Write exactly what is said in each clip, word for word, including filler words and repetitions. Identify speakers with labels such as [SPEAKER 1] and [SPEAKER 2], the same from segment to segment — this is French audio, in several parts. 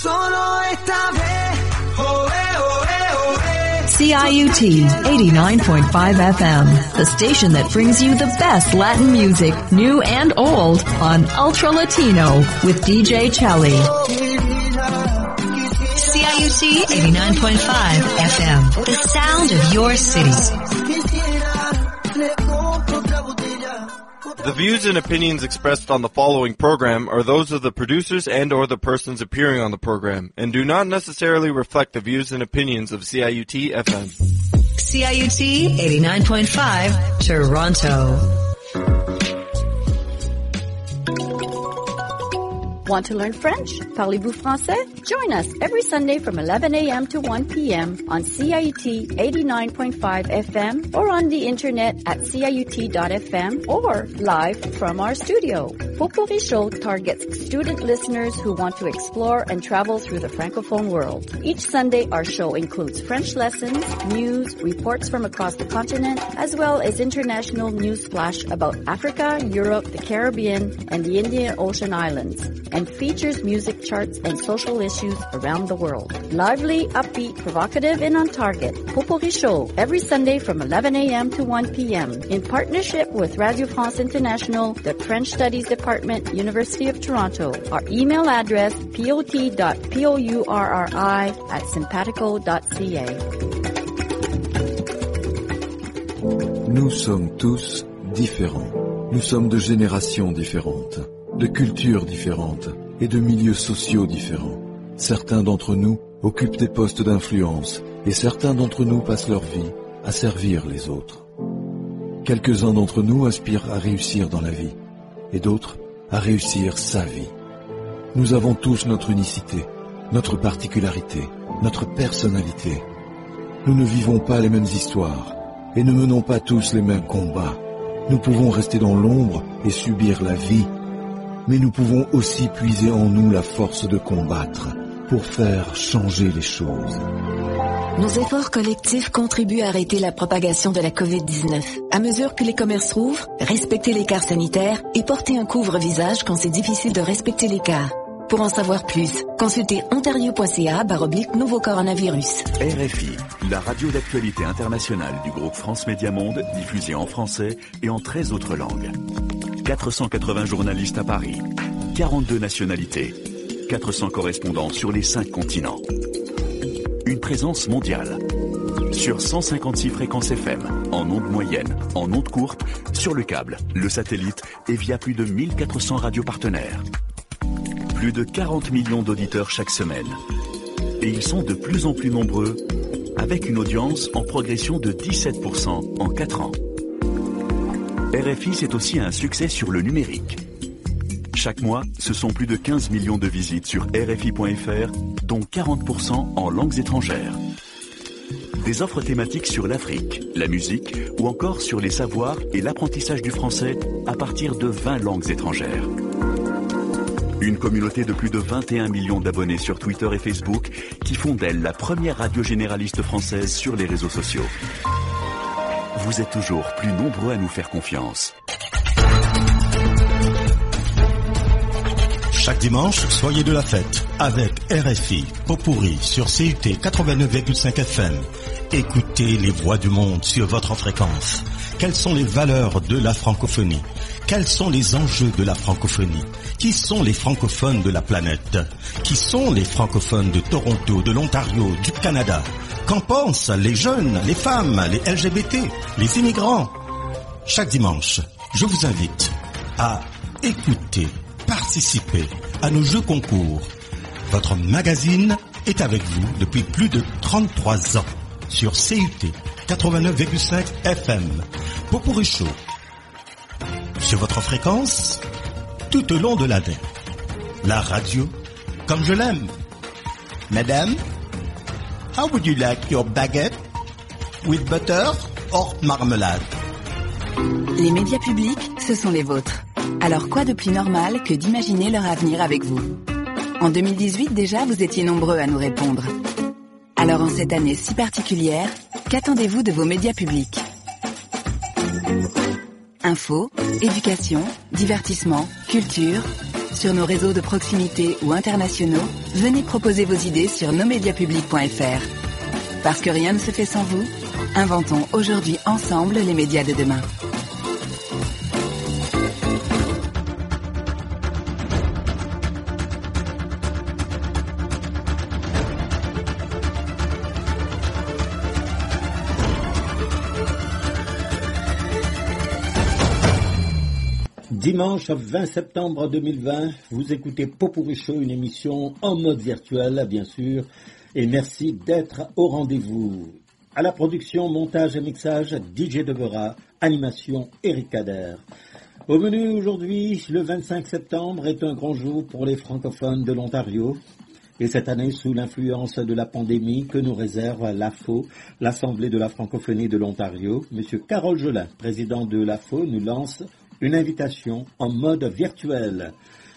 [SPEAKER 1] solo esta vez. Oh, eh, oh, eh, oh, eh.
[SPEAKER 2] C I U T eighty-nine point five F M, the station that brings you the best Latin music, new and old, on Ultra Latino with D J Chelly. C I U T eighty-nine point five F M, the sound of your city.
[SPEAKER 3] The views and opinions expressed on the following program are those of the producers and or the persons appearing on the program and do not necessarily reflect the views and opinions of C I U T F M.
[SPEAKER 2] C I U T eighty-nine point five, Toronto.
[SPEAKER 4] Want to learn French? Parlez-vous français? Join us every Sunday from eleven a.m. to one p.m. on C I U T eighty-nine point five F M or on the internet at C I U T dot F M or live from our studio. Potpourri Show targets student listeners who want to explore and travel through the Francophone world. Each Sunday, our show includes French lessons, news, reports from across the continent, as well as international news flash about Africa, Europe, the Caribbean, and the Indian Ocean Islands, and features music charts and social issues around the world. Lively, upbeat, provocative, and on target. Potpourri Show, every Sunday from eleven a.m. to one p.m. in partnership with Radio France International, the French Studies Department, University of Toronto. Our email address, pot dot pourri at simpatico dot c a.
[SPEAKER 5] Nous sommes tous différents. Nous sommes de générations différentes, de cultures différentes et de milieux sociaux différents. Certains d'entre nous occupent des postes d'influence et certains d'entre nous passent leur vie à servir les autres. Quelques-uns d'entre nous aspirent à réussir dans la vie et d'autres à réussir sa vie. Nous avons tous notre unicité, notre particularité, notre personnalité. Nous ne vivons pas les mêmes histoires et ne menons pas tous les mêmes combats. Nous pouvons rester dans l'ombre et subir la vie, mais nous pouvons aussi puiser en nous la force de combattre pour faire changer les choses.
[SPEAKER 6] Nos efforts collectifs contribuent à arrêter la propagation de la covid dix-neuf. À mesure que les commerces rouvrent, respectez l'écart sanitaire et portez un couvre-visage quand c'est difficile de respecter l'écart. Pour en savoir plus, consultez ontario point c a barre oblique nouveau coronavirus.
[SPEAKER 7] R F I, la radio d'actualité internationale du groupe France Média Monde, diffusée en français et en treize autres langues. quatre cent quatre-vingts journalistes à Paris, quarante-deux nationalités, quatre cents correspondants sur les cinq continents. Une présence mondiale. Sur cent cinquante-six fréquences F M, en ondes moyennes, en ondes courtes, sur le câble, le satellite et via plus de mille quatre cents radios partenaires. Plus de quarante millions d'auditeurs chaque semaine. Et ils sont de plus en plus nombreux, avec une audience en progression de dix-sept pour cent en quatre ans. R F I, c'est aussi un succès sur le numérique. Chaque mois, ce sont plus de quinze millions de visites sur R F I point F R, dont quarante pour cent en langues étrangères. Des offres thématiques sur l'Afrique, la musique ou encore sur les savoirs et l'apprentissage du français à partir de vingt langues étrangères. Une communauté de plus de vingt et un millions d'abonnés sur Twitter et Facebook qui font d'elle la première radio généraliste française sur les réseaux sociaux. Vous êtes toujours plus nombreux à nous faire confiance.
[SPEAKER 8] Chaque dimanche, soyez de la fête avec R F I, Potpourri sur C U T quatre-vingt-neuf virgule cinq F M. Écoutez les voix du monde sur votre fréquence. Quelles sont les valeurs de la francophonie? Quels sont les enjeux de la francophonie? Qui sont les francophones de la planète? Qui sont les francophones de Toronto, de l'Ontario, du Canada? Qu'en pensent les jeunes, les femmes, les L G B T, les immigrants? Chaque dimanche, je vous invite à écouter, participer à nos jeux concours. Votre magazine est avec vous depuis plus de trente-trois ans sur C U T quatre-vingt-neuf virgule cinq F M. Potpourri Show. Sur votre fréquence, tout au long de l'année. La radio, comme je l'aime. Madame, how would you like your baguette? With butter or marmelade?
[SPEAKER 9] Les médias publics, ce sont les vôtres. Alors quoi de plus normal que d'imaginer leur avenir avec vous? En deux mille dix-huit déjà, vous étiez nombreux à nous répondre. Alors en cette année si particulière, qu'attendez-vous de vos médias publics? Info, éducation, divertissement, culture, Sur nos réseaux de proximité ou internationaux, venez proposer vos idées sur nos médias publics point f r. Parce que rien ne se fait sans vous, inventons aujourd'hui ensemble les médias de demain.
[SPEAKER 10] Dimanche vingt septembre deux mille vingt, vous écoutez Popurrí Show, une émission en mode virtuel, bien sûr, et merci d'être au rendez-vous. À la production, montage et mixage, D J Devera, animation, Eric Kader. Au menu aujourd'hui, le vingt-cinq septembre est un grand jour pour les francophones de l'Ontario. Et cette année, sous l'influence de la pandémie que nous réserve l'A F O, l'Assemblée de la francophonie de l'Ontario, M. Carole Jolin, président de l'A F O, nous lance une invitation en mode virtuel.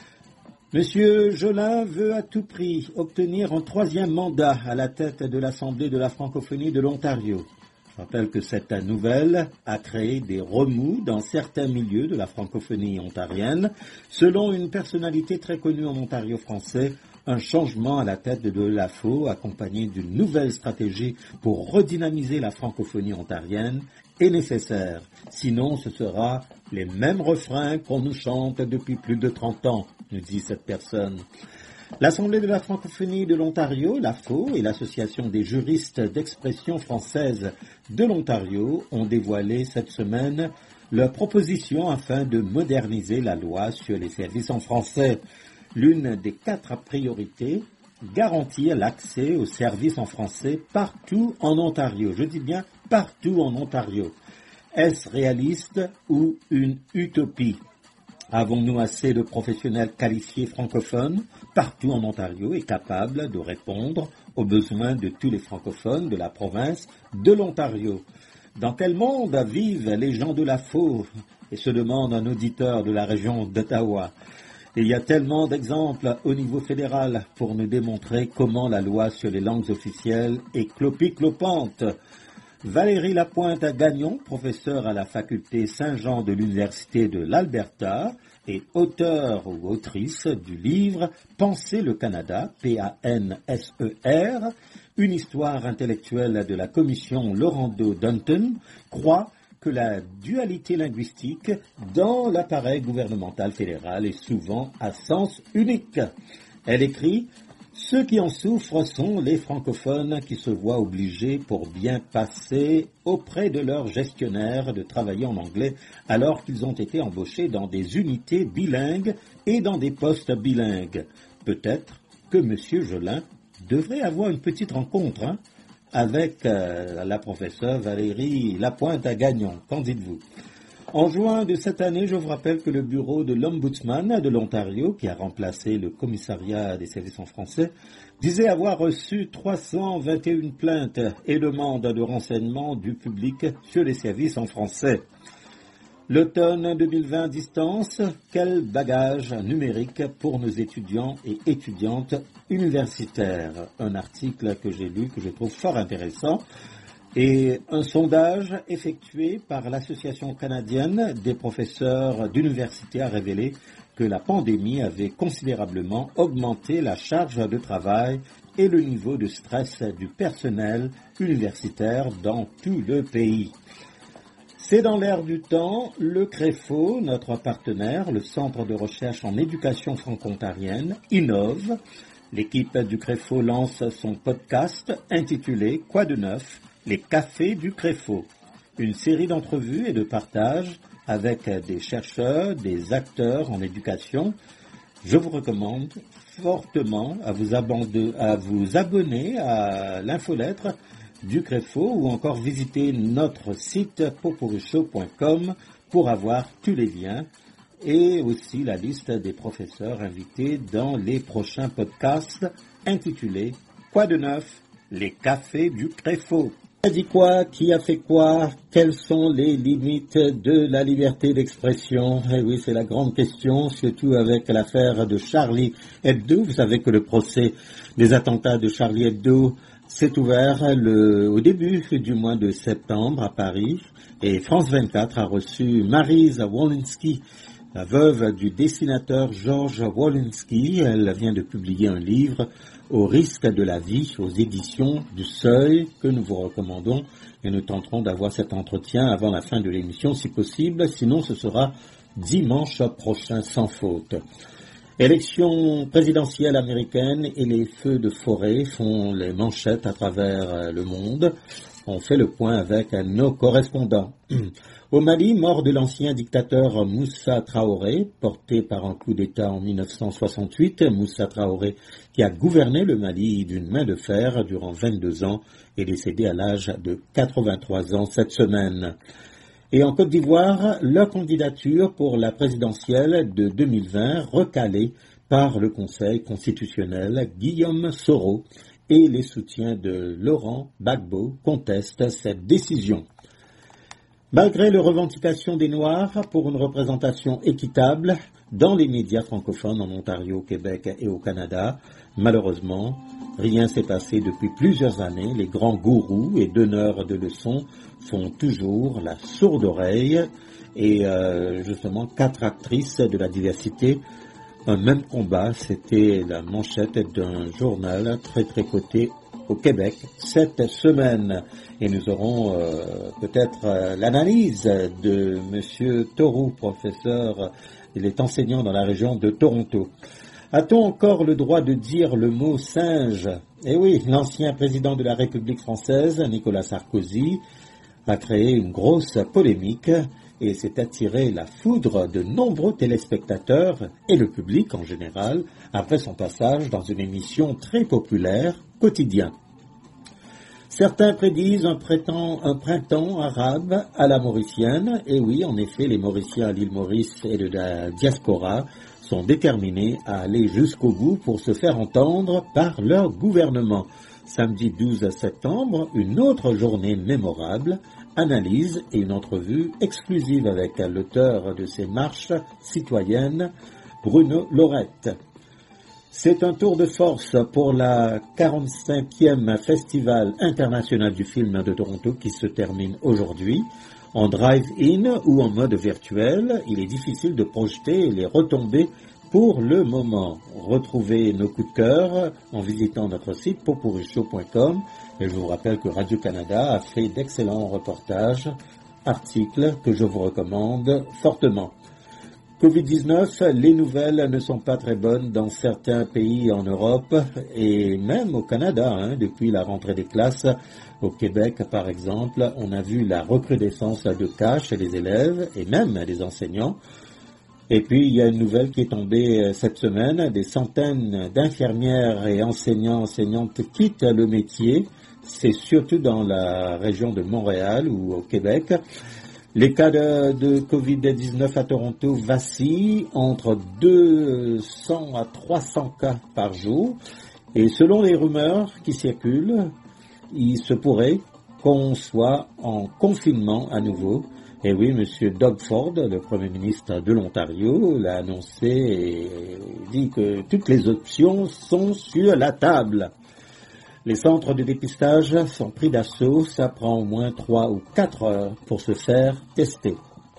[SPEAKER 10] Monsieur Jolin veut à tout prix obtenir un troisième mandat à la tête de l'Assemblée de la francophonie de l'Ontario. Je rappelle que cette nouvelle a créé des remous dans certains milieux de la francophonie ontarienne. Selon une personnalité très connue en Ontario français, un changement à la tête de l'A F O, accompagné d'une nouvelle stratégie pour redynamiser la francophonie ontarienne, est nécessaire. Sinon, ce sera les mêmes refrains qu'on nous chante depuis plus de trente ans, nous dit cette personne. L'Assemblée de la francophonie de l'Ontario, l'A F O, et l'Association des juristes d'expression française de l'Ontario ont dévoilé cette semaine leur proposition afin de moderniser la loi sur les services en français. L'une des quatre priorités, garantir l'accès aux services en français partout en Ontario. Je dis bien partout en Ontario. Est-ce réaliste ou une utopie? Avons-nous assez de professionnels qualifiés francophones partout en Ontario et capables de répondre aux besoins de tous les francophones de la province de l'Ontario? Dans quel monde vivent les gens de l'A F O? Et se demande un auditeur de la région d'Ottawa. Et il y a tellement d'exemples au niveau fédéral pour nous démontrer comment la loi sur les langues officielles est clopie-clopante. Valérie Lapointe-Gagnon, professeure à la faculté Saint-Jean de l'Université de l'Alberta et auteure ou autrice du livre « Penser le Canada », P A N S E R, une histoire intellectuelle de la commission Laurando-Dunton, croit que la dualité linguistique dans l'appareil gouvernemental fédéral est souvent à sens unique. Elle écrit « Ceux qui en souffrent sont les francophones qui se voient obligés pour bien passer auprès de leurs gestionnaires de travailler en anglais alors qu'ils ont été embauchés dans des unités bilingues et dans des postes bilingues. Peut-être que M. Jolin devrait avoir une petite rencontre, hein, avec euh, la professeure Valérie Lapointe-Gagnon. Qu'en dites-vous? En juin de cette année, je vous rappelle que le bureau de l'Ombudsman de l'Ontario, qui a remplacé le commissariat des services en français, disait avoir reçu trois cent vingt et une plaintes et demandes de renseignements du public sur les services en français. L'automne deux mille vingt distance, quel bagage numérique pour nos étudiants et étudiantes universitaires? Un article que j'ai lu, que je trouve fort intéressant, et un sondage effectué par l'Association canadienne des professeurs d'université a révélé que la pandémie avait considérablement augmenté la charge de travail et le niveau de stress du personnel universitaire dans tout le pays. C'est dans l'air du temps, le CREFO, notre partenaire, le Centre de recherche en éducation franco-ontarienne, innove. L'équipe du CREFO lance son podcast intitulé « Quoi de neuf? Les cafés du CREFO ». Une série d'entrevues et de partages avec des chercheurs, des acteurs en éducation. Je vous recommande fortement à vous, abonner, à vous abonner à l'infolettre du CREFO ou encore visiter notre site popurrí show point com pour avoir tous les liens et aussi la liste des professeurs invités dans les prochains podcasts intitulés « Quoi de neuf? Les cafés du CREFO ». Qui a dit quoi? Qui a fait quoi? Quelles sont les limites de la liberté d'expression? Eh oui, c'est la grande question, surtout avec l'affaire de Charlie Hebdo. Vous savez que le procès des attentats de Charlie Hebdo s'est ouvert le, au début du mois de septembre à Paris et France vingt-quatre a reçu Maryse Walensky la veuve du dessinateur George Wolinski. Elle vient de publier un livre Au risque de la vie aux éditions du Seuil que nous vous recommandons et nous tenterons d'avoir cet entretien avant la fin de l'émission si possible, sinon ce sera dimanche prochain sans faute. Élection présidentielle américaine et les feux de forêt font les manchettes à travers le monde. On fait le point avec nos correspondants. Au Mali, mort de l'ancien dictateur Moussa Traoré, porté par un coup d'État en mille neuf cent soixante-huit, Moussa Traoré, qui a gouverné le Mali d'une main de fer durant vingt-deux ans, est décédé à l'âge de quatre-vingt-trois ans cette semaine. Et en Côte d'Ivoire, la candidature pour la présidentielle de deux mille vingt recalée par le Conseil constitutionnel. Guillaume Soro et les soutiens de Laurent Gbagbo contestent cette décision. Malgré les revendications des Noirs pour une représentation équitable dans les médias francophones en Ontario, au Québec et au Canada, malheureusement, rien s'est passé depuis plusieurs années. Les grands gourous et donneurs de leçons font toujours la sourde oreille et euh, justement quatre actrices de la diversité. Un même combat, c'était la manchette d'un journal très très coté au Québec cette semaine. Et nous aurons euh, peut-être euh, l'analyse de Monsieur Tauroux, professeur, il est enseignant dans la région de Toronto. A-t-on encore le droit de dire le mot singe? Eh oui, l'ancien président de la République française, Nicolas Sarkozy, a créé une grosse polémique et s'est attiré la foudre de nombreux téléspectateurs et le public en général après son passage dans une émission très populaire, Quotidien. Certains prédisent un printemps, un printemps arabe à la mauricienne. Et oui, en effet, les Mauriciens à l'île Maurice et de la diaspora sont déterminés à aller jusqu'au bout pour se faire entendre par leur gouvernement. Samedi douze septembre, une autre journée mémorable, analyse et une entrevue exclusive avec l'auteur de ces marches citoyennes, Bruno Lorette. C'est un tour de force pour la quarante-cinquième Festival international du film de Toronto qui se termine aujourd'hui. En drive-in ou en mode virtuel, il est difficile de projeter les retombées pour le moment. Retrouvez nos coups de cœur en visitant notre site popurichaud point com et je vous rappelle que Radio-Canada a fait d'excellents reportages, articles que je vous recommande fortement. covid dix-neuf, les nouvelles ne sont pas très bonnes dans certains pays en Europe et même au Canada. Hein, depuis la rentrée des classes, au Québec par exemple, on a vu la recrudescence de cas chez les élèves et même les enseignants. Et puis il y a une nouvelle qui est tombée cette semaine, des centaines d'infirmières et enseignants, enseignantes quittent le métier. C'est surtout dans la région de Montréal ou au Québec. Les cas de, de covid dix-neuf à Toronto vacillent entre deux cents à trois cents cas par jour. Et selon les rumeurs qui circulent, il se pourrait qu'on soit en confinement à nouveau. Et oui, M. Doug Ford, le Premier ministre de l'Ontario, l'a annoncé et dit que toutes les options sont sur la table. Les centres de dépistage sont pris d'assaut, ça prend au moins trois ou quatre heures pour se faire tester.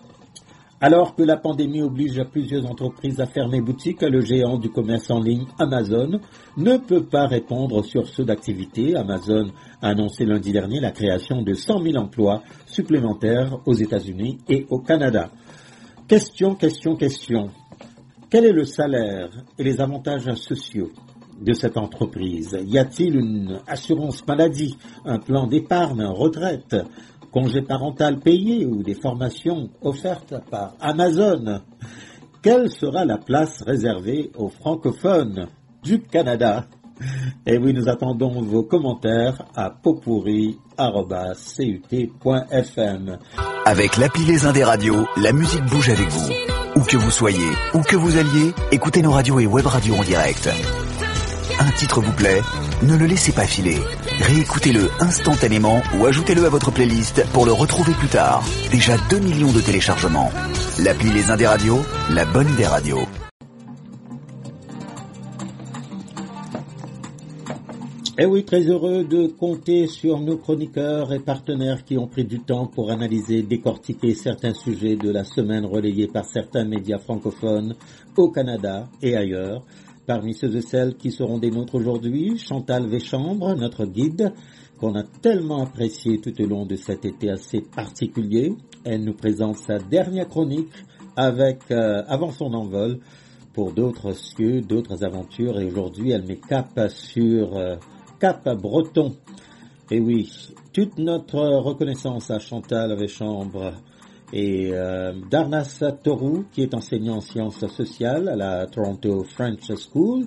[SPEAKER 10] Alors que la pandémie oblige plusieurs entreprises à fermer boutique, le géant du commerce en ligne Amazon ne peut pas répondre sur ceux d'activité. Amazon a annoncé lundi dernier la création de cent mille emplois supplémentaires aux États-Unis et au Canada. Question, question, question. Quel est le salaire et les avantages sociaux de cette entreprise? Y a-t-il une assurance maladie, un plan d'épargne, retraite, congé parental payé ou des formations offertes par Amazon? Quelle sera la place réservée aux francophones du Canada? Et oui, nous attendons vos commentaires à potpourri arobase c u t point f m.
[SPEAKER 7] Avec l'appli Les Indés Radio, la musique bouge avec vous. Où que vous soyez, où que vous alliez, écoutez nos radios et web radios en direct. Un titre vous plaît, ne le laissez pas filer. Réécoutez-le instantanément ou ajoutez-le à votre playlist pour le retrouver plus tard. Déjà deux millions de téléchargements. L'appli Les Indés Radio, la bonne des radios.
[SPEAKER 10] Et oui, très heureux de compter sur nos chroniqueurs et partenaires qui ont pris du temps pour analyser, décortiquer certains sujets de la semaine relayés par certains médias francophones au Canada et ailleurs. Parmi ceux et celles qui seront des nôtres aujourd'hui, Chantal Véchambre, notre guide, qu'on a tellement apprécié tout au long de cet été assez particulier. Elle nous présente sa dernière chronique avec euh, avant son envol pour d'autres cieux, d'autres aventures. Et aujourd'hui, elle met cap sur euh, Cap Breton. Et oui, toute notre reconnaissance à Chantal Véchambre et euh, Darnas Torou, qui est enseignant en sciences sociales à la Toronto French School,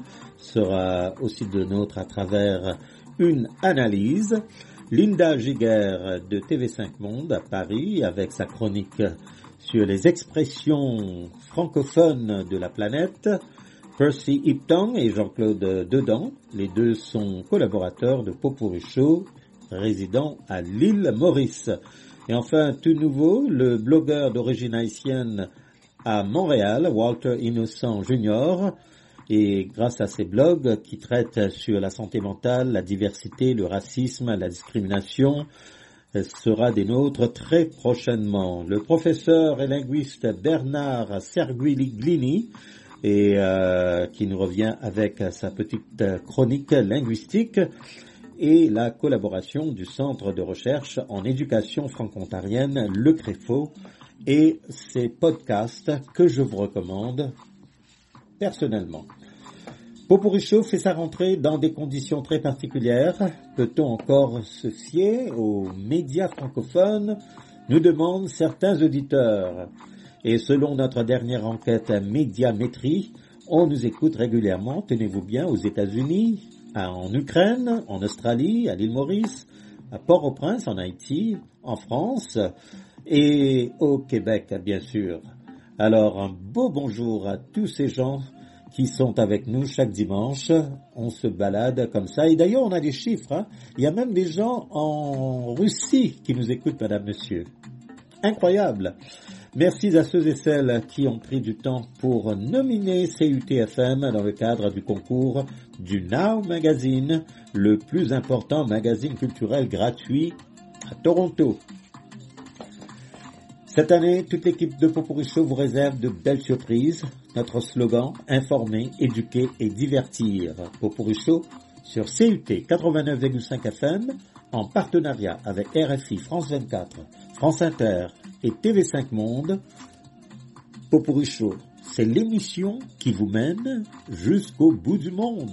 [SPEAKER 10] sera aussi de nôtre à travers une analyse. Linda Giguère de T V cinq Monde à Paris avec sa chronique sur les expressions francophones de la planète. Percy Iptong et Jean-Claude Dedan, les deux sont collaborateurs de Pot-Pourri Show, résidant à l'île Maurice. Et enfin, tout nouveau, le blogueur d'origine haïtienne à Montréal, Walter Innocent Junior, et grâce à ses blogs qui traitent sur la santé mentale, la diversité, le racisme, la discrimination, sera des nôtres très prochainement. Le professeur et linguiste Bernard Serguili-Glini, et euh, qui nous revient avec sa petite chronique linguistique, et la collaboration du Centre de recherche en éducation franco-ontarienne, le CREFO, et ses podcasts que je vous recommande personnellement. Pot-Pourri Show fait sa rentrée dans des conditions très particulières. Peut-on encore se fier aux médias francophones, nous demandent certains auditeurs. Et selon notre dernière enquête Médiamétrie, on nous écoute régulièrement, tenez-vous bien, aux États-Unis, en Ukraine, en Australie, à l'île Maurice, à Port-au-Prince, en Haïti, en France et au Québec, bien sûr. Alors, un beau bonjour à tous ces gens qui sont avec nous chaque dimanche. On se balade comme ça. Et d'ailleurs, on a des chiffres. Hein. Il y a même des gens en Russie qui nous écoutent, madame, monsieur. Incroyable. Merci à ceux et celles qui ont pris du temps pour nominer C U T F M dans le cadre du concours du Now Magazine, le plus important magazine culturel gratuit à Toronto. Cette année, toute l'équipe de Pot-Pourri Show vous réserve de belles surprises. Notre slogan, informer, éduquer et divertir. Pot-Pourri Show sur C U T quatre-vingt-neuf virgule cinq F M en partenariat avec R F I, France vingt-quatre, France Inter et T V cinq Monde. Pot-Pourri Show, c'est l'émission qui vous mène jusqu'au bout du monde.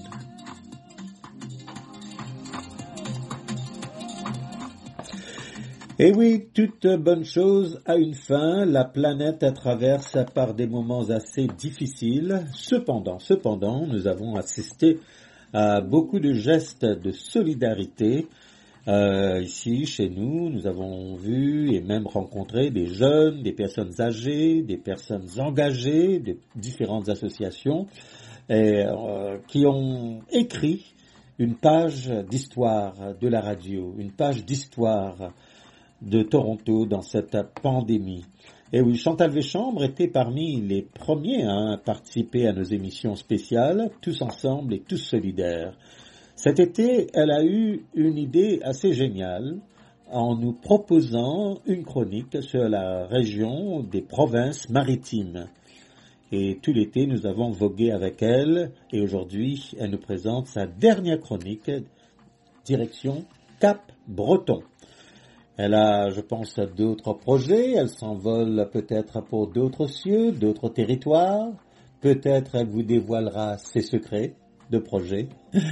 [SPEAKER 10] Et oui, toute bonne chose a une fin. La planète traverse par des moments assez difficiles. Cependant, cependant, nous avons assisté à beaucoup de gestes de solidarité. Euh, ici, chez nous, nous avons vu et même rencontré des jeunes, des personnes âgées, des personnes engagées de différentes associations et, euh, qui ont écrit une page d'histoire de la radio, une page d'histoire de Toronto dans cette pandémie. Et oui, Chantal Véchambre était parmi les premiers à participer à nos émissions spéciales, tous ensemble et tous solidaires. Cet été, elle a eu une idée assez géniale en nous proposant une chronique sur la région des provinces maritimes. Et tout l'été, nous avons vogué avec elle et aujourd'hui, elle nous présente sa dernière chronique, direction Cap Breton. Elle a, je pense, d'autres projets, elle s'envole peut-être pour d'autres cieux, d'autres territoires, peut-être elle vous dévoilera ses secrets de projet.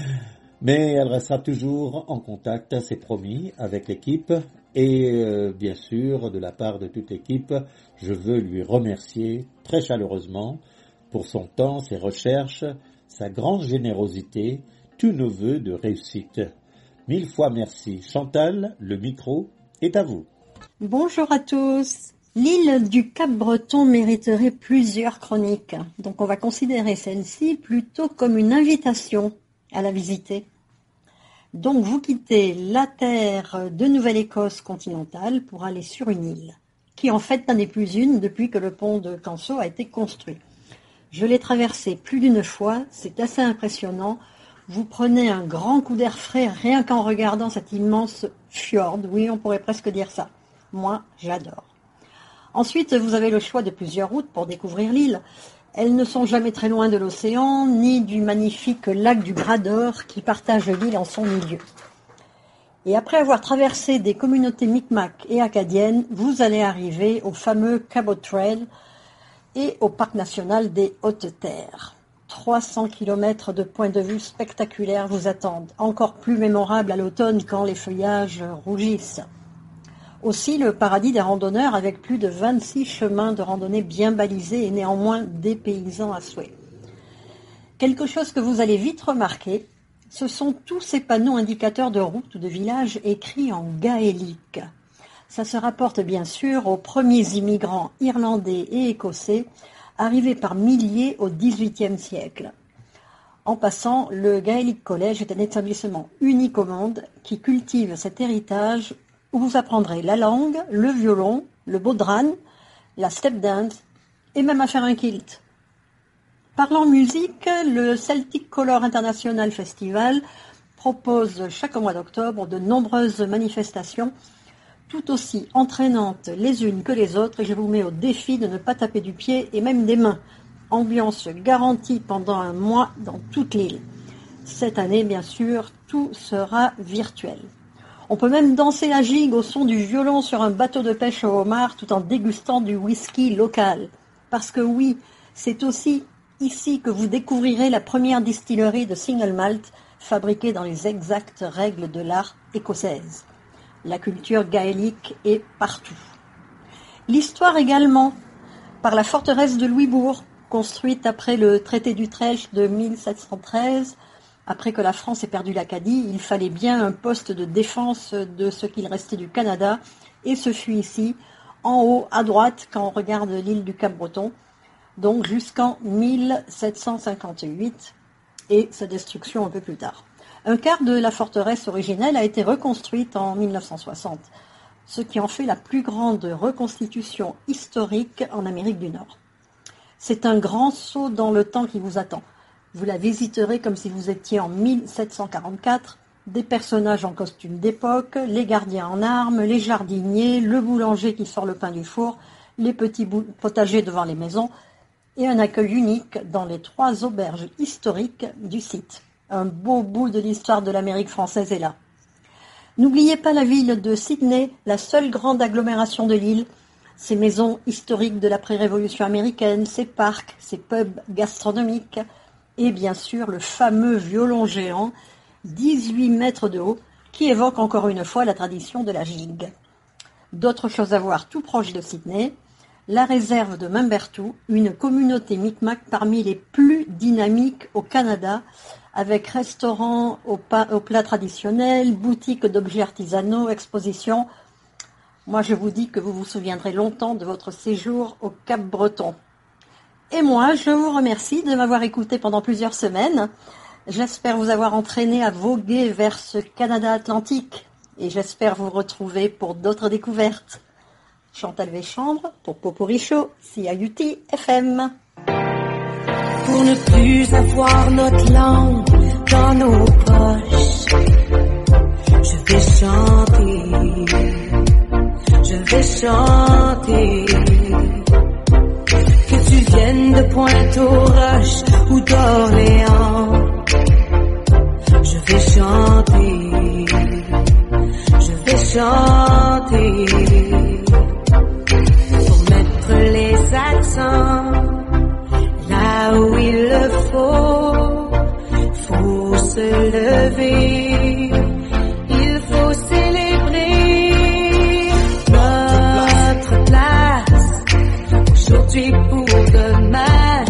[SPEAKER 10] Mais elle restera toujours en contact, c'est promis, avec l'équipe. Et euh, bien sûr, de la part de toute l'équipe, je veux lui remercier très chaleureusement pour son temps, ses recherches, sa grande générosité, tous nos vœux de réussite. Mille fois merci. Chantal, le micro est à vous.
[SPEAKER 11] Bonjour à tous. L'île du Cap-Breton mériterait plusieurs chroniques. Donc on va considérer celle-ci plutôt comme une invitation à la visiter. Donc vous quittez la terre de Nouvelle-Écosse continentale pour aller sur une île, qui en fait n'en est plus une depuis que le pont de Canso a été construit. Je l'ai traversé plus d'une fois, c'est assez impressionnant. Vous prenez un grand coup d'air frais rien qu'en regardant cet immense fjord. Oui, on pourrait presque dire ça. Moi, j'adore. Ensuite, vous avez le choix de plusieurs routes pour découvrir l'île. Elles ne sont jamais très loin de l'océan, ni du magnifique lac du Bras d'Or qui partage l'île en son milieu. Et après avoir traversé des communautés Micmac et acadiennes, vous allez arriver au fameux Cabot Trail et au parc national des Hautes-Terres. trois cents kilomètres de points de vue spectaculaires vous attendent, encore plus mémorables à l'automne quand les feuillages rougissent. Aussi le paradis des randonneurs avec plus de vingt-six chemins de randonnée bien balisés et néanmoins dépaysants à souhait. Quelque chose que vous allez vite remarquer, ce sont tous ces panneaux indicateurs de routes ou de villages écrits en gaélique. Ça se rapporte bien sûr aux premiers immigrants irlandais et écossais arrivés par milliers au dix-huitième siècle. En passant, le Gaelic College est un établissement unique au monde qui cultive cet héritage où vous apprendrez la langue, le violon, le bodhran, la step dance et même à faire un kilt. Parlant musique, le Celtic Color International Festival propose chaque mois d'octobre de nombreuses manifestations tout aussi entraînantes les unes que les autres et je vous mets au défi de ne pas taper du pied et même des mains. Ambiance garantie pendant un mois dans toute l'île. Cette année, bien sûr, tout sera virtuel. On peut même danser la gigue au son du violon sur un bateau de pêche au homard tout en dégustant du whisky local. Parce que oui, c'est aussi ici que vous découvrirez la première distillerie de single malt fabriquée dans les exactes règles de l'art écossaise. La culture gaélique est partout. L'histoire également, par la forteresse de Louisbourg, construite après le traité d'Utrecht de mille sept cent treize. Après que la France ait perdu l'Acadie, il fallait bien un poste de défense de ce qu'il restait du Canada, et ce fut ici, en haut à droite, quand on regarde l'île du Cap-Breton, donc jusqu'en mille sept cent cinquante-huit, et sa destruction un peu plus tard. Un quart de la forteresse originelle a été reconstruite en mille neuf cent soixante, ce qui en fait la plus grande reconstitution historique en Amérique du Nord. C'est un grand saut dans le temps qui vous attend. Vous la visiterez comme si vous étiez en mille sept cent quarante-quatre, des personnages en costume d'époque, les gardiens en armes, les jardiniers, le boulanger qui sort le pain du four, les petits potagers devant les maisons, et un accueil unique dans les trois auberges historiques du site. Un beau bout de l'histoire de l'Amérique française est là. N'oubliez pas la ville de Sydney, la seule grande agglomération de l'île, ses maisons historiques de l'après-révolution américaine, ses parcs, ses pubs gastronomiques, et bien sûr le fameux violon géant, dix-huit mètres de haut, qui évoque encore une fois la tradition de la gigue. D'autres choses à voir tout proche de Sydney, la réserve de Membertou, une communauté Micmac parmi les plus dynamiques au Canada, avec restaurants au, pa- au plat traditionnel, boutiques d'objets artisanaux, expositions. Moi, je vous dis que vous vous souviendrez longtemps de votre séjour au Cap-Breton. Et moi, je vous remercie de m'avoir écouté pendant plusieurs semaines. J'espère vous avoir entraîné à voguer vers ce Canada atlantique. Et j'espère vous retrouver pour d'autres découvertes. Chantal Véchambre pour Popurrí Show, C I U T F M.
[SPEAKER 1] Pour ne plus avoir notre langue dans nos poches, je vais chanter. Je vais chanter. Que tu viennes de Pointe-aux-Roches ou d'Orléans, je vais chanter. Je vais chanter. Pour mettre les accents là où il le faut, faut se lever. Il faut célébrer notre place, aujourd'hui pour demain,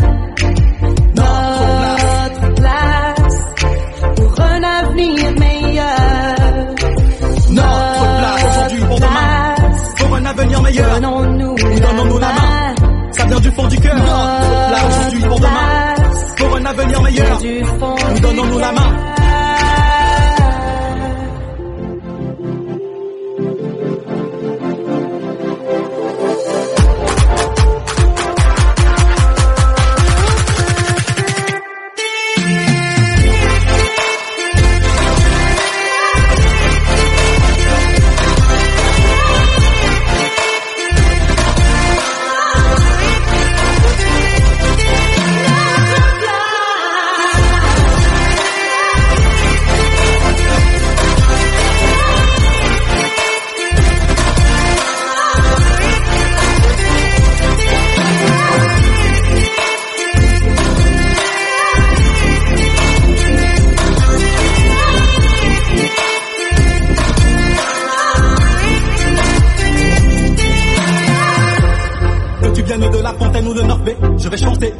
[SPEAKER 1] notre place pour un avenir meilleur.
[SPEAKER 12] Notre place aujourd'hui pour demain, pour un avenir meilleur.
[SPEAKER 1] Donnons-nous
[SPEAKER 12] Donnons-nous la main, ça vient du fond du cœur. Là aujourd'hui pour demain, pour un avenir meilleur. Nous donnons-nous la main. je vais chanter.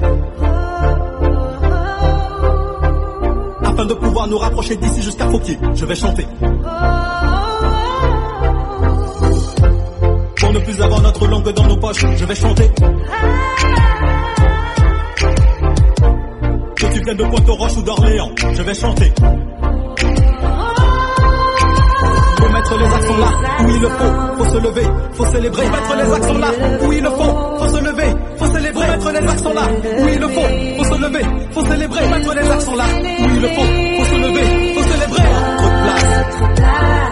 [SPEAKER 12] Afin de pouvoir nous rapprocher d'ici jusqu'à Fauquier, je vais chanter. Pour ne plus avoir notre langue dans nos poches, je vais chanter. Que tu viennes de Pointe-aux-Roches ou d'Orléans, je vais chanter. Faut mettre les accents là où il le faut, faut se lever, faut célébrer. Mettre les accents là où il le faut, faut se lever, faut célébrer. Mettre les accents là où il le faut, faut se lever, faut célébrer. Mettre les accents là où il le faut, faut se lever, faut célébrer. Notre place.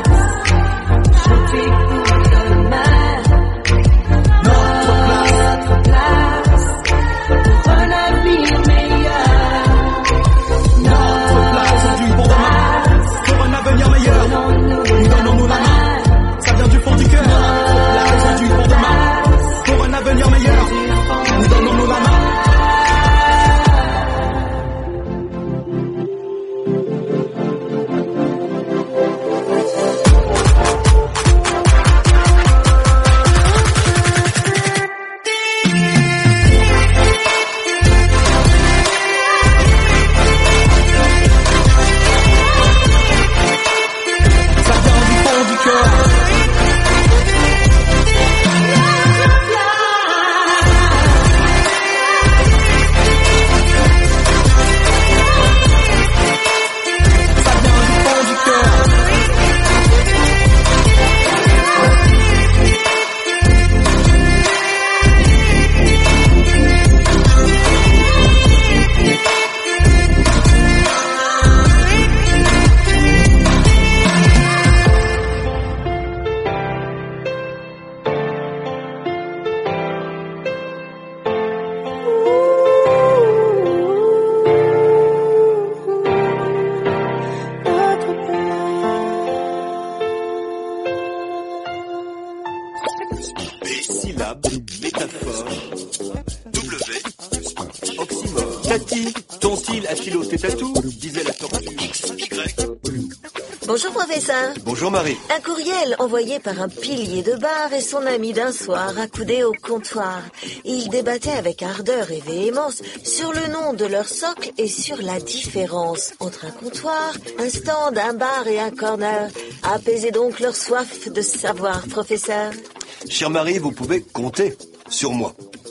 [SPEAKER 13] Bonjour professeur.
[SPEAKER 14] Bonjour Marie.
[SPEAKER 13] Un courriel envoyé par un pilier de bar et son ami d'un soir accoudés au comptoir. Ils débattaient avec ardeur et véhémence sur le nom de leur socle et sur la différence entre un comptoir, un stand, un bar et un corner. Apaisez donc leur soif de savoir, professeur.
[SPEAKER 14] Chère Marie, vous pouvez compter sur moi.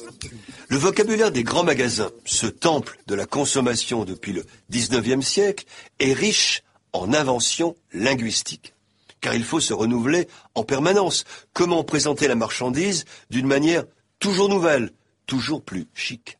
[SPEAKER 14] Le vocabulaire des grands magasins, ce temple de la consommation depuis le dix-neuvième siècle, est riche en inventions linguistiques. Car il faut se renouveler en permanence. Comment présenter la marchandise d'une manière toujours nouvelle, toujours plus chic.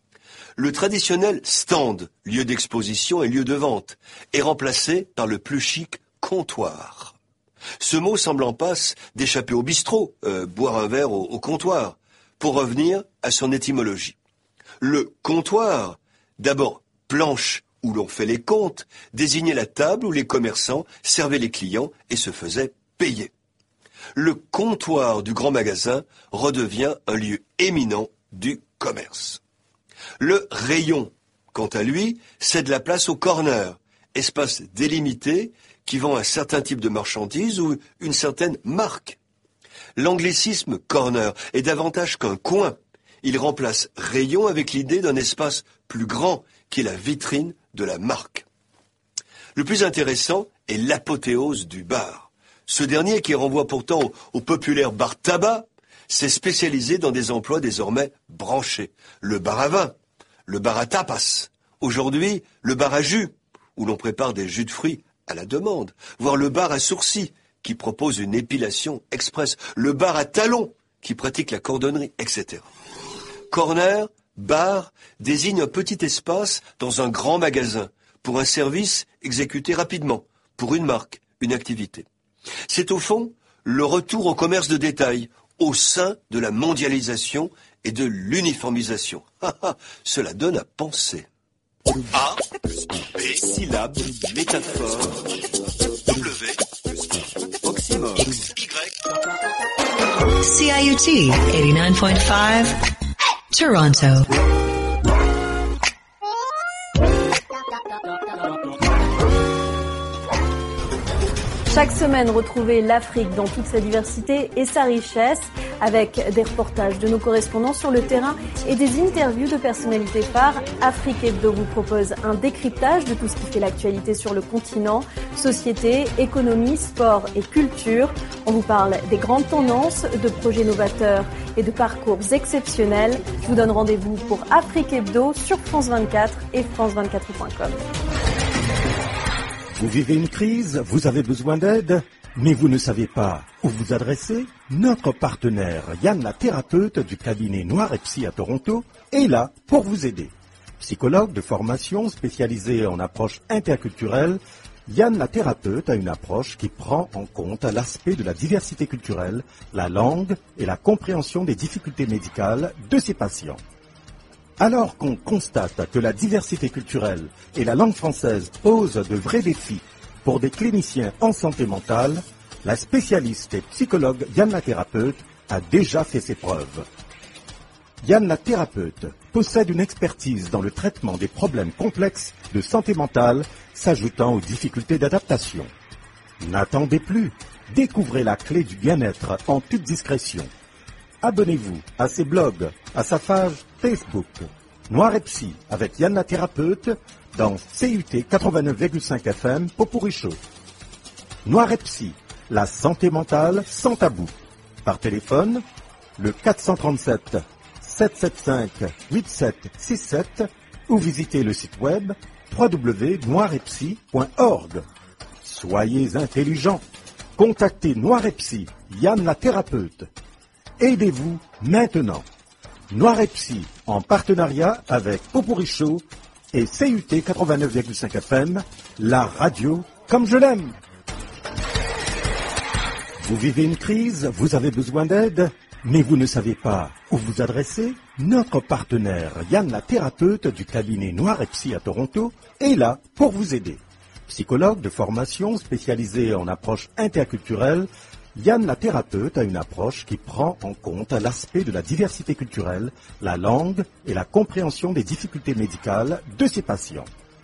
[SPEAKER 14] Le traditionnel stand, lieu d'exposition et lieu de vente, est remplacé par le plus chic comptoir. Ce mot semble en passe d'échapper au bistrot, euh, boire un verre au, au comptoir, pour revenir à son étymologie. Le comptoir, d'abord planche où l'on fait les comptes, désignait la table où les commerçants servaient les clients et se faisaient payer. Le comptoir du grand magasin redevient un lieu éminent du commerce. Le rayon, quant à lui, cède la place au corner, espace délimité qui vend un certain type de marchandises ou une certaine marque. L'anglicisme corner est davantage qu'un coin. Il remplace rayon avec l'idée d'un espace plus grand qui est la vitrine de la marque. Le plus intéressant est l'apothéose du bar. Ce dernier, qui renvoie pourtant au, au populaire bar tabac, s'est spécialisé dans des emplois désormais branchés. Le bar à vin, le bar à tapas, aujourd'hui le bar à jus, où l'on prépare des jus de fruits à la demande, voire le bar à sourcils, qui propose une épilation express, le bar à talons, qui pratique la cordonnerie, et cetera. Corner, bar, désigne un petit espace dans un grand magasin, pour un service exécuté rapidement, pour une marque, une activité. C'est au fond le retour au commerce de détail, au sein de la mondialisation et de l'uniformisation. Cela donne à penser.
[SPEAKER 7] A, B, syllabe, métaphore, W, oxymore, X, Y.
[SPEAKER 2] C I U T eighty-nine point five, Toronto.
[SPEAKER 15] Chaque semaine, retrouvez l'Afrique dans toute sa diversité et sa richesse avec des reportages de nos correspondants sur le terrain et des interviews de personnalités phares. Afrique Hebdo vous propose un décryptage de tout ce qui fait l'actualité sur le continent, société, économie, sport et culture. On vous parle des grandes tendances, de projets novateurs et de parcours exceptionnels. Je vous donne rendez-vous pour Afrique Hebdo sur France vingt-quatre et France vingt-quatre point com.
[SPEAKER 8] Vous vivez une crise, vous avez besoin d'aide, mais vous ne savez pas où vous adresser? Notre partenaire Yann la thérapeute du cabinet Noir et Psy à Toronto est là pour vous aider. Psychologue de formation spécialisé en approche interculturelle, Yann la thérapeute a une approche qui prend en compte l'aspect de la diversité culturelle, la langue et la compréhension des difficultés médicales de ses patients. Alors qu'on constate que la diversité culturelle et la langue française posent de vrais défis pour des cliniciens en santé mentale, la spécialiste et psychologue Yann la thérapeute a déjà fait ses preuves. Yann la thérapeute possède une expertise dans le traitement des problèmes complexes de santé mentale s'ajoutant aux difficultés d'adaptation. N'attendez plus, découvrez la clé du bien-être en toute discrétion. Abonnez-vous à ses blogs, à sa page Facebook, Noir et Psy avec Yann la thérapeute dans C U T quatre-vingt-neuf virgule cinq F M Popuricho. Noir et Psy, la santé mentale sans tabou. Par téléphone, le quatre cent trente-sept, sept cent soixante-cinq, quatre-vingt-sept soixante-sept ou visitez le site web w w w point noir et psy point org. Soyez intelligents. Contactez Noir et Psy, Yann la thérapeute. Aidez-vous maintenant. Noir et Psy, en partenariat avec Popuricho et C U T quatre-vingt-neuf virgule cinq F M, la radio comme je l'aime. Vous vivez une crise, vous avez besoin d'aide, mais vous ne savez pas où vous adresser? Notre partenaire Yann la thérapeute du cabinet Noir et Psy à Toronto est là pour vous aider. Psychologue de formation spécialisé en approche interculturelle, Yann la thérapeute a une approche qui prend en compte l'aspect de la diversité culturelle, la langue et la compréhension des difficultés médicales de ses patients.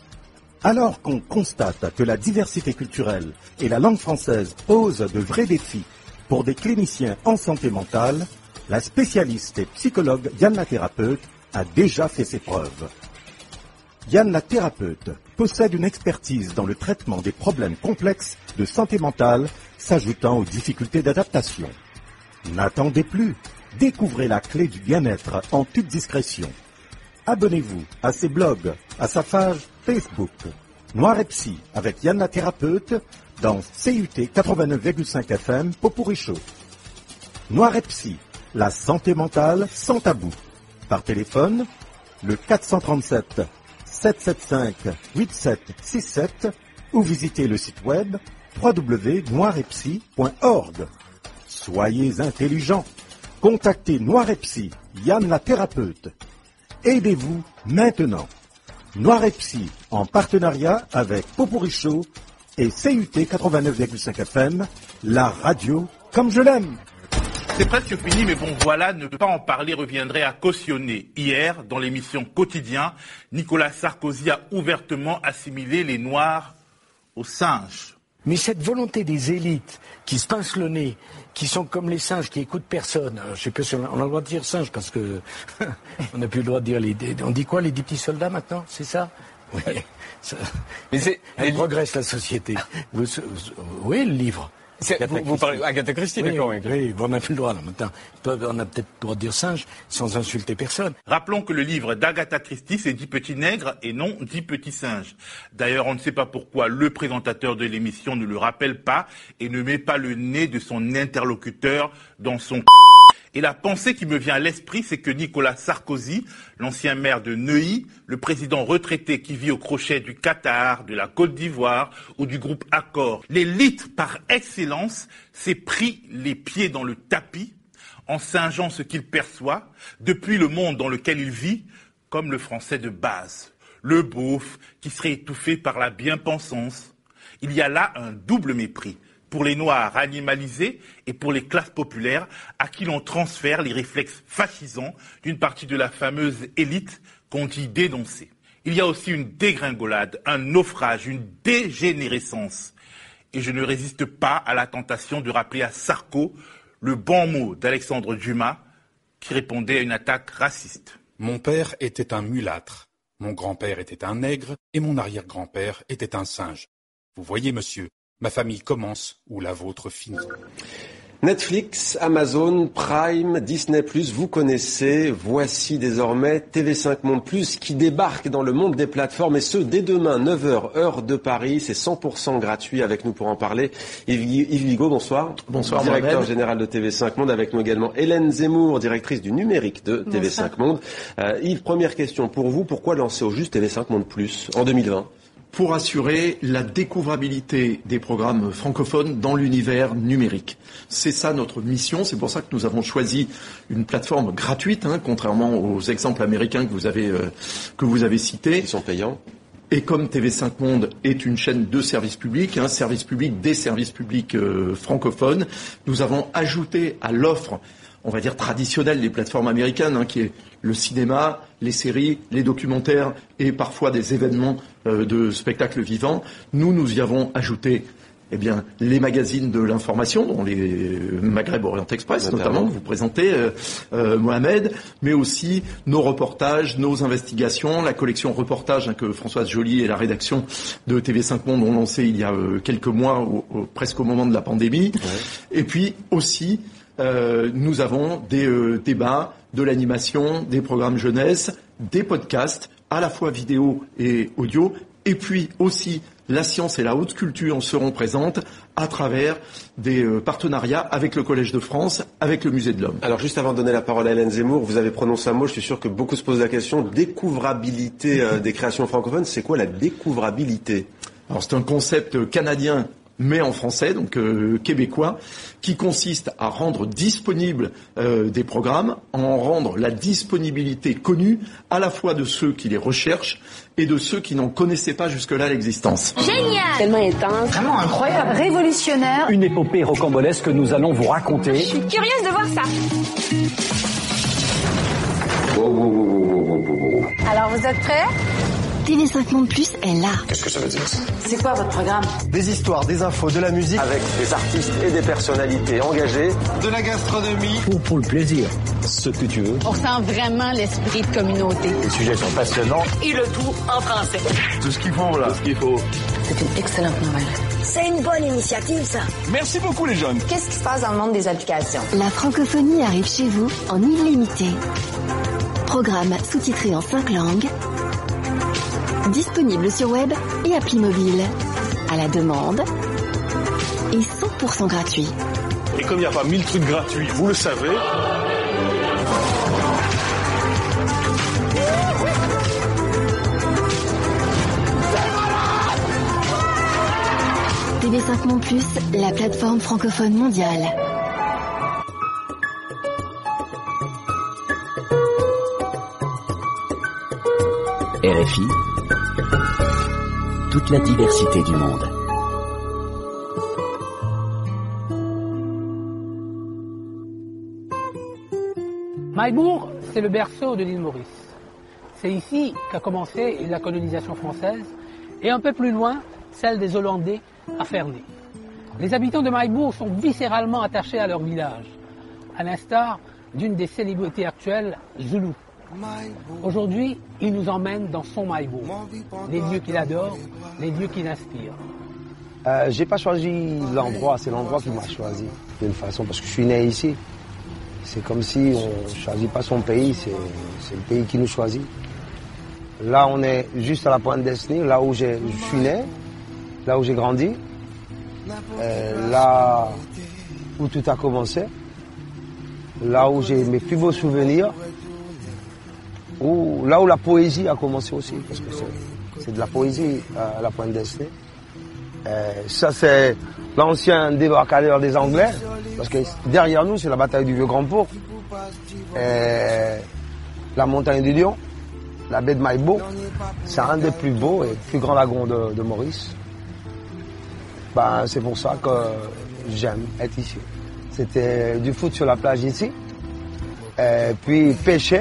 [SPEAKER 8] Alors qu'on constate que la diversité culturelle et la langue française posent de vrais défis pour des cliniciens en santé mentale, la spécialiste et psychologue Yann la thérapeute a déjà fait ses preuves. Yann la thérapeute possède une expertise dans le traitement des problèmes complexes de santé mentale s'ajoutant aux difficultés d'adaptation. N'attendez plus, découvrez la clé du bien-être en toute discrétion. Abonnez-vous à ses blogs, à sa page Facebook, Noir et Psy avec Yann la thérapeute dans C U T quatre-vingt-neuf virgule cinq F M Popuricho. Noir et Psy, la santé mentale sans tabou. Par téléphone, le quatre cent trente-sept, sept cent soixante-cinq, quatre-vingt-sept soixante-sept ou visitez le site web w w w point noir et psy point org. Soyez intelligents. Contactez Noir et Psy, Yann la thérapeute. Aidez-vous maintenant. Noir et Psy, en partenariat avec Popuricho et C U T quatre-vingt-neuf virgule cinq F M, la radio comme je l'aime.
[SPEAKER 16] C'est presque fini, mais bon voilà, ne pas en parler reviendrait à cautionner. Hier, dans l'émission Quotidien, Nicolas Sarkozy a ouvertement assimilé les Noirs aux singes.
[SPEAKER 17] Mais cette volonté des élites qui se pincent le nez, qui sont comme les singes, qui écoutent personne. Alors, je sais pas si on a, on a le droit de dire singe parce que on n'a plus le droit de dire les. On dit quoi, les dix petits soldats maintenant, c'est ça? Oui. Ça, mais c'est. Elle progresse la société. Vous, oui, le livre.
[SPEAKER 18] Vous, vous parlez Agatha Christie,
[SPEAKER 17] oui,
[SPEAKER 18] d'accord,
[SPEAKER 17] oui. Oui, on n'a plus le droit là maintenant. On a peut-être le droit de dire singe sans insulter personne.
[SPEAKER 16] Rappelons que le livre d'Agatha Christie, c'est dix petits nègres et non dix petits singes. D'ailleurs, on ne sait pas pourquoi le présentateur de l'émission ne le rappelle pas et ne met pas le nez de son interlocuteur dans son. Et la pensée qui me vient à l'esprit, c'est que Nicolas Sarkozy, l'ancien maire de Neuilly, le président retraité qui vit au crochet du Qatar, de la Côte d'Ivoire ou du groupe Accor, l'élite par excellence, s'est pris les pieds dans le tapis en singeant ce qu'il perçoit depuis le monde dans lequel il vit, comme le français de base, le beauf qui serait étouffé par la bien-pensance. Il y a là un double mépris. Pour les Noirs animalisés et pour les classes populaires à qui l'on transfère les réflexes fascisants d'une partie de la fameuse élite qu'on dit dénoncer. Il y a aussi une dégringolade, un naufrage, une dégénérescence. et je ne résiste pas à la tentation de rappeler à Sarko le bon mot d'Alexandre Dumas qui répondait à une attaque raciste.
[SPEAKER 19] Mon père était un mulâtre, mon grand-père était un nègre et mon arrière-grand-père était un singe. Vous voyez, monsieur, ma famille commence où la vôtre finit.
[SPEAKER 20] Netflix, Amazon, Prime, Disney plus, vous connaissez. Voici désormais T V cinq Monde plus qui débarque dans le monde des plateformes et ce, dès demain, neuf heures, heure de Paris. C'est cent pour cent gratuit. Avec nous pour en parler, Yves Vigo, bonsoir.
[SPEAKER 21] Bonsoir,
[SPEAKER 20] directeur
[SPEAKER 21] Mohamed.
[SPEAKER 20] général de T V cinq Monde. Avec nous également Hélène Zemmour, directrice du numérique de T V cinq Monde. Euh, Yves, première question pour vous. Pourquoi lancer au juste T V cinq Monde plus en deux mille vingt?
[SPEAKER 21] Pour assurer la découvrabilité des programmes francophones dans l'univers numérique. C'est ça notre mission, c'est pour ça que nous avons choisi une plateforme gratuite, hein, contrairement aux exemples américains que vous avez, euh, que vous avez cités.
[SPEAKER 20] Qui sont payants.
[SPEAKER 21] Et comme T V cinq Monde est une chaîne de service public, un hein, service public des services publics euh, francophones, nous avons ajouté à l'offre, on va dire traditionnelle des plateformes américaines, hein, qui est le cinéma, les séries, les documentaires et parfois des événements euh, de spectacles vivants. Nous, nous y avons ajouté eh bien, les magazines de l'information, dont les Maghreb Orient Express, notamment, notamment que vous présentez, euh, euh, Mohamed, mais aussi nos reportages, nos investigations, la collection reportages hein, que Françoise Joly et la rédaction de T V cinq Monde ont lancé il y a euh, quelques mois, au, au, presque au moment de la pandémie. Ouais. Et puis aussi, euh, nous avons des euh, débats, de l'animation, des programmes jeunesse, des podcasts, à la fois vidéo et audio, et puis aussi la science et la haute culture seront présentes à travers des euh, partenariats avec le Collège de France, avec le Musée de l'Homme.
[SPEAKER 20] Alors juste avant de donner la parole à Hélène Zemmour, vous avez prononcé un mot, je suis sûr que beaucoup se posent la question, découvrabilité euh, des créations francophones, c'est quoi la découvrabilité?
[SPEAKER 21] Alors c'est un concept canadien mais en français, donc euh, québécois, qui consiste à rendre disponibles euh, des programmes, à en rendre la disponibilité connue à la fois de ceux qui les recherchent et de ceux qui n'en connaissaient pas jusque-là l'existence.
[SPEAKER 22] Génial! Tellement intense, vraiment incroyable, révolutionnaire.
[SPEAKER 23] Une épopée rocambolesque que nous allons vous raconter.
[SPEAKER 22] Je suis curieuse de voir ça.
[SPEAKER 23] Oh, oh, oh, oh, oh, oh.
[SPEAKER 22] Alors vous êtes prêts?
[SPEAKER 6] T V cinq Monde Plus est là.
[SPEAKER 23] Qu'est-ce que ça veut dire ça?
[SPEAKER 22] C'est quoi votre programme?
[SPEAKER 20] Des histoires, des infos, de la musique, avec des artistes et des personnalités engagées.
[SPEAKER 1] De la gastronomie.
[SPEAKER 23] Pour, pour le plaisir, ce que tu veux.
[SPEAKER 22] On sent vraiment l'esprit de communauté.
[SPEAKER 23] Les sujets sont passionnants.
[SPEAKER 22] Et le tout en français.
[SPEAKER 20] Tout ce qu'il faut là. Tout ce qu'il faut.
[SPEAKER 22] C'est une excellente nouvelle.
[SPEAKER 13] C'est une bonne initiative, ça.
[SPEAKER 23] Merci beaucoup les jeunes.
[SPEAKER 22] Qu'est-ce qui se passe dans le monde des applications?
[SPEAKER 6] La francophonie arrive chez vous en illimité. Programme sous-titré en cinq langues. Disponible sur web et appli mobile. À la demande. Et cent pour cent gratuit.
[SPEAKER 19] Et comme il n'y a pas mille trucs gratuits, vous le savez.
[SPEAKER 6] T V cinq Monde Plus, la plateforme francophone mondiale.
[SPEAKER 24] R F I, toute la diversité du monde.
[SPEAKER 25] Maillebourg, c'est le berceau de l'île Maurice. C'est ici qu'a commencé la colonisation française et un peu plus loin, celle des Hollandais à Ferney. Les habitants de Maillebourg sont viscéralement attachés à leur village, à l'instar d'une des célébrités actuelles, Zoulou. Aujourd'hui, il nous emmène dans son Maillebourg, les lieux qu'il adore, les lieux qui l'inspirent.
[SPEAKER 26] Euh, j'ai pas choisi l'endroit, c'est l'endroit qui m'a choisi d'une façon, parce que je suis né ici. C'est comme si on ne choisit pas son pays, c'est, c'est le pays qui nous choisit. Là, on est juste à la pointe d'Esny, là où j'ai, je suis né, là où j'ai grandi, euh, là où tout a commencé, là où j'ai mes plus beaux souvenirs, où, là où la poésie a commencé aussi, parce que c'est, c'est de la poésie à la pointe d'Esny. Euh, ça, c'est l'ancien débarcadère des Anglais, parce que derrière nous, c'est la bataille du Vieux-Grand-Port, euh, la montagne du Lion, la baie de Maillebourg. C'est un des plus beaux et plus grands lagons de, de Maurice. Ben, c'est pour ça que j'aime être ici. C'était du foot sur la plage ici, euh, puis pêcher,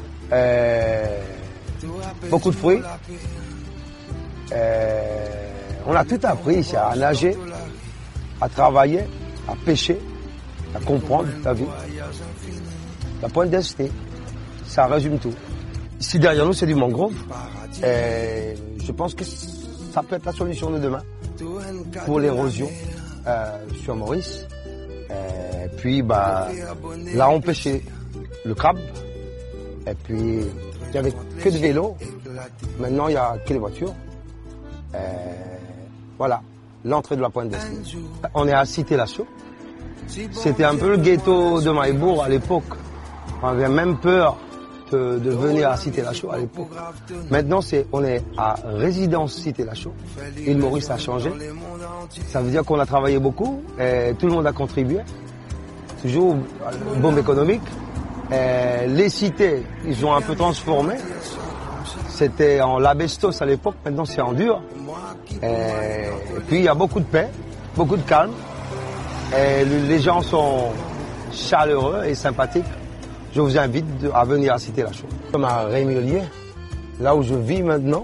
[SPEAKER 26] euh, beaucoup de fruits, euh, On a tout appris ici, à nager, à travailler, à pêcher, à comprendre la vie. La pointe d'Est, ça résume tout. Ici derrière nous, c'est du mangrove. Et je pense que ça peut être la solution de demain pour l'érosion euh, sur Maurice. Et puis, bah, là, on pêchait le crabe. Et puis, il n'y avait que des vélos. Maintenant, il n'y a que les voitures. Et voilà, l'entrée de la pointe d'Est. On est à Cité-la-Chaux. C'était un peu le ghetto de Maïbourg à l'époque. On avait même peur de, de venir à Cité-la-Chaux à l'époque. Maintenant, c'est, on est à Résidence Cité-la-Chaux. Île Maurice a changé. Ça veut dire qu'on a travaillé beaucoup et tout le monde a contribué. Toujours une bombe économique. Et les cités, ils ont un peu transformé. C'était en labestos à l'époque, maintenant c'est en dur. Et, et puis il y a beaucoup de paix, beaucoup de calme. Et les gens sont chaleureux et sympathiques. Je vous invite à venir à Cité-la-Chaux. Comme à Rémilier, là où je vis maintenant,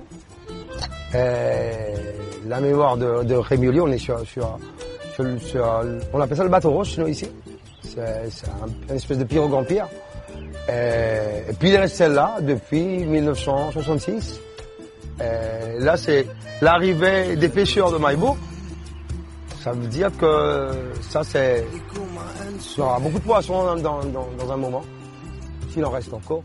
[SPEAKER 26] la mémoire de, de Rémilier, on est sur, sur, sur, sur, on appelle ça le bateau roche, nous, ici. C'est, c'est un, une espèce de pirogue en pierre. Et, et puis il reste celle-là depuis mille neuf cent soixante-six. Et là, c'est l'arrivée des pêcheurs de Maïbourg. Ça veut dire que ça, c'est... Il y aura beaucoup de poissons dans, dans, dans, dans un moment, s'il en reste encore.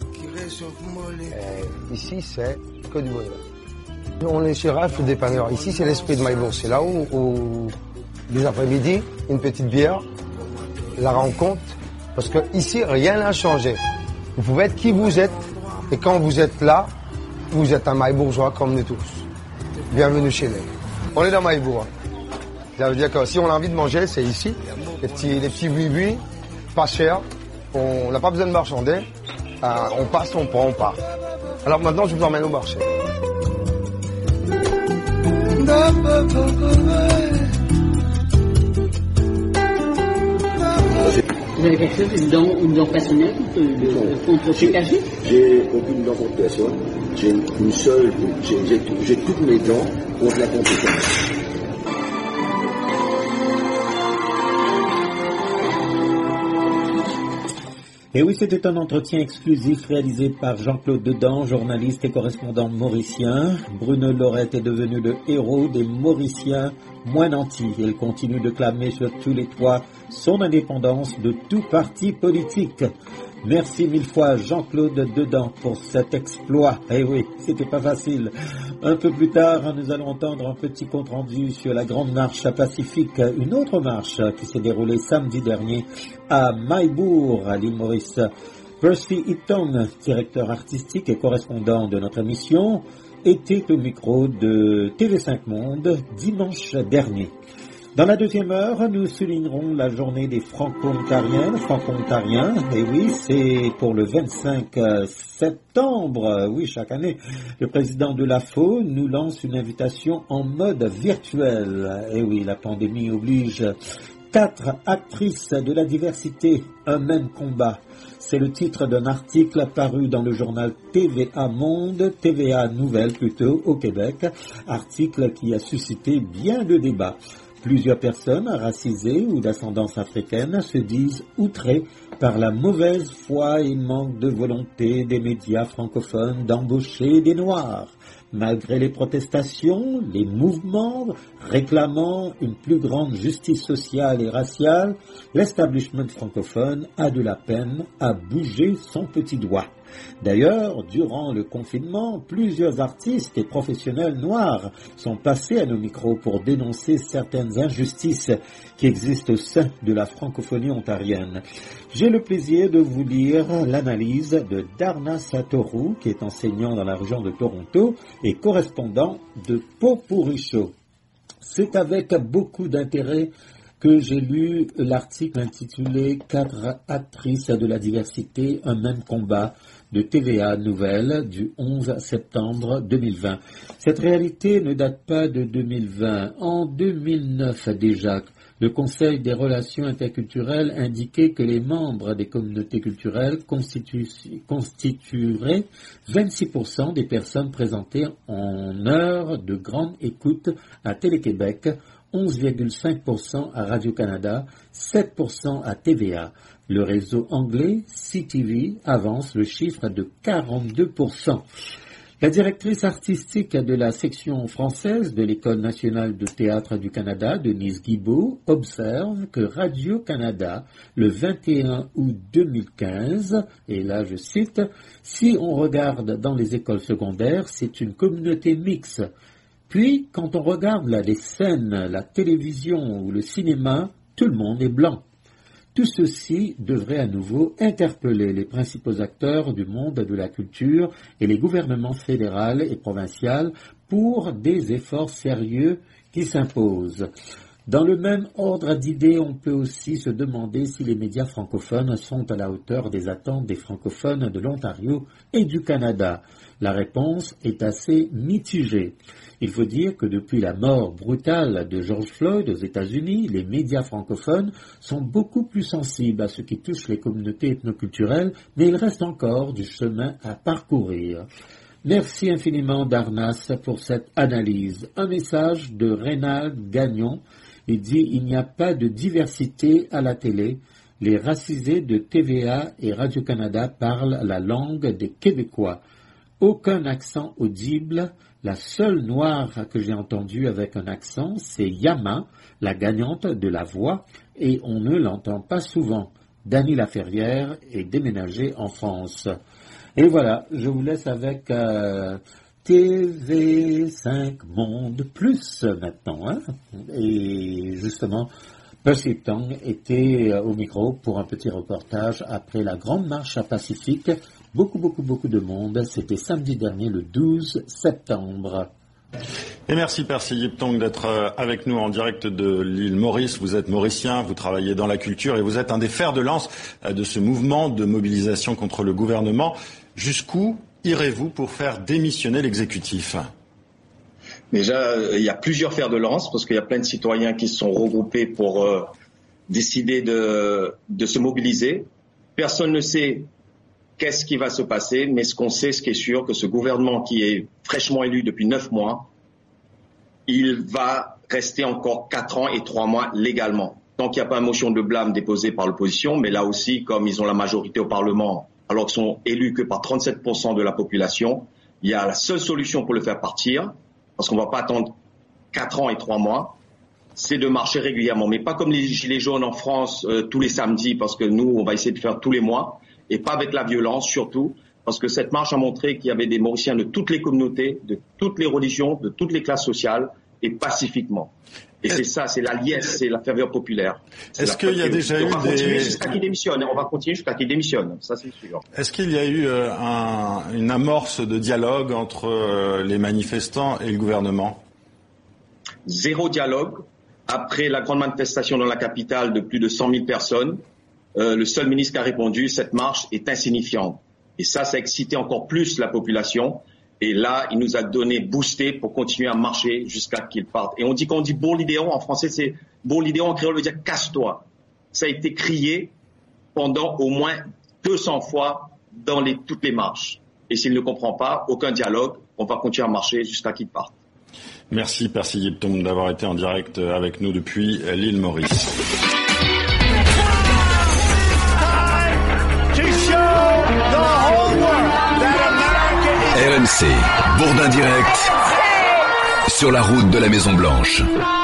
[SPEAKER 26] Et ici, c'est que du bonheur. On est chez Ralph le dépanneur. Ici, c'est l'esprit de Maïbourg. C'est là où, où les après-midi, une petite bière, la rencontre. Parce que ici, rien n'a changé. Vous pouvez être qui vous êtes. Et quand vous êtes là, vous êtes un Maïbourgeois comme nous tous. Bienvenue chez nous. On est dans Maïbourg. Ça veut dire que si on a envie de manger, c'est ici. Les petits, les petits buis-buis, pas cher. On n'a pas besoin de marchander. Euh, on passe, on prend, on part. Alors maintenant, je vous emmène au marché.
[SPEAKER 3] Vous avez quelque chose, une dent, une dent personnelle contre P K G?
[SPEAKER 23] J'ai aucune dent contre personne. J'ai une seule, j'ai, j'ai, j'ai toutes mes dents contre la compétence.
[SPEAKER 4] Et oui, c'était un entretien exclusif réalisé par Jean-Claude Dedan, journaliste et correspondant mauricien. Bruno Lorette est devenu le héros des Mauriciens moins nantis. Il continue de clamer sur tous les toits son indépendance de tout parti politique. Merci mille fois Jean-Claude Dedan pour cet exploit. Eh oui, c'était pas facile. Un peu plus tard, nous allons entendre un petit compte-rendu sur la grande marche pacifique, une autre marche qui s'est déroulée samedi dernier à Maïbourg, à l'île Maurice. Percy Hitton, directeur artistique et correspondant de notre émission, était au micro de T V cinq Monde dimanche dernier. Dans la deuxième heure, nous soulignerons la journée des Franco-Ontariennes, Franco-Ontariens. Et oui, c'est pour le vingt-cinq septembre. Oui, chaque année, le président de l'A F O nous lance une invitation en mode virtuel. Et oui, la pandémie oblige. Quatre actrices de la diversité, un même combat. C'est le titre d'un article paru dans le journal T V A Monde, T V A Nouvelles plutôt, au Québec. Article qui a suscité bien de débats. Plusieurs personnes racisées ou d'ascendance africaine se disent outrées par la mauvaise foi et manque de volonté des médias francophones d'embaucher des Noirs. Malgré les protestations, les mouvements réclamant une plus grande justice sociale et raciale, l'establishment francophone a de la peine à bouger son petit doigt. D'ailleurs, durant le confinement, plusieurs artistes et professionnels noirs sont passés à nos micros pour dénoncer certaines injustices qui existent au sein de la francophonie ontarienne. J'ai le plaisir de vous lire l'analyse de Darna Satoru, qui est enseignant dans la région de Toronto et correspondant de Popuricho. C'est avec beaucoup d'intérêt que j'ai lu l'article intitulé « Quatre actrices de la diversité, un même combat » de T V A Nouvelles du onze septembre deux mille vingt. Cette réalité ne date pas de deux mille vingt. En deux mille neuf déjà, Le Conseil des relations interculturelles indiquait que les membres des communautés culturelles constitu- constitueraient vingt-six pour cent des personnes présentées en heure de grande écoute à Télé-Québec, onze virgule cinq pour cent à Radio-Canada, sept pour cent à T V A. Le réseau anglais C T V avance le chiffre de quarante-deux pour cent. La directrice artistique de la section française de l'École nationale de théâtre du Canada, Denise Guibault, observe que Radio-Canada, le vingt et un août deux mille quinze, et là je cite, « Si on regarde dans les écoles secondaires, c'est une communauté mixte. Puis, quand on regarde là, les scènes, la télévision ou le cinéma, tout le monde est blanc. » Tout ceci devrait à nouveau interpeller les principaux acteurs du monde de la culture et les gouvernements fédéral et provincial pour des efforts sérieux qui s'imposent. Dans le même ordre d'idées, on peut aussi se demander si les médias francophones sont à la hauteur des attentes des francophones de l'Ontario et du Canada. La réponse est assez mitigée. Il faut dire que depuis la mort brutale de George Floyd aux États-Unis, les médias francophones sont beaucoup plus sensibles à ce qui touche les communautés ethnoculturelles, mais il reste encore du chemin à parcourir. Merci infiniment Darnas pour cette analyse. Un message de Rénal Gagnon. Il dit « Il n'y a pas de diversité à la télé. Les racisés de T V A et Radio-Canada parlent la langue des Québécois. Aucun accent audible. La seule noire que j'ai entendue avec un accent, c'est Yama, la gagnante de La Voix, et on ne l'entend pas souvent. Dany Laferrière est déménagée en France. » Et voilà, je vous laisse avec euh, T V cinq Monde Plus maintenant. Hein? Et justement, Percy Tong était au micro pour un petit reportage après la grande marche à Pacifique. Beaucoup, beaucoup, beaucoup de monde. C'était samedi dernier, le douze septembre.
[SPEAKER 5] Et merci Percy Yiptong d'être avec nous en direct de l'île Maurice. Vous êtes mauricien, vous travaillez dans la culture et vous êtes un des fers de lance de ce mouvement de mobilisation contre le gouvernement. Jusqu'où irez-vous pour faire démissionner l'exécutif ?
[SPEAKER 9] Déjà, il y a plusieurs fers de lance parce qu'il y a plein de citoyens qui se sont regroupés pour euh, décider de, de se mobiliser. Personne ne sait qu'est-ce qui va se passer, mais ce qu'on sait, ce qui est sûr, que ce gouvernement qui est fraîchement élu depuis neuf mois, il va rester encore quatre ans et trois mois légalement. Tant qu'il n'y a pas une motion de blâme déposée par l'opposition, mais là aussi, comme ils ont la majorité au Parlement, alors qu'ils sont élus que par trente-sept pour cent de la population, il y a la seule solution pour le faire partir, parce qu'on ne va pas attendre quatre ans et trois mois, c'est de marcher régulièrement. Mais pas comme les gilets jaunes en France euh, tous les samedis, parce que nous, on va essayer de faire tous les mois, et pas avec la violence surtout, parce que cette marche a montré qu'il y avait des Mauriciens de toutes les communautés, de toutes les religions, de toutes les classes sociales, et pacifiquement. Et c'est ça, c'est la liesse, c'est la ferveur populaire.
[SPEAKER 5] Est-ce qu'il y a déjà eu des...
[SPEAKER 9] On va continuer jusqu'à qu'il démissionne, on va continuer jusqu'à qu'il démissionne, ça c'est sûr.
[SPEAKER 5] Est-ce qu'il y a eu euh, un, une amorce de dialogue entre euh, les manifestants et le gouvernement ?
[SPEAKER 9] Zéro dialogue. Après la grande manifestation dans la capitale de plus de cent mille personnes, euh, le seul ministre qui a répondu, cette marche est insignifiante. Et ça, ça a excité encore plus la population. Et là, il nous a donné boosté pour continuer à marcher jusqu'à qu'il parte. Et on dit qu'on dit Bolidéon, en français c'est Bolidéon, en créole veut dire casse-toi. Ça a été crié pendant au moins deux cents fois dans les, toutes les marches. Et s'il ne comprend pas, aucun dialogue, on va continuer à marcher jusqu'à qu'il parte.
[SPEAKER 5] Merci Percy Yiptong d'avoir été en direct avec nous depuis l'île Maurice.
[SPEAKER 10] R M C, Bourdin Direct, sur la route de la Maison Blanche.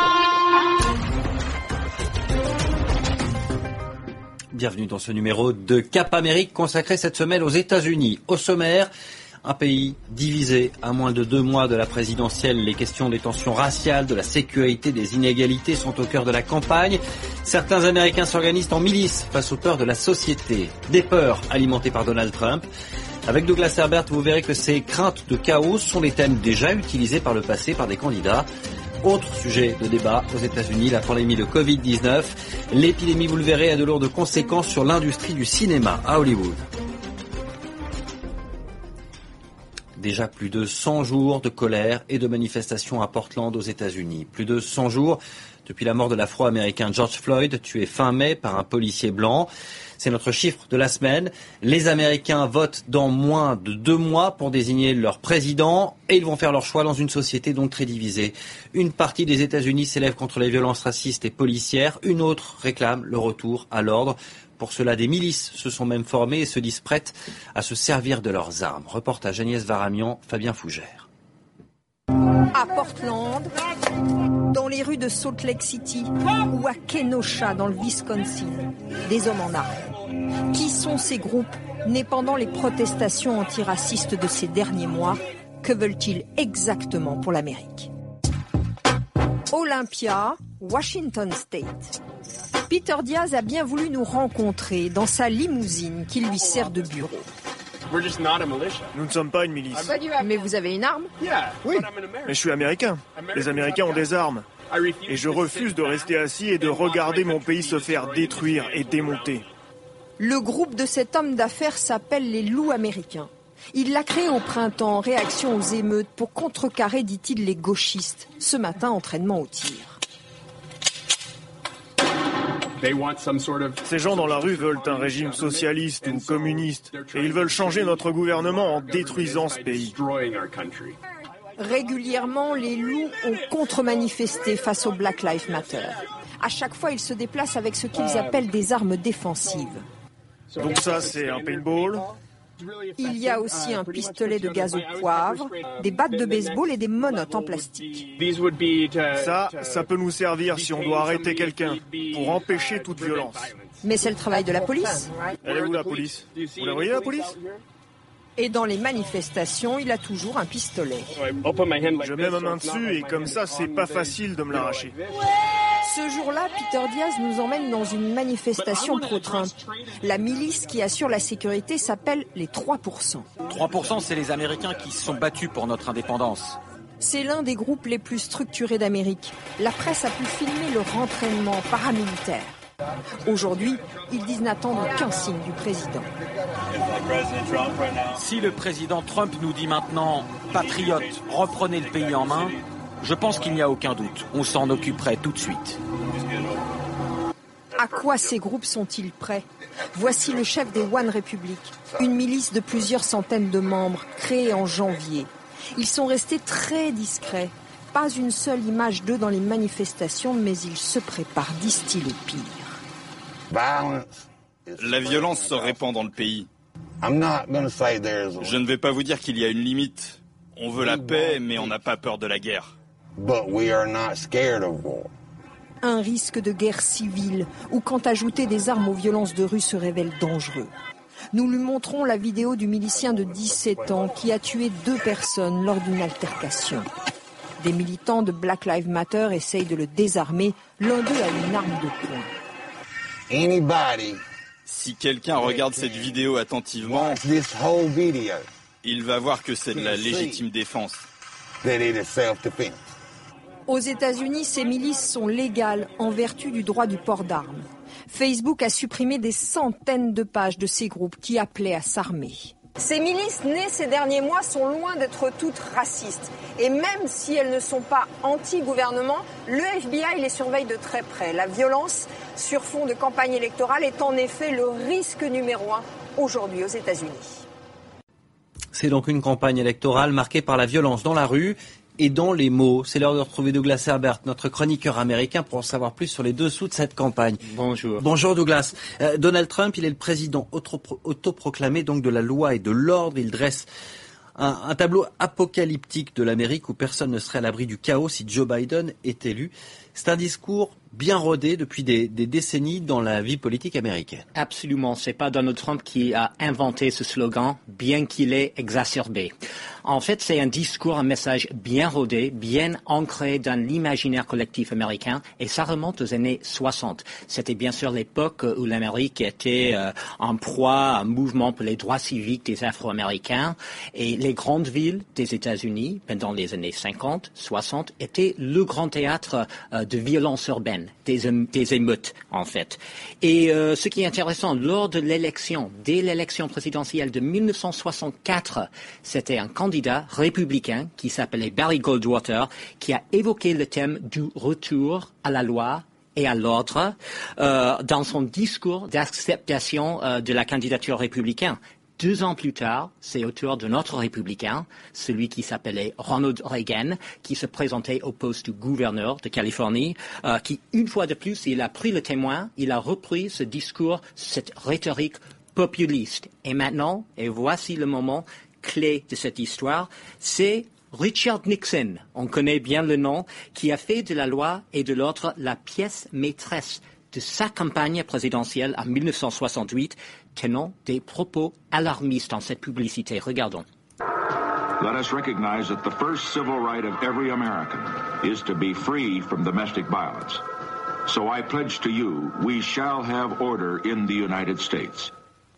[SPEAKER 11] Bienvenue dans ce numéro de Cap Amérique consacré cette semaine aux États-Unis. Au sommaire, un pays divisé à moins de deux mois de la présidentielle. Les questions des tensions raciales, de la sécurité, des inégalités sont au cœur de la campagne. Certains Américains s'organisent en milice face aux peurs de la société. Des peurs alimentées par Donald Trump. Avec Douglas Herbert, vous verrez que ces craintes de chaos sont des thèmes déjà utilisés par le passé par des candidats. Autre sujet de débat aux États-Unis, la pandémie de covid dix-neuf. L'épidémie, vous le verrez, a de lourdes conséquences sur l'industrie du cinéma à Hollywood. Déjà plus de cent jours de colère et de manifestations à Portland aux États-Unis. Plus de cent jours depuis la mort de l'Afro-Américain George Floyd, tué fin mai par un policier blanc. C'est notre chiffre de la semaine. Les Américains votent dans moins de deux mois pour désigner leur président et ils vont faire leur choix dans une société donc très divisée. Une partie des États-Unis s'élève contre les violences racistes et policières. Une autre réclame le retour à l'ordre. Pour cela, des milices se sont même formées et se disent prêtes à se servir de leurs armes. Reportage Agnès Varamian, Fabien Fougère.
[SPEAKER 2] À Portland, dans les rues de Salt Lake City ou à Kenosha dans le Wisconsin, des hommes en armes. Qui sont ces groupes nés pendant les protestations antiracistes de ces derniers mois? Que veulent-ils exactement pour l'Amérique? Olympia, Washington State. Peter Diaz a bien voulu nous rencontrer dans sa limousine qui lui sert de bureau.
[SPEAKER 7] Nous ne sommes pas une milice.
[SPEAKER 2] Mais vous avez une arme?
[SPEAKER 7] Oui, mais je suis américain. Les Américains ont des armes. Et je refuse de rester assis et de regarder mon pays se faire détruire et démonter.
[SPEAKER 2] Le groupe de cet homme d'affaires s'appelle les Loups américains. Il l'a créé au printemps en réaction aux émeutes pour contrecarrer, dit-il, les gauchistes. Ce matin, entraînement au tir.
[SPEAKER 7] Ces gens dans la rue veulent un régime socialiste ou communiste et ils veulent changer notre gouvernement en détruisant ce pays.
[SPEAKER 2] Régulièrement, les loups ont contre-manifesté face au Black Lives Matter. À chaque fois, ils se déplacent avec ce qu'ils appellent des armes défensives.
[SPEAKER 7] Donc ça, c'est un paintball.
[SPEAKER 2] Il y a aussi un pistolet de gaz au poivre, des battes de baseball et des menottes en plastique.
[SPEAKER 7] Ça, ça peut nous servir si on doit arrêter quelqu'un, pour empêcher toute violence.
[SPEAKER 2] Mais c'est le travail de la police.
[SPEAKER 7] Elle est où la police? Vous la voyez la police?
[SPEAKER 2] Et dans les manifestations, il a toujours un pistolet.
[SPEAKER 7] Je mets ma main dessus et comme ça, c'est pas facile de me l'arracher.
[SPEAKER 2] Ce jour-là, Peter Diaz nous emmène dans une manifestation pro-Trump. La milice qui assure la sécurité s'appelle les trois pour cent.
[SPEAKER 8] trois pour cent, c'est les Américains qui se sont battus pour notre indépendance.
[SPEAKER 2] C'est l'un des groupes les plus structurés d'Amérique. La presse a pu filmer leur entraînement paramilitaire. Aujourd'hui, ils disent n'attendre qu'un signe du président.
[SPEAKER 8] Si le président Trump nous dit maintenant « Patriotes, reprenez le pays en main », je pense qu'il n'y a aucun doute. On s'en occuperait tout de suite.
[SPEAKER 2] À quoi ces groupes sont-ils prêts? Voici le chef des One Republic, une milice de plusieurs centaines de membres créée en janvier. Ils sont restés très discrets. Pas une seule image d'eux dans les manifestations, mais ils se préparent, disent-ils, au pire.
[SPEAKER 12] La violence se répand dans le pays. Je ne vais pas vous dire qu'il y a une limite. On veut la paix, mais on n'a pas peur de la guerre.
[SPEAKER 2] Un risque de guerre civile, ou quand ajouter des armes aux violences de rue se révèle dangereux. Nous lui montrons la vidéo du milicien de dix-sept ans qui a tué deux personnes lors d'une altercation. Des militants de Black Lives Matter essayent de le désarmer. L'un d'eux a une arme de poing.
[SPEAKER 12] Si quelqu'un regarde cette vidéo attentivement, il va voir que c'est de la légitime défense.
[SPEAKER 2] Aux États-Unis, ces milices sont légales en vertu du droit du port d'armes. Facebook a supprimé des centaines de pages de ces groupes qui appelaient à s'armer. Ces milices nées ces derniers mois sont loin d'être toutes racistes. Et même si elles ne sont pas anti-gouvernement, le F B I les surveille de très près. La violence sur fond de campagne électorale est en effet le risque numéro un aujourd'hui aux États-Unis.
[SPEAKER 11] C'est donc une campagne électorale marquée par la violence dans la rue et dans les mots. C'est l'heure de retrouver Douglas Herbert, notre chroniqueur américain, pour en savoir plus sur les dessous de cette campagne.
[SPEAKER 14] Bonjour.
[SPEAKER 11] Bonjour Douglas. Euh, Donald Trump, il est le président auto- autoproclamé donc de la loi et de l'ordre. Il dresse un, un tableau apocalyptique de l'Amérique où personne ne serait à l'abri du chaos si Joe Biden est élu. C'est un discours bien rodé depuis des, des décennies dans la vie politique américaine.
[SPEAKER 14] Absolument. C'est pas Donald Trump qui a inventé ce slogan, bien qu'il ait exacerbé. En fait, c'est un discours, un message bien rodé, bien ancré dans l'imaginaire collectif américain, et ça remonte aux années soixante. C'était bien sûr l'époque où l'Amérique était euh, en proie à un mouvement pour les droits civiques des Afro-Américains, et les grandes villes des États-Unis, pendant les années cinquante, soixante, étaient le grand théâtre euh, de violence urbaine, des, des émeutes en fait. Et euh, ce qui est intéressant, lors de l'élection, dès l'élection présidentielle de mille neuf cent soixante-quatre, c'était un candidat républicain qui s'appelait Barry Goldwater qui a évoqué le thème du retour à la loi et à l'ordre euh, dans son discours d'acceptation euh, de la candidature républicaine. Deux ans plus tard, c'est au tour de notre républicain, celui qui s'appelait Ronald Reagan, qui se présentait au poste de gouverneur de Californie, euh, qui, une fois de plus, il a pris le témoin, il a repris ce discours, cette rhétorique populiste. Et maintenant, et voici le moment clé de cette histoire, c'est Richard Nixon, on connaît bien le nom, qui a fait de la loi et de l'ordre la pièce maîtresse de sa campagne présidentielle en mille neuf cent soixante-huit, tenant des propos alarmistes dans cette publicité. Regardons.
[SPEAKER 1] Let us recognize that the first civil right of every American is to be free from domestic violence. So I pledge to you, we shall have order in the United States.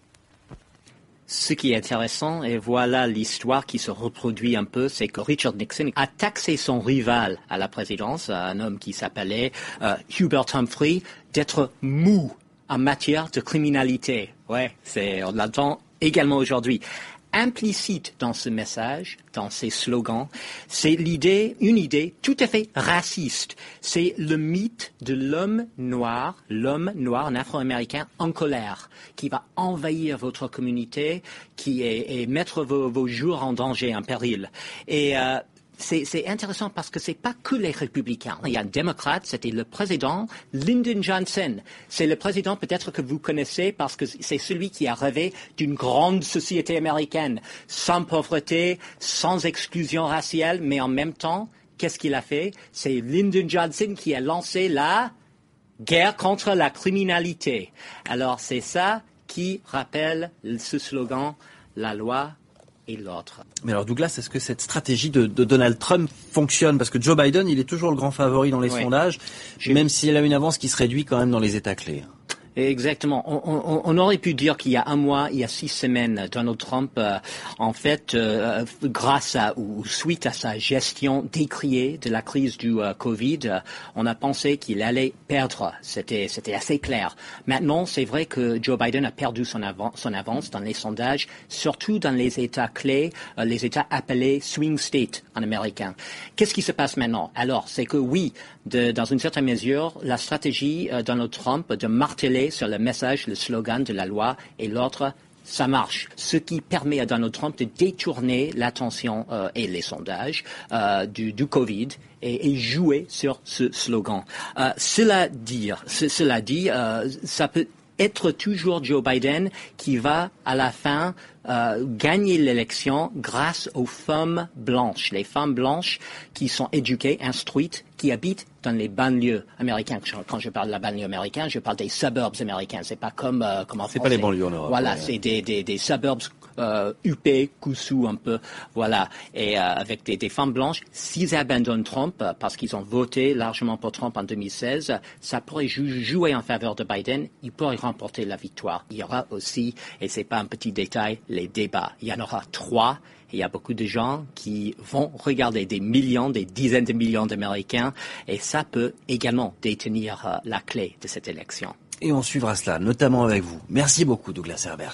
[SPEAKER 14] Ce qui est intéressant, et voilà l'histoire qui se reproduit un peu, c'est que Richard Nixon a taxé son rival à la présidence, un homme qui s'appelait euh, Hubert Humphrey, d'être mou en matière de criminalité. Ouais, c'est, on l'entend également aujourd'hui. Implicite dans ce message, dans ces slogans, c'est l'idée, une idée tout à fait raciste. C'est le mythe de l'homme noir, l'homme noir, un Afro-Américain en colère, qui va envahir votre communauté, qui est, et mettre vos, vos jours en danger, en péril. Et euh, C'est, c'est intéressant parce que c'est pas que les républicains. Il y a un démocrate, c'était le président Lyndon Johnson. C'est le président peut-être que vous connaissez parce que c'est celui qui a rêvé d'une grande société américaine, sans pauvreté, sans exclusion raciale, mais en même temps, qu'est-ce qu'il a fait? C'est Lyndon Johnson qui a lancé la guerre contre la criminalité. Alors c'est ça qui rappelle ce slogan, la loi et l'autre.
[SPEAKER 11] Mais alors Douglas, est-ce que cette stratégie de, de Donald Trump fonctionne? Parce que Joe Biden, il est toujours le grand favori dans les oui. sondages, Je... même s'il a une avance qui se réduit quand même dans les États clés.
[SPEAKER 14] Exactement. On, on, on aurait pu dire qu'il y a un mois, il y a six semaines, Donald Trump, euh, en fait, euh, grâce à ou suite à sa gestion décriée de la crise du euh, Covid, euh, on a pensé qu'il allait perdre. C'était, c'était assez clair. Maintenant, c'est vrai que Joe Biden a perdu son, avan- son avance dans les sondages, surtout dans les États clés, euh, les États appelés swing states en américain. Qu'est-ce qui se passe maintenant? Alors, c'est que oui, de, dans une certaine mesure, la stratégie euh, Donald Trump de marteler sur le message, le slogan de la loi et l'autre, ça marche. Ce qui permet à Donald Trump de détourner l'attention euh, et les sondages euh, du, du Covid et, et jouer sur ce slogan. Euh, cela dit, c- cela dit, euh, ça peut être toujours Joe Biden qui va à la fin euh, gagner l'élection grâce aux femmes blanches, les femmes blanches qui sont éduquées, instruites, qui habitent dans les banlieues américaines. Quand je parle de la banlieue américaine, je parle des suburbs américains. C'est pas comme euh, comme en France.
[SPEAKER 11] C'est pas les banlieues en Europe.
[SPEAKER 14] Voilà,
[SPEAKER 11] ouais.
[SPEAKER 14] c'est des des des suburbs euh, huppés, coussous un peu. Voilà, et euh, avec des, des femmes blanches, s'ils abandonnent Trump euh, parce qu'ils ont voté largement pour Trump en deux mille seize, ça pourrait jou- jouer en faveur de Biden. Il pourrait remporter la victoire. Il y aura aussi, et c'est pas un petit détail, les débats. Il y en aura trois. Il y a beaucoup de gens qui vont regarder, des millions, des dizaines de millions d'Américains, et ça peut également détenir euh, la clé de cette élection.
[SPEAKER 11] Et on suivra cela, notamment avec vous. Merci beaucoup, Douglas Herbert.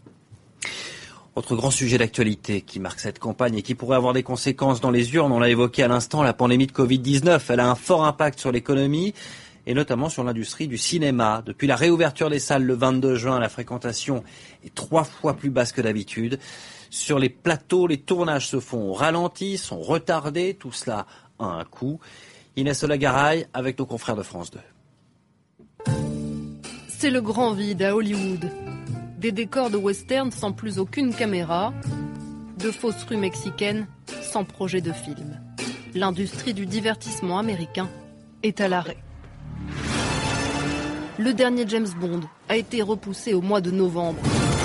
[SPEAKER 11] Autre grand sujet d'actualité qui marque cette campagne et qui pourrait avoir des conséquences dans les urnes, on l'a évoqué à l'instant, la pandémie de covid dix-neuf. Elle a un fort impact sur l'économie et notamment sur l'industrie du cinéma. Depuis la réouverture des salles le vingt-deux juin, la fréquentation est trois fois plus basse que d'habitude. Sur les plateaux, les tournages se font au ralenti, sont retardés. Tout cela a un coût. Inès Olagaray avec nos confrères de France deux.
[SPEAKER 15] C'est le grand vide à Hollywood. Des décors de western sans plus aucune caméra. De fausses rues mexicaines sans projet de film. L'industrie du divertissement américain est à l'arrêt. Le dernier James Bond a été repoussé au mois de novembre.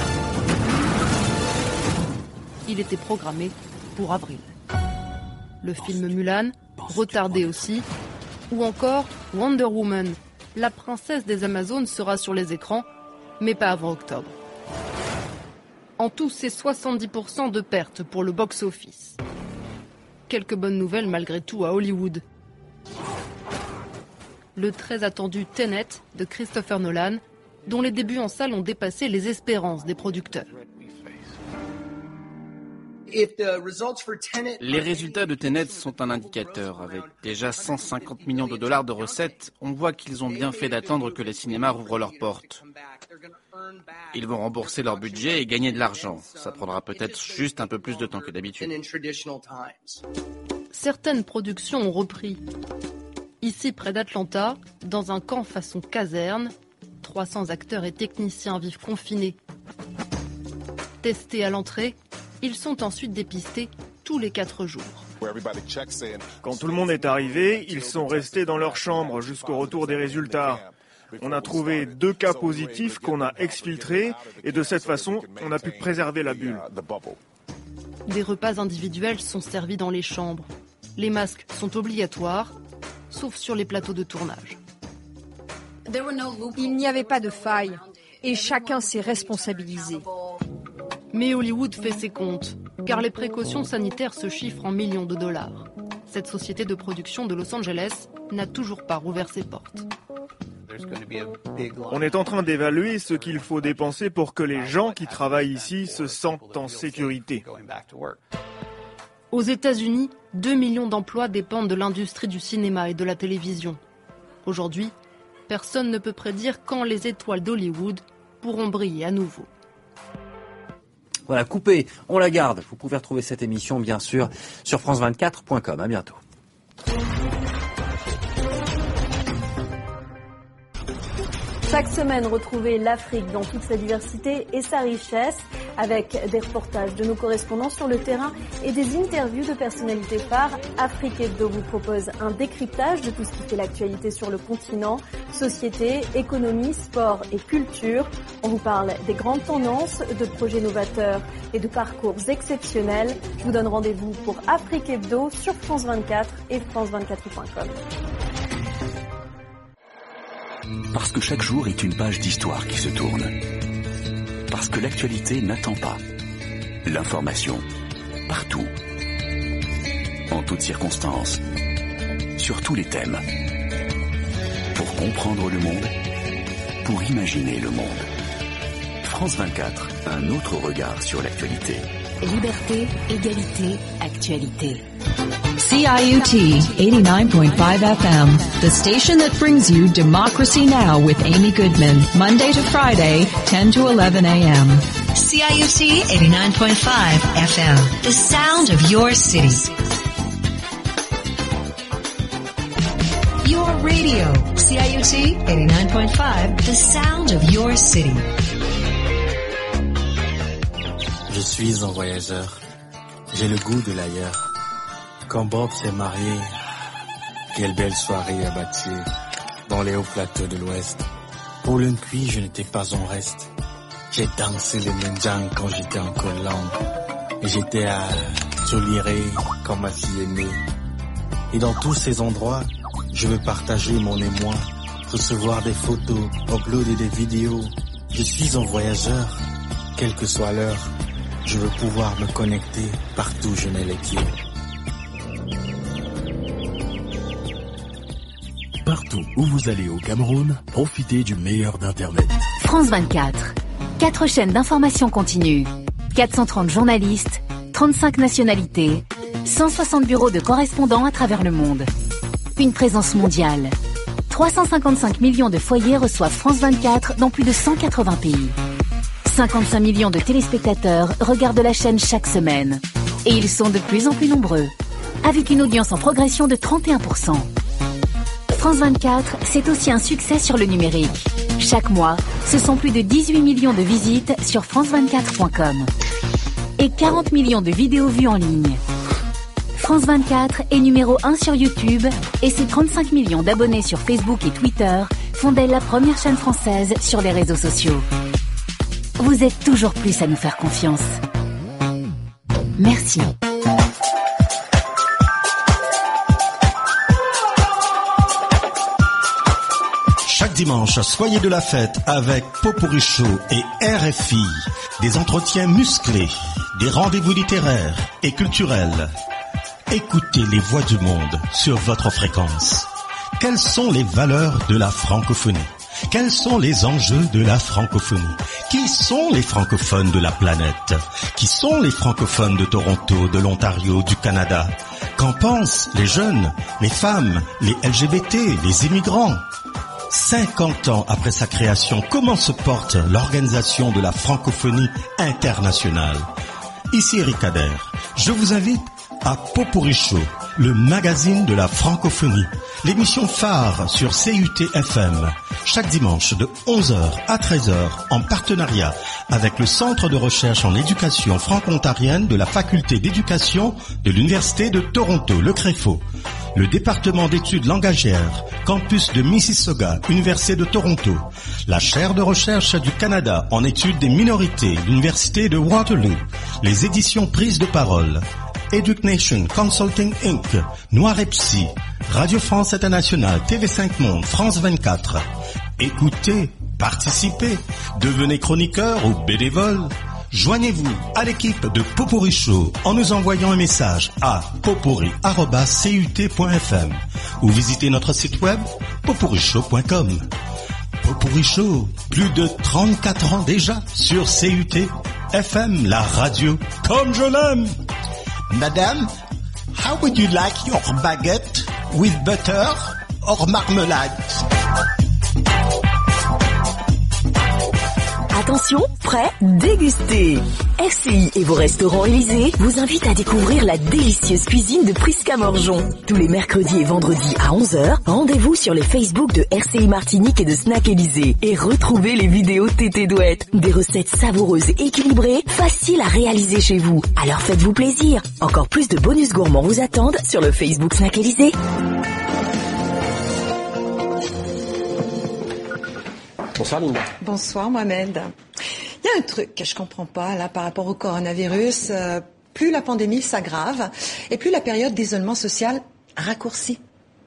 [SPEAKER 15] Il était programmé pour avril. Le film Mulan, retardé aussi, ou encore Wonder Woman, la princesse des Amazones sera sur les écrans, mais pas avant octobre. En tout, c'est soixante-dix pour cent de pertes pour le box-office. Quelques bonnes nouvelles malgré tout à Hollywood. le très attendu Tenet de Christopher Nolan, dont les débuts en salle ont dépassé les espérances des producteurs.
[SPEAKER 13] Les résultats de Tenet sont un indicateur. Avec déjà cent cinquante millions de dollars de recettes, on voit qu'ils ont bien fait d'attendre que les cinémas rouvrent leurs portes. Ils vont rembourser leur budget et gagner de l'argent. Ça prendra peut-être juste un peu plus de temps que d'habitude.
[SPEAKER 15] Certaines productions ont repris. Ici, près d'Atlanta, dans un camp façon caserne, trois cents acteurs et techniciens vivent confinés. Testés à l'entrée, ils sont ensuite dépistés tous les quatre jours.
[SPEAKER 7] Quand tout le monde est arrivé, ils sont restés dans leur chambre jusqu'au retour des résultats. On a trouvé deux cas positifs qu'on a exfiltrés et de cette façon, on a pu préserver la bulle.
[SPEAKER 15] Des repas individuels sont servis dans les chambres. Les masques sont obligatoires, sauf sur les plateaux de tournage.
[SPEAKER 2] Il n'y avait pas de faille et chacun s'est responsabilisé.
[SPEAKER 15] Mais Hollywood fait ses comptes, car les précautions sanitaires se chiffrent en millions de dollars. Cette société de production de Los Angeles n'a toujours pas rouvert ses portes.
[SPEAKER 7] On est en train d'évaluer ce qu'il faut dépenser pour que les gens qui travaillent ici se sentent en sécurité.
[SPEAKER 15] Aux États-Unis, deux millions d'emplois dépendent de l'industrie du cinéma et de la télévision. Aujourd'hui, personne ne peut prédire quand les étoiles d'Hollywood pourront briller à nouveau.
[SPEAKER 11] Voilà, coupé, on la garde. Vous pouvez retrouver cette émission, bien sûr, sur france vingt-quatre point com. À bientôt.
[SPEAKER 16] Chaque semaine, retrouvez l'Afrique dans toute sa diversité et sa richesse avec des reportages de nos correspondants sur le terrain et des interviews de personnalités phares. Afrique Hebdo vous propose un décryptage de tout ce qui fait l'actualité sur le continent, société, économie, sport et culture. On vous parle des grandes tendances, de projets novateurs et de parcours exceptionnels. Je vous donne rendez-vous pour Afrique Hebdo sur France vingt-quatre et france vingt-quatre point com.
[SPEAKER 24] Parce que chaque jour est une page d'histoire qui se tourne. Parce que l'actualité n'attend pas. L'information, partout. En toutes circonstances. Sur tous les thèmes. Pour comprendre le monde. Pour imaginer le monde. France vingt-quatre, un autre regard sur l'actualité.
[SPEAKER 6] Liberté, égalité, actualité.
[SPEAKER 17] C I U T eighty-nine point five F M, the station that brings you Democracy Now! With Amy Goodman, Monday to Friday, ten to eleven a m
[SPEAKER 22] C I U T eighty-nine point five F M, the sound of your city. Your radio, C I U T eighty-nine point five, the sound of your city.
[SPEAKER 18] Je suis un voyageur. J'ai le goût de l'ailleurs. Quand Bob s'est marié, quelle belle soirée à bâtir dans les hauts plateaux de l'Ouest. Pour l'une cuit, je n'étais pas en reste. J'ai dansé le menjang quand j'étais en Colombe. Et j'étais à Toliré comme ma fille aînée. Et dans tous ces endroits, je veux partager mon émoi, recevoir des photos, uploader des vidéos. Je suis un voyageur, quelle que soit l'heure. Je veux pouvoir me connecter partout où je mets les pieds.
[SPEAKER 20] Partout où vous allez au Cameroun, profitez du meilleur d'Internet.
[SPEAKER 6] France vingt-quatre. Quatre chaînes d'information continue. quatre cent trente journalistes, trente-cinq nationalités, cent soixante bureaux de correspondants à travers le monde. Une présence mondiale. trois cent cinquante-cinq millions de foyers reçoivent France vingt-quatre dans plus de cent quatre-vingts pays. cinquante-cinq millions de téléspectateurs regardent la chaîne chaque semaine. Et ils sont de plus en plus nombreux. Avec une audience en progression de trente et un pour cent. France vingt-quatre, c'est aussi un succès sur le numérique. Chaque mois, ce sont plus de dix-huit millions de visites sur france vingt-quatre point com. Et quarante millions de vidéos vues en ligne. France vingt-quatre est numéro un sur YouTube et ses trente-cinq millions d'abonnés sur Facebook et Twitter font d'elle la première chaîne française sur les réseaux sociaux. Vous êtes toujours plus à nous faire confiance. Merci.
[SPEAKER 21] Chaque dimanche, soyez de la fête avec Popori Show et R F I. Des entretiens musclés, des rendez-vous littéraires et culturels. Écoutez les voix du monde sur votre fréquence. Quelles sont les valeurs de la francophonie? Quels sont les enjeux de la francophonie? Qui sont les francophones de la planète? Qui sont les francophones de Toronto, de l'Ontario, du Canada? Qu'en pensent les jeunes, les femmes, les L G B T, les immigrants? cinquante ans après sa création, comment se porte l'organisation de la francophonie internationale? Ici Eric Adair. Je vous invite à Popurrí Show, le magazine de la francophonie, l'émission phare sur C U T F M, chaque dimanche de onze heures à treize heures, en partenariat avec le Centre de recherche en éducation franco-ontarienne de la Faculté d'éducation de l'Université de Toronto, le CREFO, le département d'études langagières, campus de Mississauga, Université de Toronto, la chaire de recherche du Canada en études des minorités, l'Université de Waterloo, les éditions Prise de parole, Education Consulting Incorporated, Noir et Psy, Radio France Internationale, T V cinq Monde, France vingt-quatre. Écoutez, participez, devenez chroniqueur ou bénévole. Joignez-vous à l'équipe de Popurrí Show en nous envoyant un message à popurrí arobase c u t point f m ou visitez notre site web popurrí show point com. Popurrí Show, plus de trente-quatre ans déjà sur C U T F M, la radio comme je l'aime. Madame, how would you like your baguette, with butter or marmelade?
[SPEAKER 6] Attention, prêt, dégustez. R C I et vos restaurants Élysée vous invitent à découvrir la délicieuse cuisine de Prisca Morjon. Tous les mercredis et vendredis à onze heures, rendez-vous sur les Facebook de R C I Martinique et de Snack Élysée et retrouvez les vidéos Tété Douette. Des recettes savoureuses et équilibrées, faciles à réaliser chez vous. Alors faites-vous plaisir. Encore plus de bonus gourmands vous attendent sur le Facebook Snack Élysée.
[SPEAKER 3] Bonsoir Linda.
[SPEAKER 4] Bonsoir Mohamed. Il y a un truc que je comprends pas là par rapport au coronavirus. Euh, plus la pandémie s'aggrave et plus la période d'isolement social raccourcit.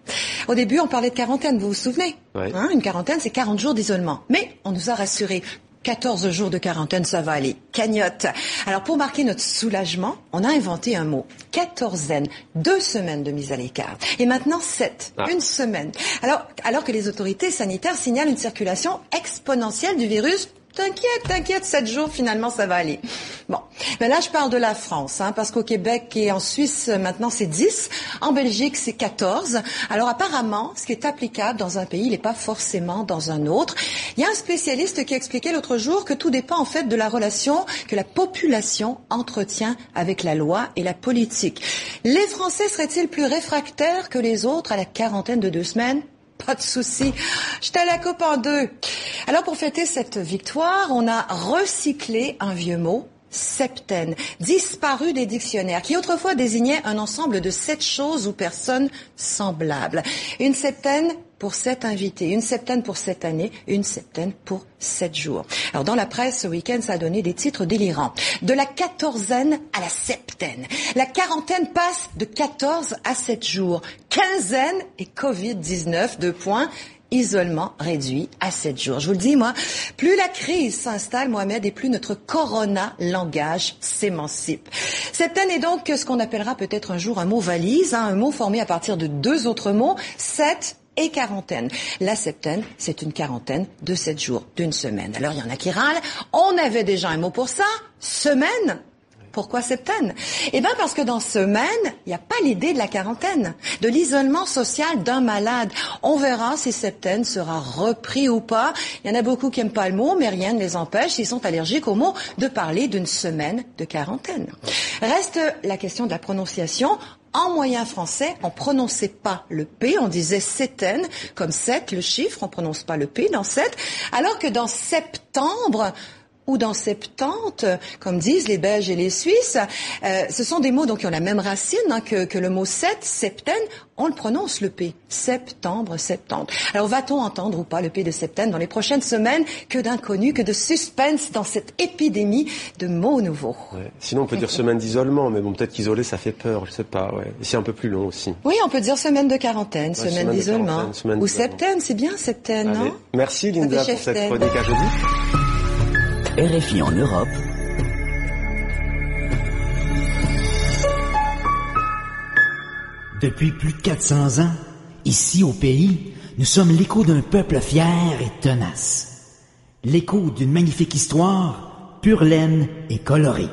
[SPEAKER 4] Au début, on parlait de quarantaine, vous vous souvenez?
[SPEAKER 3] Ouais.
[SPEAKER 4] Hein, une quarantaine, c'est quarante jours d'isolement. Mais on nous a rassurés. quatorze jours de quarantaine, ça va aller. Cagnotte. Alors, pour marquer notre soulagement, on a inventé un mot. Quatorzaine. Deux semaines de mise à l'écart. Et maintenant, sept. Ah. Une semaine. Alors, alors que les autorités sanitaires signalent une circulation exponentielle du virus, T'inquiète, t'inquiète, sept jours, finalement, ça va aller. Bon, mais là, je parle de la France, hein, parce qu'au Québec et en Suisse, maintenant, c'est dix. En Belgique, c'est quatorze. Alors, apparemment, ce qui est applicable dans un pays, il n'est pas forcément dans un autre. Il y a un spécialiste qui expliquait l'autre jour que tout dépend, en fait, de la relation que la population entretient avec la loi et la politique. Les Français seraient-ils plus réfractaires que les autres à la quarantaine de deux semaines? Pas de souci. Je te la coupe en deux. Alors, pour fêter cette victoire, on a recyclé un vieux mot, septaine, disparu des dictionnaires, qui autrefois désignait un ensemble de sept choses ou personnes semblables. Une septaine pour sept invités, une septaine pour sept années, une septaine pour sept jours. Alors, dans la presse, ce week-end, ça a donné des titres délirants. De la quatorzaine à la septaine. La quarantaine passe de quatorze à sept jours. Quinzaine et covid dix-neuf, deux points. Isolement réduit à sept jours. Je vous le dis, moi, plus la crise s'installe, Mohamed, et plus notre corona-langage s'émancipe. Septaine est donc ce qu'on appellera peut-être un jour un mot valise, hein, un mot formé à partir de deux autres mots, sept et quarantaine. La septaine, c'est une quarantaine de sept jours, d'une semaine. Alors, il y en a qui râlent. On avait déjà un mot pour ça, semaine. Pourquoi septaine? Eh bien, parce que dans semaine, il n'y a pas l'idée de la quarantaine, de l'isolement social d'un malade. On verra si septaine sera repris ou pas. Il y en a beaucoup qui n'aiment pas le mot, mais rien ne les empêche, s'ils sont allergiques au mot, de parler d'une semaine de quarantaine. Reste la question de la prononciation. En moyen français, on prononçait pas le P, on disait septaine, comme sept, le chiffre, on prononce pas le P dans sept, alors que dans septembre, ou dans septante, comme disent les Belges et les Suisses, euh, ce sont des mots donc qui ont la même racine hein, que, que le mot sept, septaine, on le prononce le P, septembre, septante. Alors va-t-on entendre ou pas le P de septaine dans les prochaines semaines? Que d'inconnus, que de suspense dans cette épidémie de mots nouveaux.
[SPEAKER 3] Ouais. Sinon on peut dire semaine d'isolement, mais bon peut-être qu'isoler ça fait peur, je sais pas. Ouais. Et c'est un peu plus long aussi.
[SPEAKER 4] Oui, on peut dire semaine de quarantaine, ouais, semaine, semaine d'isolement.
[SPEAKER 3] Semaine
[SPEAKER 4] ou septaine, c'est bien septaine,
[SPEAKER 3] Allez.
[SPEAKER 4] non?
[SPEAKER 3] Merci Linda pour cette chronique à jeudi.
[SPEAKER 10] R F I en Europe.
[SPEAKER 21] Depuis plus de quatre cents ans,
[SPEAKER 5] Ici au pays, nous sommes l'écho d'un peuple fier et tenace. L'écho d'une magnifique histoire, pure laine et colorée.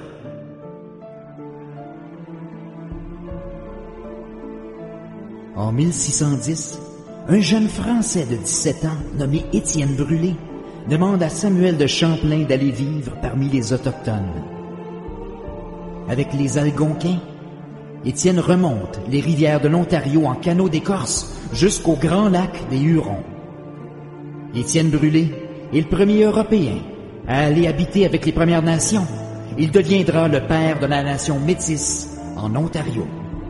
[SPEAKER 5] En mille six cent dix, un jeune Français de dix-sept ans, nommé Étienne Brûlé, demande à Samuel de Champlain d'aller vivre parmi les Autochtones. Avec les Algonquins, Étienne remonte les rivières de l'Ontario en canot d'écorce jusqu'au grand lac des Hurons. Étienne Brûlé est le premier Européen à aller habiter avec les Premières Nations. Il deviendra le père de la nation métisse en Ontario.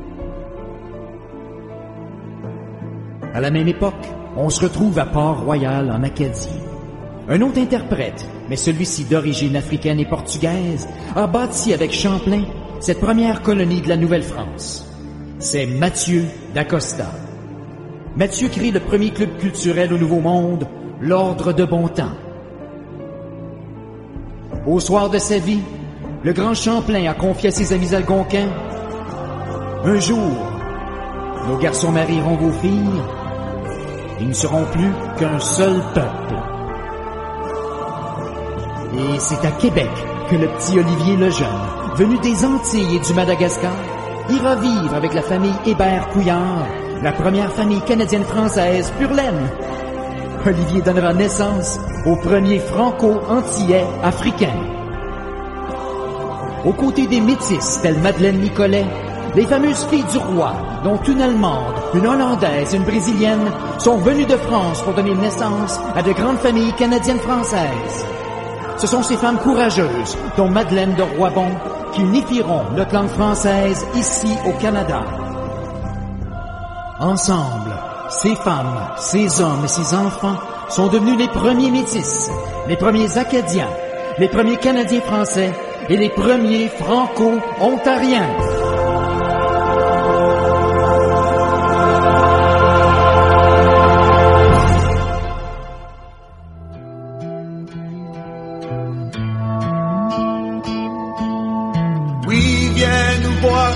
[SPEAKER 5] À la même époque, on se retrouve à Port-Royal en Acadie. Un autre interprète, mais celui-ci d'origine africaine et portugaise, a bâti avec Champlain cette première colonie de la Nouvelle-France. C'est Mathieu d'Acosta. Mathieu crée le premier club culturel au Nouveau Monde, l'Ordre de Bon Temps. Au soir de sa vie, le grand Champlain a confié à ses amis algonquins: un jour, nos garçons marieront vos filles, ils ne seront plus qu'un seul peuple. Et c'est à Québec que le petit Olivier Lejeune, venu des Antilles et du Madagascar, ira vivre avec la famille Hébert-Couillard, la première famille canadienne-française pure laine. Olivier donnera naissance au premier franco-antillais africain. Aux côtés des métisses telles Madeleine Nicolet, les fameuses filles du roi, dont une Allemande, une Hollandaise et une Brésilienne, sont venues de France pour donner naissance à de grandes familles canadiennes-françaises. Ce sont ces femmes courageuses, dont Madeleine de Roibon, qui unifieront notre langue française ici au Canada. Ensemble, ces femmes, ces hommes et ces enfants sont devenus les premiers métis, les premiers Acadiens, les premiers Canadiens français et les premiers Franco-Ontariens.
[SPEAKER 9] Oui, viens nous voir,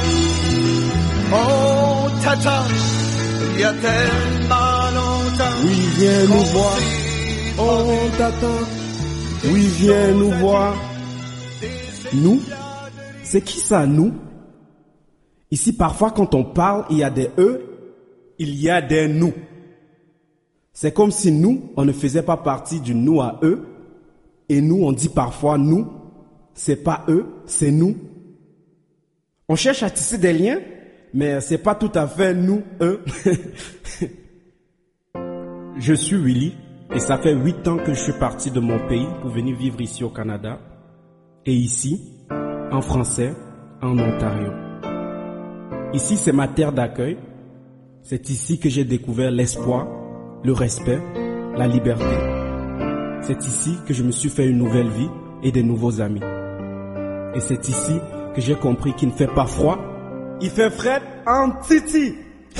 [SPEAKER 9] on t'attend, il y a tellement longtemps.
[SPEAKER 19] Oui, viens nous voir, on t'attend. Oui, viens nous voir. Nous? C'est qui ça, nous? Ici, parfois, quand on parle, il y a des eux, il y a des nous. C'est comme si nous, on ne faisait pas partie du nous à eux, et nous, on dit parfois nous, c'est pas eux, c'est nous. On cherche à tisser des liens, mais c'est pas tout à fait nous, eux. Je suis Willy, et ça fait huit ans que je suis parti de mon pays pour venir vivre ici au Canada. Et ici, en français, en Ontario. Ici, c'est ma terre d'accueil. C'est ici que j'ai découvert l'espoir, le respect, la liberté. C'est ici que je me suis fait une nouvelle vie et de nouveaux amis. Et c'est ici que j'ai compris qu'il ne fait pas froid, il fait frais en titi.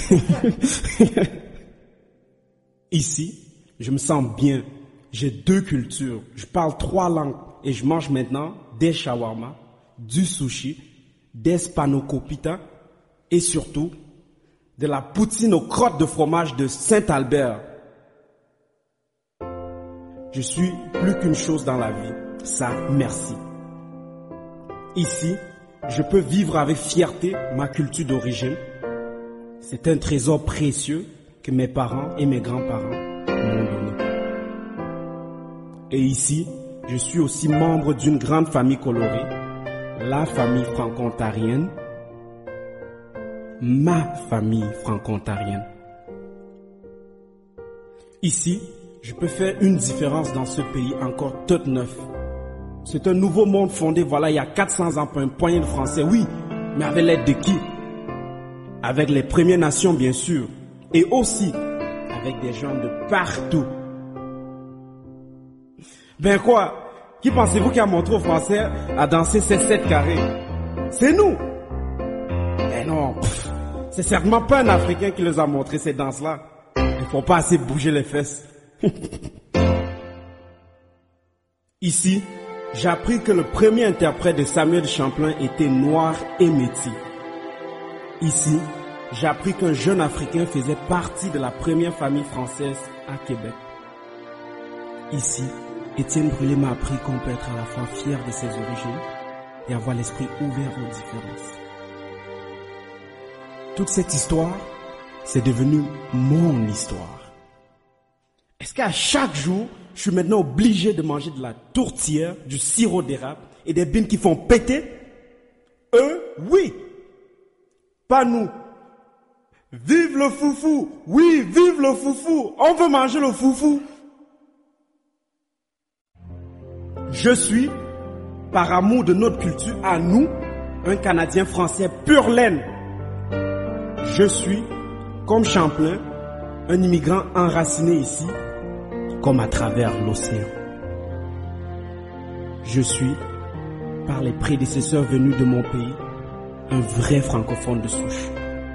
[SPEAKER 19] Ici, je me sens bien. J'ai deux cultures. Je parle trois langues et je mange maintenant des shawarma, du sushi, des spanakopita et surtout de la poutine aux crottes de fromage de Saint-Albert. Je suis plus qu'une chose dans la vie. Ça, merci. Ici, je peux vivre avec fierté ma culture d'origine. C'est un trésor précieux que mes parents et mes grands-parents m'ont donné. Et ici, je suis aussi membre d'une grande famille colorée, la famille franco-ontarienne, ma famille franco-ontarienne. Ici, je peux faire une différence dans ce pays encore tout neuf. C'est un nouveau monde fondé, voilà, il y a quatre cents ans par un poignet de Français, oui, mais avec l'aide de qui? Avec les Premières Nations, bien sûr, et aussi avec des gens de partout. Ben quoi? Qui pensez-vous qui a montré aux Français à danser ces sept carrés? C'est nous! Eh non, pff, c'est certainement pas un Africain qui les a montré ces danses-là. Il faut pas assez bouger les fesses. Ici, j'ai appris que le premier interprète de Samuel Champlain était noir et métis. Ici, j'ai appris qu'un jeune Africain faisait partie de la première famille française à Québec. Ici, Étienne Brûlé m'a appris qu'on peut être à la fois fier de ses origines et avoir l'esprit ouvert aux différences. Toute cette histoire, c'est devenu mon histoire. Est-ce qu'à chaque jour, je suis maintenant obligé de manger de la tourtière, du sirop d'érable et des bines qui font péter? Eux, oui. Pas nous. Vive le foufou! Oui, vive le foufou! On veut manger le foufou! Je suis, par amour de notre culture, à nous, un Canadien français pur laine. Je suis, comme Champlain, un immigrant enraciné ici, comme à travers l'océan. Je suis, par les prédécesseurs venus de mon pays, un vrai francophone de souche.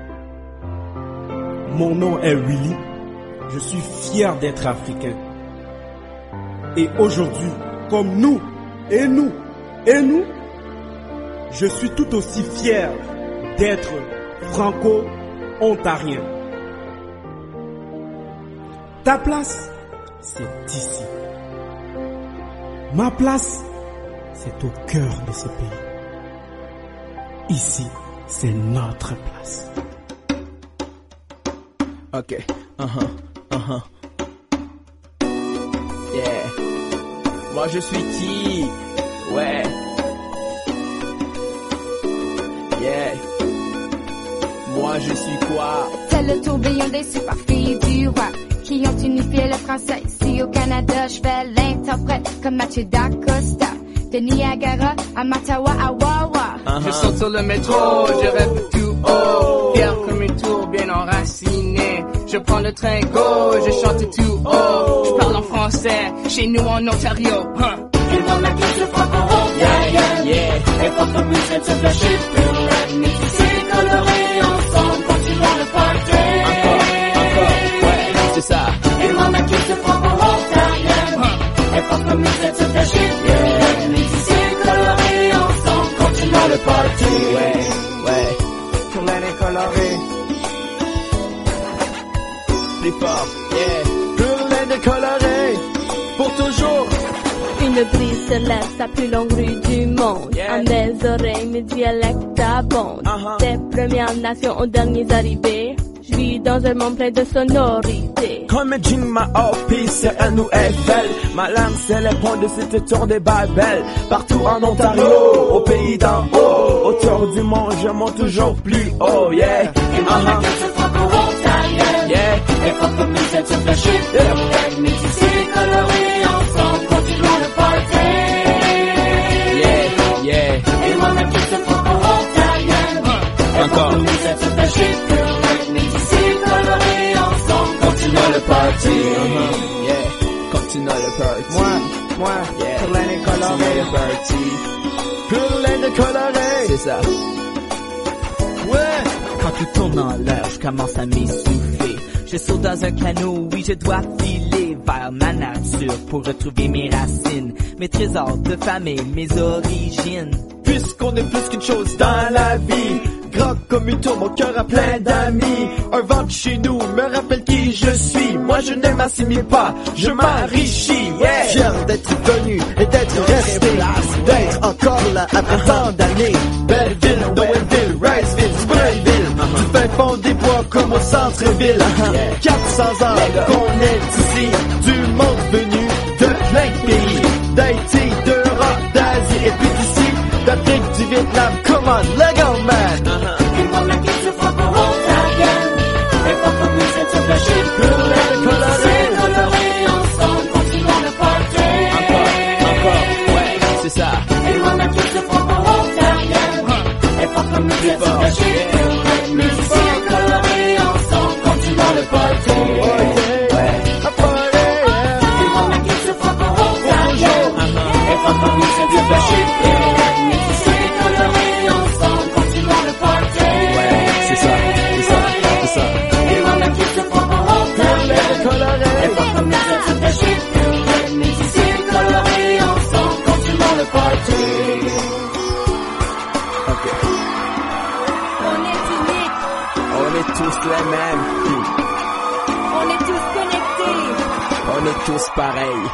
[SPEAKER 19] Mon nom est Willy, je suis fier d'être africain. Et aujourd'hui, comme nous, et nous, et nous, je suis tout aussi fier d'être franco-ontarien. Ta place, c'est ici. Ma place, c'est au cœur de ce pays. Ici, c'est notre place.
[SPEAKER 1] Ok, uh-huh, uh-huh. Yeah. Moi je suis qui? Ouais. Yeah. Moi je suis quoi?
[SPEAKER 8] C'est le tourbillon des super filles du roi qui ont unifié le français. Ici au Canada, je fais l'interprète comme Mathieu D'Acosta. De Niagara à Mattawa à Wawa.
[SPEAKER 1] Uh-huh. Je saute sur le métro, je rêve tout haut. Fier comme une tour bien enracinée. Je prends le train go, je chante tout haut. Je parle en français, chez nous en Ontario. Huh.
[SPEAKER 9] Ils vont mettre le franco-ontarien. Yeah, yeah, yeah. Et pour que vous êtes sur le chip, pour l'année, c'est coloré ensemble, continuons le party.
[SPEAKER 1] Encore, encore, ouais, c'est ça.
[SPEAKER 9] Ils vont mettre le franco-ontarien. Et pour que vous êtes sur le chip, pour l'année, c'est coloré ensemble, continuons le party.
[SPEAKER 1] Ouais, ouais, pour l'année colorée. Plus fort, yeah. Pour l'année colorée, pour toujours.
[SPEAKER 12] Une brise se lève sa plus longue rue du monde. Yeah. À mes oreilles, mes dialectes abondent. Uh-huh. Des Premières Nations aux derniers arrivés. Je vis dans un monde plein de sonorités.
[SPEAKER 1] Comme un jean, ma O-P, c'est un ou F L. Ma langue, c'est les ponts de cette tour des Babel. Partout en Ontario, au pays d'en haut. Autour du monde, je monte toujours plus haut, yeah.
[SPEAKER 9] Et moi, ma gueule, c'est franco-ontarien.
[SPEAKER 1] Yeah.
[SPEAKER 9] Et quand comme nous êtes sur le chip, mais si c'est coloré ensemble, continuons le party.
[SPEAKER 1] Yeah, yeah.
[SPEAKER 9] Et moi, ma gueule, c'est franco-ontarien.
[SPEAKER 1] Encore.
[SPEAKER 9] Et quand nous êtes sur le chip, mais si c'est coloré ensemble, continuons le party.
[SPEAKER 1] Uh-huh. Yeah, continuons le party. Moi, moi, yeah. Pour l'année colorée. Le party. Pour l'année colorée. C'est ça. Ouais.
[SPEAKER 23] Quand tout tourne en l'heure, je commence à m'essouffler. Je saute dans un canot, oui, je dois filer vers ma nature pour retrouver mes racines, mes trésors de famille, mes origines.
[SPEAKER 1] Puisqu'on est plus qu'une chose dans la vie, grand comme une tour, mon cœur a plein d'amis. Un vent de chez nous me rappelle qui je suis. Moi je ne m'assimile pas, je m'enrichis, yeah.
[SPEAKER 25] Fier d'être venu et d'être resté, d'être encore là après tant d'années.
[SPEAKER 1] Belleville, Noëlville, Riceville, Sprayville, du fin fond des bois comme au centre-ville. quatre cents ans qu'on est ici, du monde venu de plein de pays, d'Haïti, d'Europe, d'Asie et puis d'ici, d'Afrique, du Vietnam. Come on, let go, man.
[SPEAKER 9] Ils vont mettre le franco-ontarien. Et pour que vous êtes sur le chip, pour l'année colorée, coloré ensemble, continuons le party.
[SPEAKER 1] Encore, encore, ouais, c'est ça.
[SPEAKER 9] Ils vont mettre le franco-ontarien. Et pour que vous êtes sur le chip, pour l'année coloré ensemble, continuons le party.
[SPEAKER 1] Ouais, ouais, à party, yeah.
[SPEAKER 9] Ils vont mettre le franco-ontarien. Et pour que vous êtes sur le chip, pour l'année coloré ensemble, continuons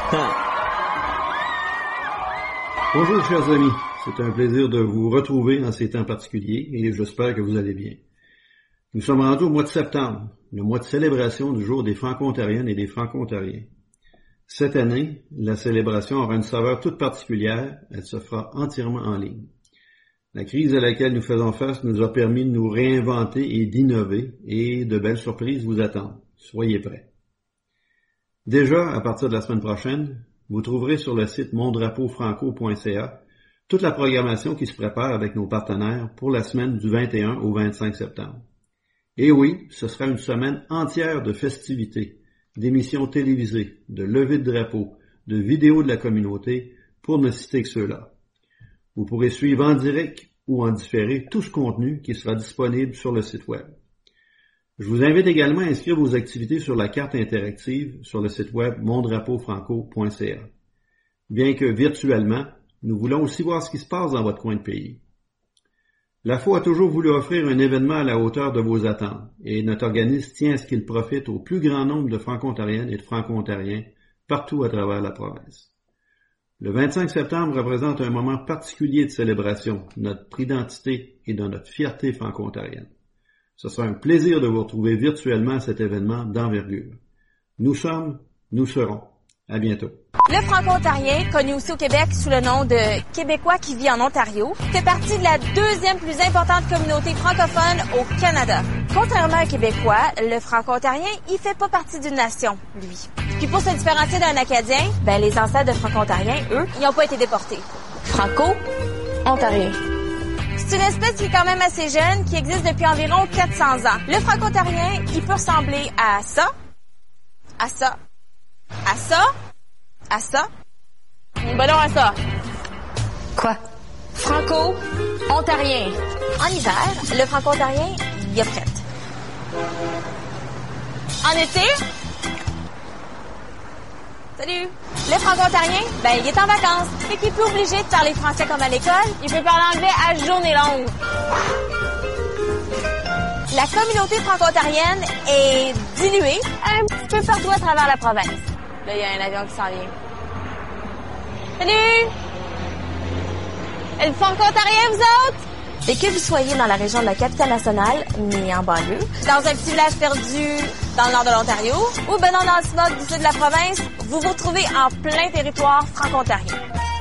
[SPEAKER 2] Bonjour chers amis, c'est un plaisir de vous retrouver en ces temps particuliers et j'espère que vous allez bien. Nous sommes rendus au mois de septembre, le mois de célébration du jour des Franco-Ontariennes et des Franco-Ontariens. Cette année, la célébration aura une saveur toute particulière, elle se fera entièrement en ligne. La crise à laquelle nous faisons face nous a permis de nous réinventer et d'innover et de belles surprises vous attendent. Soyez prêts. Déjà, à partir de la semaine prochaine, vous trouverez sur le site mon drapeau franco point c a toute la programmation qui se prépare avec nos partenaires pour la semaine du vingt et un au vingt-cinq septembre. Et oui, ce sera une semaine entière de festivités, d'émissions télévisées, de levées de drapeaux, de vidéos de la communauté, pour ne citer que ceux-là. Vous pourrez suivre en direct ou en différé tout ce contenu qui sera disponible sur le site web. Je vous invite également à inscrire vos activités sur la carte interactive sur le site web mon drapeau franco point c a. Bien que virtuellement, nous voulons aussi voir ce qui se passe dans votre coin de pays. La F O a toujours voulu offrir un événement à la hauteur de vos attentes et notre organisme tient à ce qu'il profite au plus grand nombre de Franco-Ontariennes et de Franco-Ontariens partout à travers la province. Le vingt-cinq septembre représente un moment particulier de célébration de notre identité et de notre fierté franco-ontarienne. Ce sera un plaisir de vous retrouver virtuellement à cet événement d'envergure. Nous sommes, nous serons. À bientôt.
[SPEAKER 7] Le franco-ontarien, connu aussi au Québec sous le nom de Québécois qui vit en Ontario, fait partie de la deuxième plus importante communauté francophone au Canada. Contrairement à un Québécois, le franco-ontarien, il fait pas partie d'une nation, lui. Puis pour se différencier d'un Acadien, ben les ancêtres de franco-ontariens, eux, ils n'ont pas été déportés. Franco-ontarien. C'est une espèce qui est quand même assez jeune, qui existe depuis environ quatre cents ans. Le franco-ontarien, il peut ressembler à ça, à ça, à ça, à ça. Ben non, à ça. Quoi? Franco-ontarien. En hiver, le franco-ontarien, il est prêt. En été, salut! Le franco-ontarien, ben il est en vacances. Fait qu'il est plus obligé de parler français comme à l'école. Il peut parler anglais à journée longue. La communauté franco-ontarienne est diluée un petit peu partout à travers la province. Là, il y a un avion qui s'en vient. Salut! Le franco-ontarien, vous autres? Et que vous soyez dans la région de la capitale nationale, mais en banlieue, dans un petit village perdu dans le nord de l'Ontario, ou ben non, dans le smog du sud de la province, vous vous retrouvez en plein territoire franco-ontarien.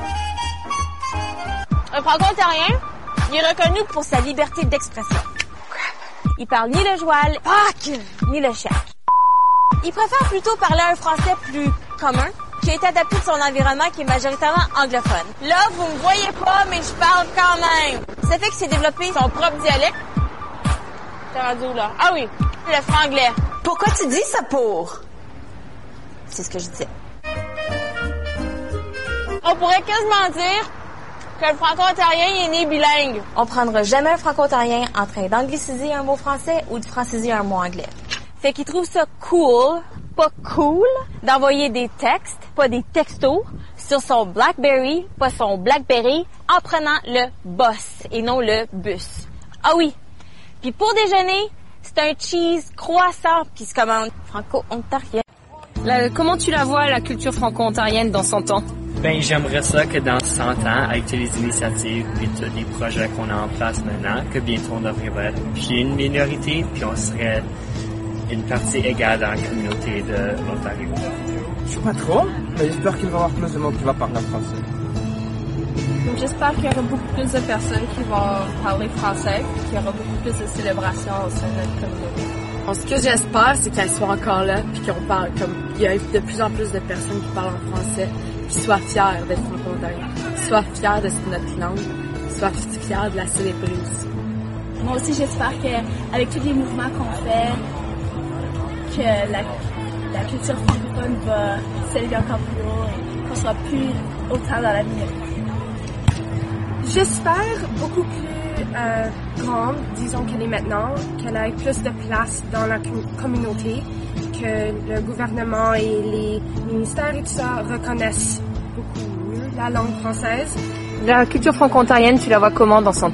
[SPEAKER 7] Un franco-ontarien, il est reconnu pour sa liberté d'expression. Il parle ni le joual, ni le chèque. Il préfère plutôt parler un français plus commun, qui est adapté de son environnement qui est majoritairement anglophone. Là, vous me voyez pas, mais je parle quand même. Ça fait qu'il s'est développé son propre dialecte. T'es rendu où, là? Ah oui, le franglais. Pourquoi tu dis ça pour? C'est ce que je disais. On pourrait quasiment dire que le franco-ontarien il est né bilingue. On prendra jamais un franco-ontarien en train d'angliciser un mot français ou de franciser un mot anglais. Fait qu'il trouve ça cool, pas cool, d'envoyer des textes, pas des textos, sur son BlackBerry, pas son BlackBerry, en prenant le boss et non le bus. Ah oui. Puis pour déjeuner, c'est un cheese croissant qui se commande franco-ontarien.
[SPEAKER 13] La, comment tu la vois, la culture franco-ontarienne, dans cent ans?
[SPEAKER 14] Ben, j'aimerais ça que dans cent ans, avec toutes les initiatives et tous les projets qu'on a en place maintenant, que bientôt on devrait être puis une minorité, puis on serait une partie égale dans la communauté de l'Ontario.
[SPEAKER 15] Je sais pas trop, mais j'espère qu'il va y avoir plus de monde qui va parler français.
[SPEAKER 26] Donc, j'espère qu'il y aura beaucoup plus de personnes qui vont parler français, qu'il y aura beaucoup plus de célébrations au sein de notre communauté.
[SPEAKER 27] En ce que j'espère, c'est qu'elle soit encore là, puis qu'on parle, comme il y a de plus en plus de personnes qui parlent en français, qui soient fiers d'être franco-ontariens, qui soient fiers de notre langue, qui soient fiers de la célébrer aussi.
[SPEAKER 28] Moi aussi, j'espère qu'avec tous les mouvements qu'on fait, que la, la culture francophone va s'élever encore plus haut et qu'on sera plus autant dans la minorité.
[SPEAKER 29] J'espère beaucoup plus euh, grande, disons qu'elle est maintenant, qu'elle ait plus de place dans la communauté, que le gouvernement et les ministères et tout ça reconnaissent beaucoup mieux la langue française.
[SPEAKER 13] La culture franco-ontarienne, tu la vois comment dans cent ans?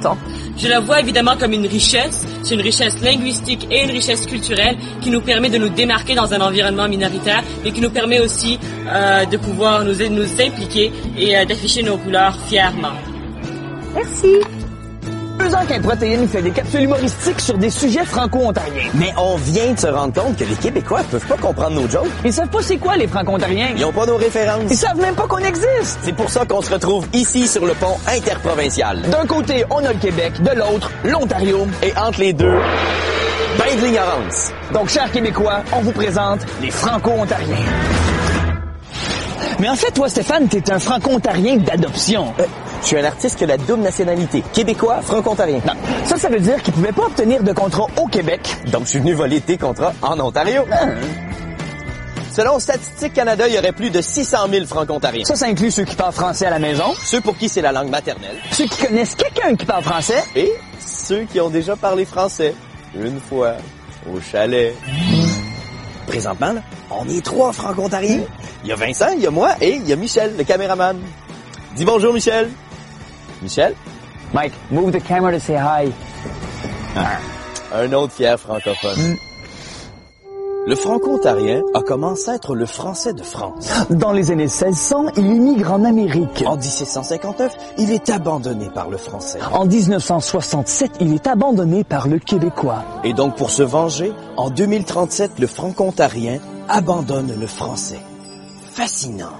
[SPEAKER 4] Je la vois évidemment comme une richesse. C'est une richesse linguistique et une richesse culturelle qui nous permet de nous démarquer dans un environnement minoritaire, mais qui nous permet aussi euh, de pouvoir nous, nous impliquer et euh, d'afficher nos couleurs fièrement.
[SPEAKER 6] Merci. Deux ans qu'Improtéine fait des capsules humoristiques sur des sujets franco-ontariens.
[SPEAKER 11] Mais on vient de se rendre compte que les Québécois peuvent pas comprendre nos jokes.
[SPEAKER 6] Ils savent pas c'est quoi les franco-ontariens.
[SPEAKER 11] Ils ont pas nos références.
[SPEAKER 6] Ils savent même pas qu'on existe.
[SPEAKER 11] C'est pour ça qu'on se retrouve ici sur le pont interprovincial.
[SPEAKER 6] D'un côté, on a le Québec, de l'autre, l'Ontario.
[SPEAKER 11] Et entre les deux, ben de l'ignorance.
[SPEAKER 6] Donc, chers Québécois, on vous présente les franco-ontariens. Mais en fait, toi, Stéphane, t'es un franco-ontarien d'adoption.
[SPEAKER 11] Euh, je suis un artiste qui a la double nationalité. Québécois, franco-ontarien.
[SPEAKER 6] Non, ça, ça veut dire qu'il pouvait pas obtenir de contrat au Québec.
[SPEAKER 11] Donc, je suis venu voler tes contrats en Ontario. Ah. Selon Statistique Canada, il y aurait plus de six cent mille franco-ontariens.
[SPEAKER 6] Ça, ça inclut ceux qui parlent français à la maison.
[SPEAKER 11] Ceux pour qui c'est la langue maternelle.
[SPEAKER 6] Ceux qui connaissent quelqu'un qui parle français.
[SPEAKER 11] Et ceux qui ont déjà parlé français. Une fois. Au chalet. Présentement, là, on est trois franco-ontariens. Il y a Vincent, il y a moi et il y a Michel, le caméraman. Dis bonjour, Michel. Michel?
[SPEAKER 6] Mike, move the camera to say hi.
[SPEAKER 11] Ah, un autre fier francophone. Mm. Le franco-ontarien a commencé à être le français de France.
[SPEAKER 6] Dans les années seize cents, il immigre en Amérique.
[SPEAKER 11] En dix-sept cent cinquante-neuf, il est abandonné par le français.
[SPEAKER 6] En dix-neuf cent soixante-sept, il est abandonné par le québécois.
[SPEAKER 11] Et donc, pour se venger, en deux mille trente-sept, le franco-ontarien abandonne le français. Fascinant.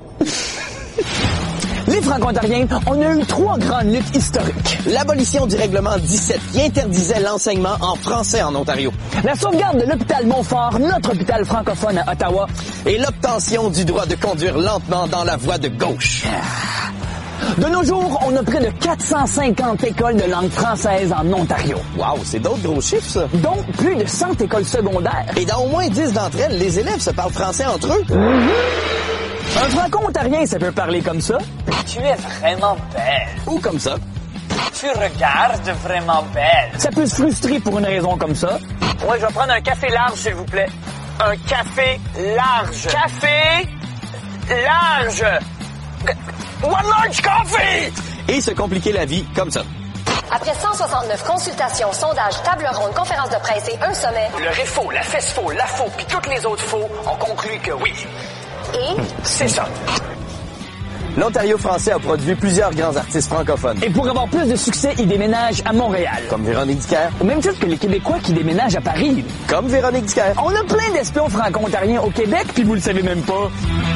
[SPEAKER 6] Les franco-ontariens, on a eu trois grandes luttes historiques.
[SPEAKER 11] L'abolition du règlement dix-sept qui interdisait l'enseignement en français en Ontario.
[SPEAKER 6] La sauvegarde de l'hôpital Montfort, notre hôpital francophone à Ottawa.
[SPEAKER 11] Et l'obtention du droit de conduire lentement dans la voie de gauche.
[SPEAKER 6] De nos jours, on a près de quatre cent cinquante écoles de langue française en Ontario.
[SPEAKER 11] Wow, c'est d'autres gros chiffres, ça.
[SPEAKER 6] Donc, plus de cent écoles secondaires.
[SPEAKER 11] Et dans au moins dix d'entre elles, les élèves se parlent français entre eux.
[SPEAKER 6] Mm-hmm. Un franco-ontarien, ça peut parler comme ça.
[SPEAKER 16] Tu es vraiment belle.
[SPEAKER 11] Ou comme ça.
[SPEAKER 16] Tu regardes vraiment belle.
[SPEAKER 6] Ça peut se frustrer pour une raison comme ça.
[SPEAKER 16] Ouais, je vais prendre un café large, s'il vous plaît. Un café large. Café large. One large coffee!
[SPEAKER 11] Et se compliquer la vie comme ça.
[SPEAKER 17] Après cent soixante-neuf consultations, sondages, tables rondes, conférences de presse et un sommet,
[SPEAKER 16] le RÉFO, la FESFO, la FO, puis toutes les autres faux ont conclu que oui.
[SPEAKER 17] Et?
[SPEAKER 16] C'est ça.
[SPEAKER 11] L'Ontario français a produit plusieurs grands artistes francophones.
[SPEAKER 6] Et pour avoir plus de succès, il déménage à Montréal.
[SPEAKER 11] Comme Véronique Dicker.
[SPEAKER 6] Au même titre que les Québécois qui déménagent à Paris.
[SPEAKER 11] Comme Véronique Dicker.
[SPEAKER 6] On a plein d'espions franco-ontariens au Québec, puis vous le savez même pas.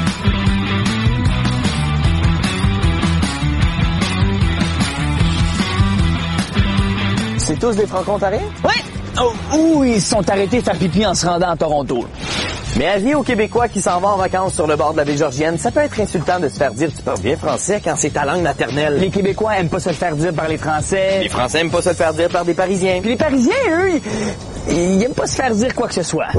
[SPEAKER 11] C'est tous des franco-ontariens?
[SPEAKER 6] Oui! Oh, ou ils se sont arrêtés faire pipi en se rendant à Toronto.
[SPEAKER 11] Mais avis aux Québécois qui s'en vont en vacances sur le bord de la baie Georgienne, ça peut être insultant de se faire dire « tu parles bien français » quand c'est ta langue maternelle.
[SPEAKER 6] Les Québécois aiment pas se le faire dire par les Français.
[SPEAKER 11] Les Français aiment pas se le faire dire par des Parisiens.
[SPEAKER 6] Puis les Parisiens, eux, ils, ils aiment pas se faire dire quoi que ce soit.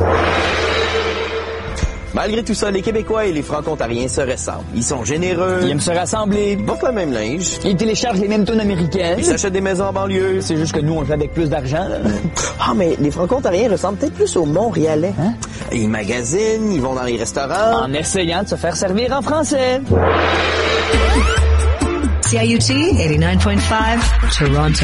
[SPEAKER 11] Malgré tout ça, les Québécois et les Franco-Ontariens se ressemblent. Ils sont généreux.
[SPEAKER 6] Ils aiment se rassembler.
[SPEAKER 11] Ils portent le même linge.
[SPEAKER 6] Ils téléchargent les mêmes tunes américaines.
[SPEAKER 11] Ils s'achètent des maisons en banlieue.
[SPEAKER 6] C'est juste que nous, on le fait avec plus d'argent.
[SPEAKER 11] Ah, mais les Franco-Ontariens ressemblent peut-être plus aux Montréalais. Hein? Ils magasinent, ils vont dans les restaurants.
[SPEAKER 6] En essayant de se faire servir en français.
[SPEAKER 18] C I U T eighty-nine point five, Toronto.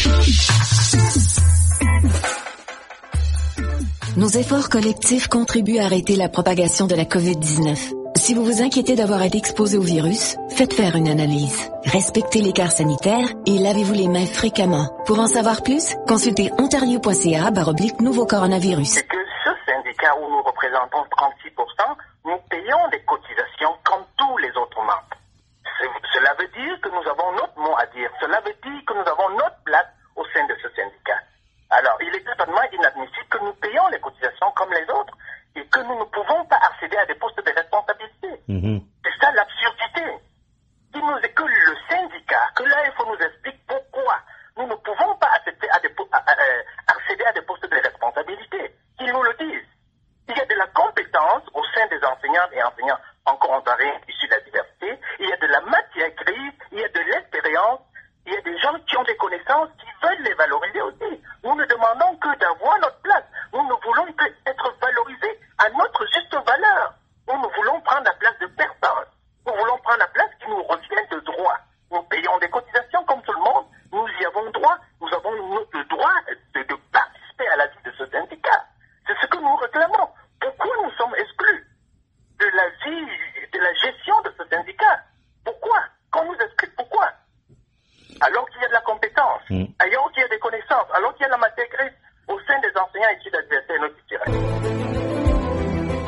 [SPEAKER 20] Nos efforts collectifs contribuent à arrêter la propagation de la covid dix-neuf. Si vous vous inquiétez d'avoir été exposé au virus, faites faire une analyse. Respectez l'écart sanitaire et lavez-vous les mains fréquemment. Pour en savoir plus, consultez ontario.ca baroblique nouveau coronavirus.
[SPEAKER 22] C'est que ce syndicat où nous représentons trente-six pour cent, nous payons des cotisations comme tous les autres membres. Cela veut dire que nous avons notre mot à dire. Cela veut dire que nous avons notre place au sein de ce syndicat. Alors, il est totalement inadmissible que nous payons les cotisations comme les autres et que nous ne pouvons pas accéder à des postes de responsabilité. Mm-hmm. C'est ça l'absurdité. Il nous est que le syndicat, que l'A F O nous explique pourquoi nous ne pouvons pas accéder à des, à, à, accéder à des postes de responsabilité. Ils nous le disent. Il y a de la compétence au sein des enseignants et enseignants franco-ontariens issus de la diversité. Il y a de la matière grise, il y a de l'expérience. Il y a des gens qui ont des connaissances qui veulent les valoriser aussi. Nous ne demandons que d'avoir notre place. Nous ne voulons que être valorisés à notre juste valeur. Nous ne voulons prendre la place de personne.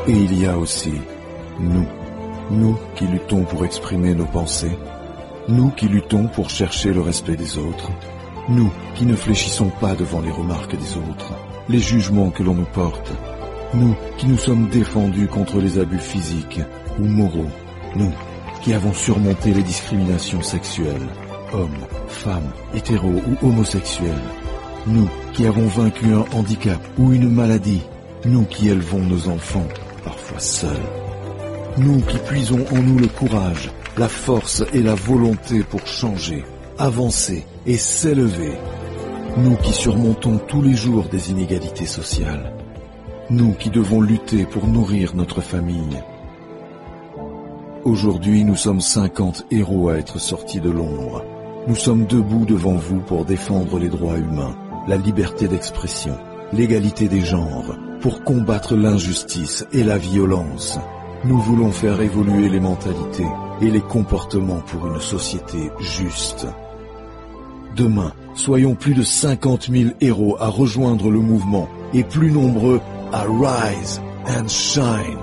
[SPEAKER 3] Et il y a aussi nous, nous qui luttons pour exprimer nos pensées, nous qui luttons pour chercher le respect des autres, nous qui ne fléchissons pas devant les remarques des autres, les jugements que l'on nous porte, nous qui nous sommes défendus contre les abus physiques ou moraux, nous qui avons surmonté les discriminations sexuelles, hommes, femmes, hétéros ou homosexuels, nous qui avons vaincu un handicap ou une maladie, nous qui élevons nos enfants, parfois seuls, nous qui puisons en nous le courage, la force et la volonté pour changer, avancer et s'élever, nous qui surmontons tous les jours des inégalités sociales, nous qui devons lutter pour nourrir notre famille. Aujourd'hui, nous sommes cinquante héros à être sortis de l'ombre. Nous sommes debout devant vous pour défendre les droits humains, la liberté d'expression, l'égalité des genres, pour combattre l'injustice et la violence. Nous voulons faire évoluer les mentalités et les comportements pour une société juste. Demain, soyons plus de cinquante mille héros à rejoindre le mouvement et plus nombreux à rise and shine.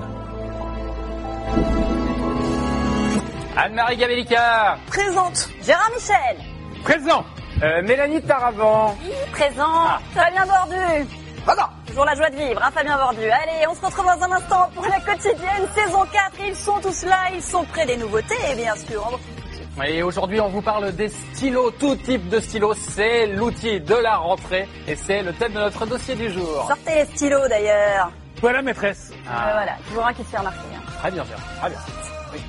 [SPEAKER 5] Anne-Marie Gabellicard.
[SPEAKER 8] Présente. Gérard Michel.
[SPEAKER 5] Présent. Euh, Mélanie Taravant.
[SPEAKER 8] Présent. Ah. Fabien Bordu.
[SPEAKER 5] Présent.
[SPEAKER 8] Toujours la joie de vivre, hein, Fabien Bordu. Allez, on se retrouve dans un instant pour la quotidienne saison quatre. Ils sont tous là, ils sont près des nouveautés, bien sûr.
[SPEAKER 5] Et aujourd'hui, on vous parle des stylos, tout type de stylos. C'est l'outil de la rentrée et c'est le thème de notre dossier du jour.
[SPEAKER 8] Sortez les stylos d'ailleurs.
[SPEAKER 5] Voilà, maîtresse.
[SPEAKER 8] Ah. Euh, voilà, toujours un qui se fait remarquer. Hein.
[SPEAKER 5] Très bien, très bien. Oui.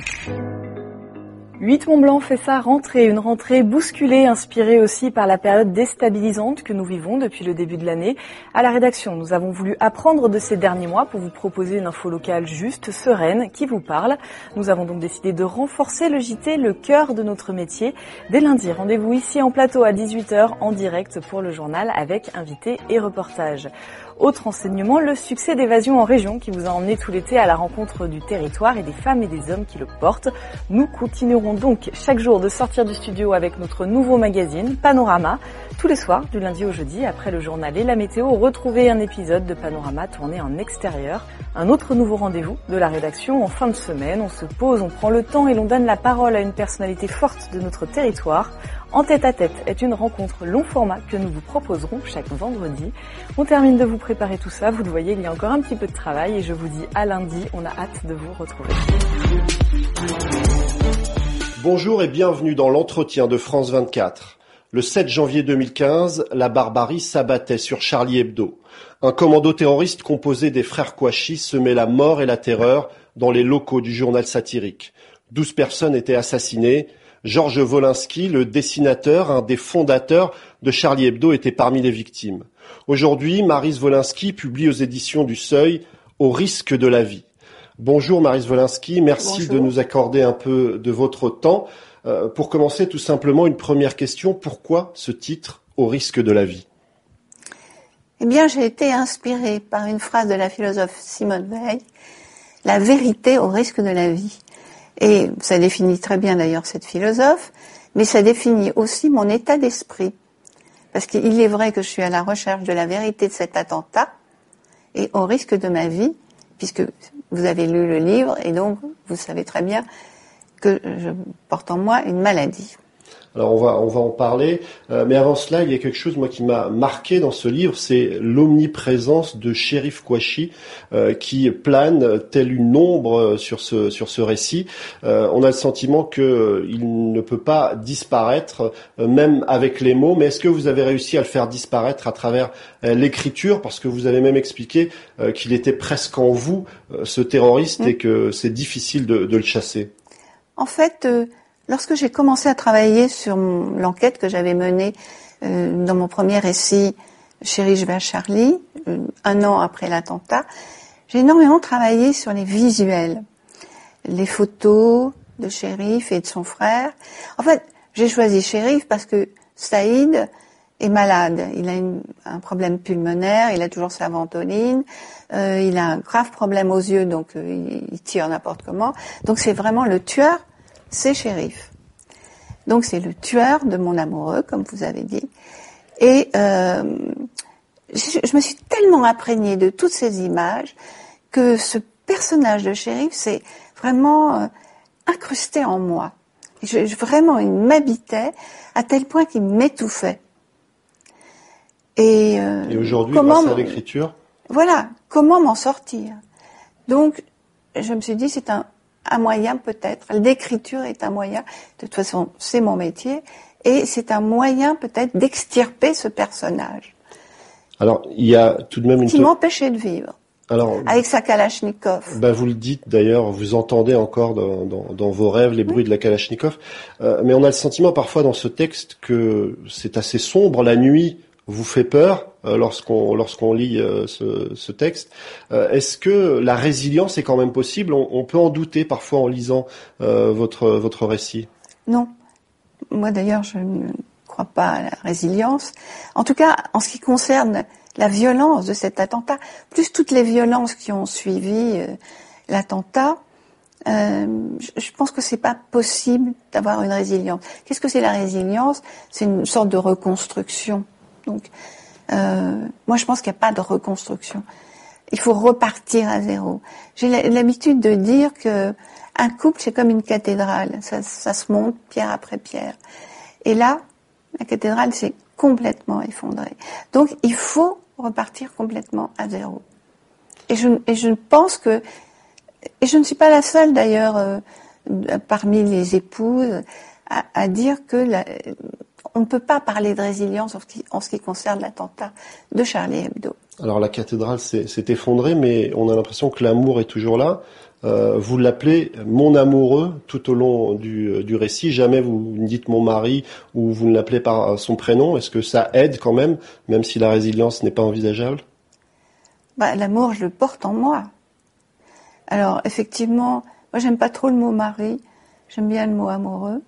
[SPEAKER 10] huit Mont-Blanc fait sa rentrée, une rentrée bousculée, inspirée aussi par la période déstabilisante que nous vivons depuis le début de l'année. À la rédaction, nous avons voulu apprendre de ces derniers mois pour vous proposer une info locale juste, sereine, qui vous parle. Nous avons donc décidé de renforcer le J T, le cœur de notre métier. Dès lundi, rendez-vous ici en plateau à dix-huit heures en direct pour le journal avec invités et reportages. Autre enseignement, le succès d'Évasion en région qui vous a emmené tout l'été à la rencontre du territoire et des femmes et des hommes qui le portent. Nous continuerons donc chaque jour de sortir du studio avec notre nouveau magazine Panorama. Tous les soirs, du lundi au jeudi, après le journal et la météo, retrouvez un épisode de Panorama tourné en extérieur. Un autre nouveau rendez-vous de la rédaction en fin de semaine. On se pose, on prend le temps et l'on donne la parole à une personnalité forte de notre territoire. En tête à tête est une rencontre long format que nous vous proposerons chaque vendredi. On termine de vous préparer tout ça. Vous le voyez, il y a encore un petit peu de travail et je vous dis à lundi. On a hâte de vous retrouver.
[SPEAKER 12] Bonjour et bienvenue dans l'entretien de France vingt-quatre. Le sept janvier deux mille quinze, la barbarie s'abattait sur Charlie Hebdo. Un commando terroriste composé des frères Kouachi semait la mort et la terreur dans les locaux du journal satirique. Douze personnes étaient assassinées. Georges Wolinski, le dessinateur, un des fondateurs de Charlie Hebdo, était parmi les victimes. Aujourd'hui, Maryse Wolinski publie aux éditions du Seuil « Au risque de la vie ». Bonjour Maryse Wolinski, merci Bonjour. de nous accorder un peu de votre temps. Euh, pour commencer, tout simplement, une première question. Pourquoi ce titre « Au risque de la vie » ?
[SPEAKER 19] Eh bien, j'ai été inspirée par une phrase de la philosophe Simone Veil, « La vérité au risque de la vie ». Et ça définit très bien d'ailleurs cette philosophe, mais ça définit aussi mon état d'esprit. Parce qu'il est vrai que je suis à la recherche de la vérité de cet attentat, et au risque de ma vie, puisque vous avez lu le livre, et donc vous savez très bien que je porte en moi une maladie.
[SPEAKER 12] Alors on va on va en parler, euh, mais avant cela, il y a quelque chose moi qui m'a marqué dans ce livre, c'est l'omniprésence de Chérif Kouachi euh, qui plane telle une ombre sur ce sur ce récit. Euh, on a le sentiment que euh, il ne peut pas disparaître, euh, même avec les mots. Mais est-ce que vous avez réussi à le faire disparaître à travers euh, l'écriture, parce que vous avez même expliqué euh, qu'il était presque en vous, euh, ce terroriste, mmh. et que c'est difficile de, de le chasser.
[SPEAKER 19] En fait. Euh... Lorsque j'ai commencé à travailler sur mon, l'enquête que j'avais menée euh, dans mon premier récit Chérif vers Charlie, euh, un an après l'attentat, j'ai énormément travaillé sur les visuels, les photos de Chérif et de son frère. En fait, j'ai choisi Chérif parce que Saïd est malade. Il a une, un problème pulmonaire, il a toujours sa ventoline, euh, il a un grave problème aux yeux, donc euh, il, il tire n'importe comment. Donc c'est vraiment le tueur. C'est Chérif. Donc c'est le tueur de mon amoureux, comme vous avez dit. Et euh, je, je me suis tellement imprégnée de toutes ces images que ce personnage de shérif, c'est vraiment euh, incrusté en moi. Je, je, vraiment, il m'habitait à tel point qu'il m'étouffait. Et, euh,
[SPEAKER 12] Et aujourd'hui,
[SPEAKER 19] comment,
[SPEAKER 12] grâce à l'écriture,
[SPEAKER 19] voilà, comment m'en sortir? Donc, je me suis dit, c'est un, un moyen peut-être. L'écriture est un moyen. De toute façon, c'est mon métier, et c'est un moyen peut-être d'extirper ce personnage.
[SPEAKER 12] Alors, il y a tout de même une
[SPEAKER 19] qui m'empêchait de vivre. Alors, avec sa Kalachnikov.
[SPEAKER 12] Ben vous le dites d'ailleurs, vous entendez encore dans, dans, dans vos rêves les bruits oui. de la Kalachnikov. Euh, mais on a le sentiment parfois dans ce texte que c'est assez sombre. La nuit vous fait peur euh, lorsqu'on lorsqu'on lit euh, ce, ce texte. Euh, est-ce que la résilience est quand même possible? on, on peut en douter parfois en lisant euh, votre votre récit.
[SPEAKER 19] Non. Moi d'ailleurs, je ne crois pas à la résilience. En tout cas, en ce qui concerne la violence de cet attentat, plus toutes les violences qui ont suivi euh, l'attentat, euh, je, je pense que c'est pas possible d'avoir une résilience. Qu'est-ce que c'est la résilience? C'est une sorte de reconstruction. Donc, euh, moi, je pense qu'il n'y a pas de reconstruction. Il faut repartir à zéro. J'ai l'habitude de dire que un couple, c'est comme une cathédrale. Ça, ça se monte pierre après pierre. Et là, la cathédrale s'est complètement effondrée. Donc, il faut repartir complètement à zéro. Et je, et je pense que, et je ne suis pas la seule d'ailleurs euh, parmi les épouses à, à dire que la, on ne peut pas parler de résilience en ce qui, en ce qui concerne l'attentat de Charlie Hebdo.
[SPEAKER 12] Alors la cathédrale s'est, s'est effondrée, mais on a l'impression que l'amour est toujours là. Euh, vous l'appelez mon amoureux tout au long du, du récit. Jamais vous ne dites mon mari ou vous ne l'appelez par son prénom. Est-ce que ça aide quand même, même si la résilience n'est pas envisageable?
[SPEAKER 19] Bah, l'amour, je le porte en moi. Alors effectivement, moi j'aime pas trop le mot mari. J'aime bien le mot amoureux.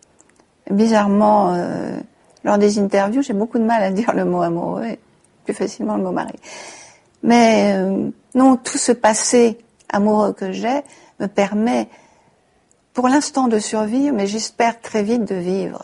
[SPEAKER 19] Bizarrement, euh, lors des interviews, j'ai beaucoup de mal à dire le mot amoureux et plus facilement le mot mari. Mais euh, non, tout ce passé amoureux que j'ai me permet pour l'instant de survivre, mais j'espère très vite de vivre.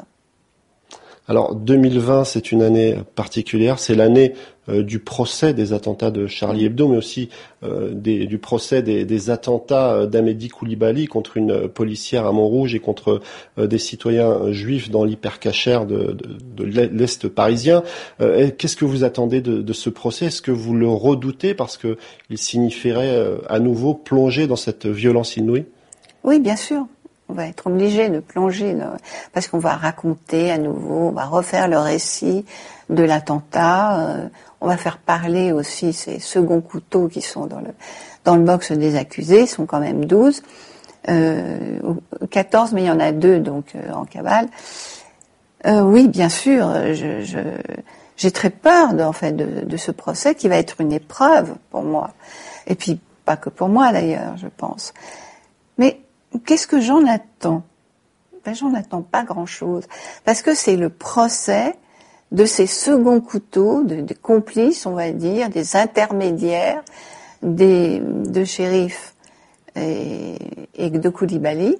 [SPEAKER 12] Alors deux mille vingt, c'est une année particulière, c'est l'année euh, du procès des attentats de Charlie Hebdo, mais aussi euh, des, du procès des, des attentats d'Amedy Coulibaly contre une policière à Montrouge et contre euh, des citoyens juifs dans l'hypercachère de, de, de l'Est parisien. Euh, qu'est-ce que vous attendez de, de ce procès? Est-ce que vous le redoutez parce que il signifierait euh, à nouveau plonger dans cette violence inouïe?
[SPEAKER 19] Oui, bien sûr. On va être obligé de plonger, parce qu'on va raconter à nouveau, on va refaire le récit de l'attentat, euh, on va faire parler aussi ces seconds couteaux qui sont dans le, dans le box des accusés, ils sont quand même douze, euh, quatorze, mais il y en a deux donc euh, en cavale. Euh, oui, bien sûr, je, je, j'ai très peur de, en fait, de, de ce procès qui va être une épreuve pour moi. Et puis, pas que pour moi d'ailleurs, je pense. Mais qu'est-ce que j'en attends? Ben, j'en attends pas grand-chose. Parce que c'est le procès de ces seconds couteaux, de, des complices, on va dire, des intermédiaires, des, de shérif et, et de Coulibaly.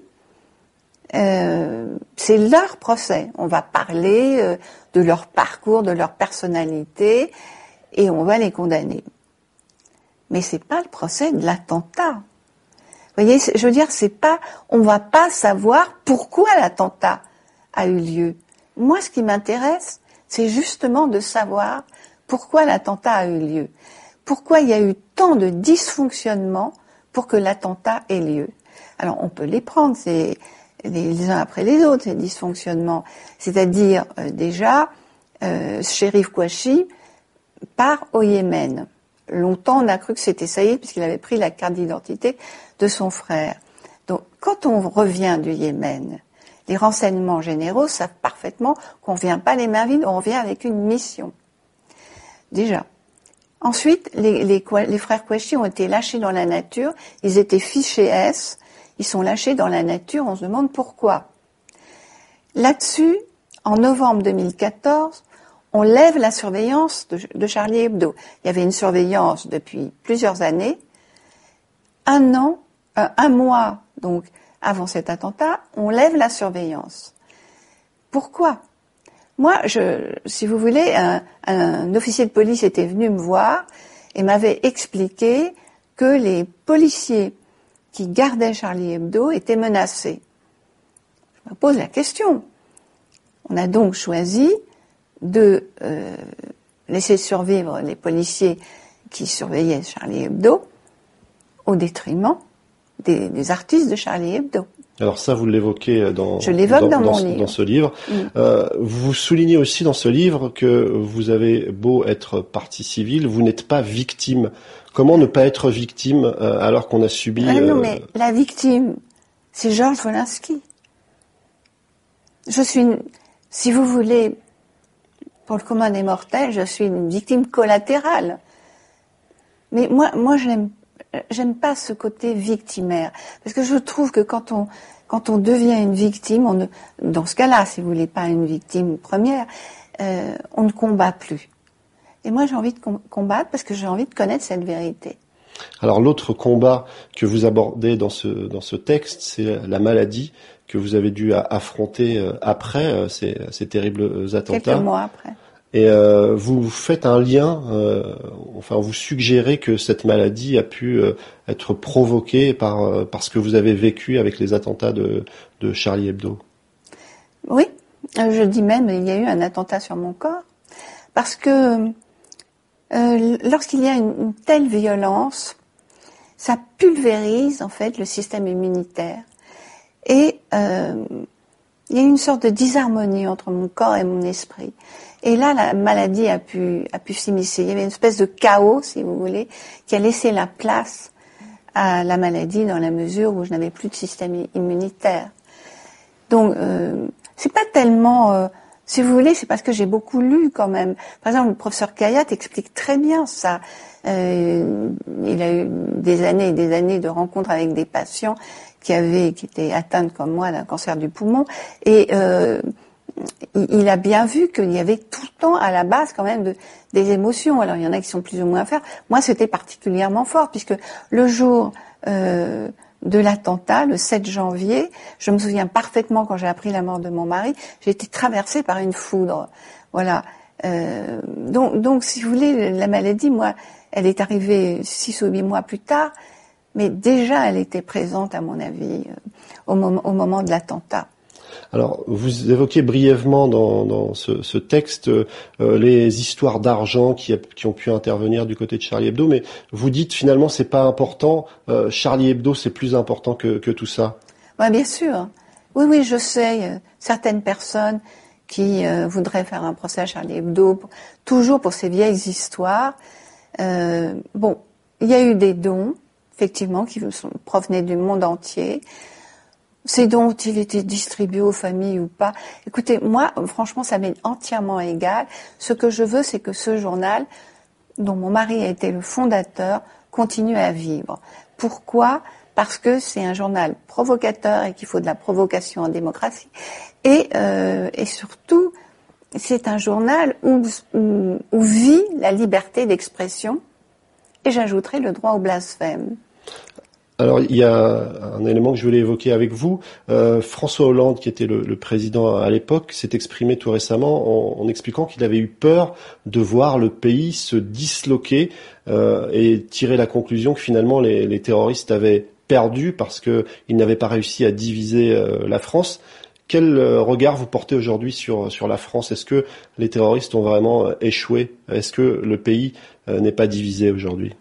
[SPEAKER 19] Euh, c'est leur procès. On va parler euh, de leur parcours, de leur personnalité, et on va les condamner. Mais c'est pas le procès de l'attentat. Vous voyez, je veux dire, c'est pas, on va pas savoir pourquoi l'attentat a eu lieu. Moi, ce qui m'intéresse, c'est justement de savoir pourquoi l'attentat a eu lieu. Pourquoi il y a eu tant de dysfonctionnements pour que l'attentat ait lieu. Alors, on peut les prendre, c'est les uns après les autres, ces dysfonctionnements. C'est-à-dire, euh, déjà, euh, Chérif Kouachi part au Yémen. Longtemps, on a cru que c'était Saïd, puisqu'il avait pris la carte d'identité de son frère. Donc, quand on revient du Yémen, les renseignements généraux savent parfaitement qu'on ne vient pas les mains vides, on vient avec une mission. Déjà. Ensuite, les, les, les frères Kouachi ont été lâchés dans la nature, ils étaient fichés S, ils sont lâchés dans la nature, on se demande pourquoi. Là-dessus, en novembre deux mille quatorze, on lève la surveillance de, de Charlie Hebdo. Il y avait une surveillance depuis plusieurs années. Un an, euh, un mois donc avant cet attentat, on lève la surveillance. Pourquoi? Moi, je, si vous voulez, un, un officier de police était venu me voir et m'avait expliqué que les policiers qui gardaient Charlie Hebdo étaient menacés. Je me pose la question. On a donc choisi de euh, laisser survivre les policiers qui surveillaient Charlie Hebdo au détriment des, des artistes de Charlie Hebdo.
[SPEAKER 12] Alors ça, vous l'évoquez dans,
[SPEAKER 19] Je l'évoque dans,
[SPEAKER 12] dans,
[SPEAKER 19] mon
[SPEAKER 12] dans,
[SPEAKER 19] livre.
[SPEAKER 12] dans ce livre. Mm. Euh, vous soulignez aussi dans ce livre que vous avez beau être partie civile, vous n'êtes pas victime. Comment ne pas être victime euh, alors qu'on a subi...
[SPEAKER 19] Ah non,
[SPEAKER 12] euh...
[SPEAKER 19] mais la victime, c'est Georges Wolinski. Je suis, une, si vous voulez, pour le commun des mortels, je suis une victime collatérale. Mais moi, moi, je n'aime, j'aime pas ce côté victimaire, parce que je trouve que quand on, quand on devient une victime, on ne, dans ce cas-là, si vous voulez, pas une victime première, euh, on ne combat plus. Et moi, j'ai envie de combattre parce que j'ai envie de connaître cette vérité.
[SPEAKER 12] Alors, l'autre combat que vous abordez dans ce, dans ce texte, c'est la maladie que vous avez dû affronter après ces, ces terribles attentats.
[SPEAKER 19] Quelques mois après.
[SPEAKER 12] Et euh, vous faites un lien, euh, enfin, vous suggérez que cette maladie a pu euh, être provoquée par, euh, par ce que vous avez vécu avec les attentats de, de Charlie Hebdo.
[SPEAKER 19] Oui, je dis même il y a eu un attentat sur mon corps, parce que Euh, lorsqu'il y a une, une telle violence, ça pulvérise en fait le système immunitaire. Et euh, il y a une sorte de disharmonie entre mon corps et mon esprit. Et là, la maladie a pu, a pu s'immiscer. Il y avait une espèce de chaos, si vous voulez, qui a laissé la place à la maladie dans la mesure où je n'avais plus de système immunitaire. Donc, euh, c'est pas tellement... Euh, Si vous voulez, c'est parce que j'ai beaucoup lu quand même. Par exemple, le professeur Kayat explique très bien ça. Euh, il a eu des années et des années de rencontres avec des patients qui avaient, qui étaient atteints comme moi d'un cancer du poumon, et euh, il, il a bien vu qu'il y avait tout le temps à la base quand même de, des émotions. Alors il y en a qui sont plus ou moins fortes. Moi, c'était particulièrement fort puisque le jour euh, de l'attentat, le sept janvier, je me souviens parfaitement quand j'ai appris la mort de mon mari, j'ai été traversée par une foudre. Voilà. Euh, donc, donc, si vous voulez, la maladie, moi, elle est arrivée six ou huit mois plus tard, mais déjà, elle était présente, à mon avis, euh, au moment, au moment de l'attentat.
[SPEAKER 12] Alors, vous évoquez brièvement dans, dans ce, ce texte euh, les histoires d'argent qui, a, qui ont pu intervenir du côté de Charlie Hebdo, mais vous dites finalement c'est pas important. Euh, Charlie Hebdo c'est plus important que, que tout ça.
[SPEAKER 19] Ouais, bien sûr. Oui, oui, je sais. Euh, certaines personnes qui euh, voudraient faire un procès à Charlie Hebdo, pour, toujours pour ces vieilles histoires. Euh, bon, il y a eu des dons, effectivement, qui sont, provenaient du monde entier. Ces dons ont-ils été distribués aux familles ou pas? Écoutez, moi, franchement, ça m'est entièrement égal. Ce que je veux, c'est que ce journal, dont mon mari a été le fondateur, continue à vivre. Pourquoi? Parce que c'est un journal provocateur et qu'il faut de la provocation en démocratie. Et, euh, et surtout, c'est un journal où, où, où vit la liberté d'expression. Et j'ajouterai le droit au blasphème.
[SPEAKER 12] Alors, il y a un élément que je voulais évoquer avec vous. Euh, François Hollande, qui était le, le président à l'époque, s'est exprimé tout récemment en, en expliquant qu'il avait eu peur de voir le pays se disloquer euh, et tirer la conclusion que finalement les, les terroristes avaient perdu parce qu'ils n'avaient pas réussi à diviser euh, la France. Quel euh, regard vous portez aujourd'hui sur, sur la France? Est-ce que les terroristes ont vraiment euh, échoué? Est-ce que le pays euh, n'est pas divisé aujourd'hui?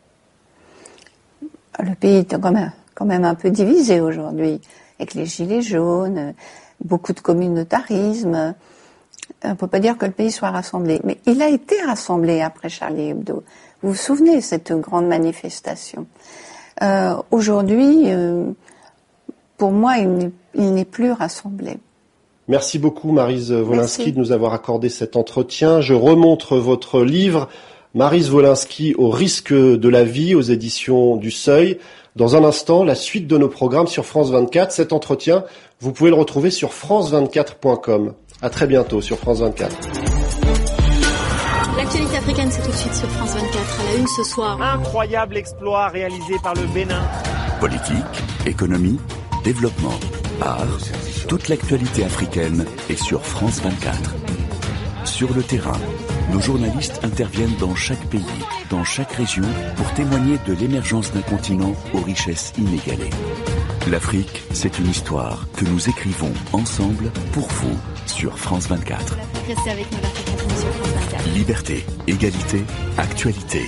[SPEAKER 19] Le pays est quand même, quand même un peu divisé aujourd'hui, avec les gilets jaunes, beaucoup de communautarisme. On ne peut pas dire que le pays soit rassemblé. Mais il a été rassemblé après Charlie Hebdo. Vous vous souvenez de cette grande manifestation? Euh, aujourd'hui, euh, pour moi, il n'est, il n'est plus rassemblé.
[SPEAKER 12] Merci beaucoup, Maryse Wolinski, de nous avoir accordé cet entretien. Je remontre votre livre, Maryse Wolinski, au risque de la vie, aux éditions du Seuil. Dans un instant, la suite de nos programmes sur France vingt-quatre. Cet entretien, vous pouvez le retrouver sur france vingt-quatre point com. À très bientôt sur France vingt-quatre.
[SPEAKER 1] L'actualité africaine, c'est tout de suite sur France vingt-quatre. À la une ce soir.
[SPEAKER 2] Incroyable exploit réalisé par le Bénin.
[SPEAKER 7] Politique, économie, développement, art. Toute l'actualité africaine est sur France vingt-quatre. Sur le terrain, Nos journalistes interviennent dans chaque pays, dans chaque région, pour témoigner de l'émergence d'un continent aux richesses inégalées. L'Afrique, c'est une histoire que nous écrivons ensemble pour vous sur France vingt-quatre.
[SPEAKER 1] Restez avec nous, l'Afrique continue sur France vingt-quatre.
[SPEAKER 7] Liberté, égalité, actualité.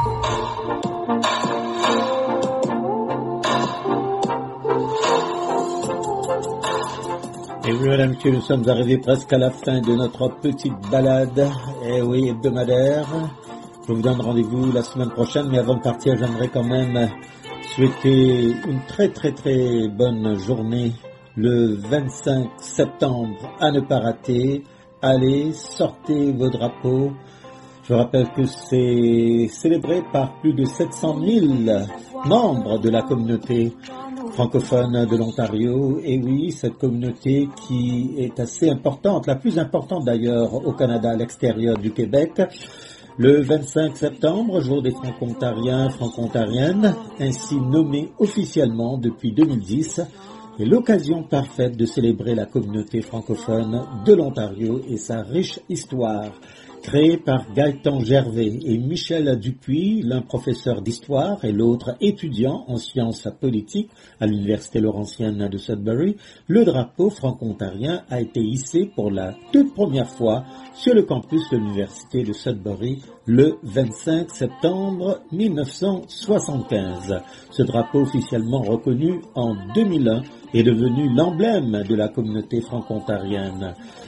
[SPEAKER 9] Et oui, mesdames, messieurs, nous sommes arrivés presque à la fin de notre petite balade, eh oui, hebdomadaire. Je vous donne rendez-vous la semaine prochaine, mais avant de partir, j'aimerais quand même souhaiter une très très très bonne journée le vingt-cinq septembre à ne pas rater. Allez, sortez vos drapeaux. Je rappelle que c'est célébré par plus de sept cent mille membres de la communauté francophone de l'Ontario. Et oui, cette communauté qui est assez importante, la plus importante d'ailleurs au Canada, à l'extérieur du Québec. Le vingt-cinq septembre, jour des Franco-Ontariens, Franco-Ontariennes, ainsi nommés officiellement depuis deux mille dix, est l'occasion parfaite de célébrer la communauté francophone de l'Ontario et sa riche histoire. Créé par Gaëtan Gervais et Michel Dupuis, l'un professeur d'histoire et l'autre étudiant en sciences politiques à l'Université Laurentienne de Sudbury, le drapeau franco-ontarien a été hissé pour la toute première fois sur le campus de l'Université de Sudbury le vingt-cinq septembre mille neuf cent soixante-quinze. Ce drapeau officiellement reconnu en deux mille un est devenu l'emblème de la communauté franco-ontarienne.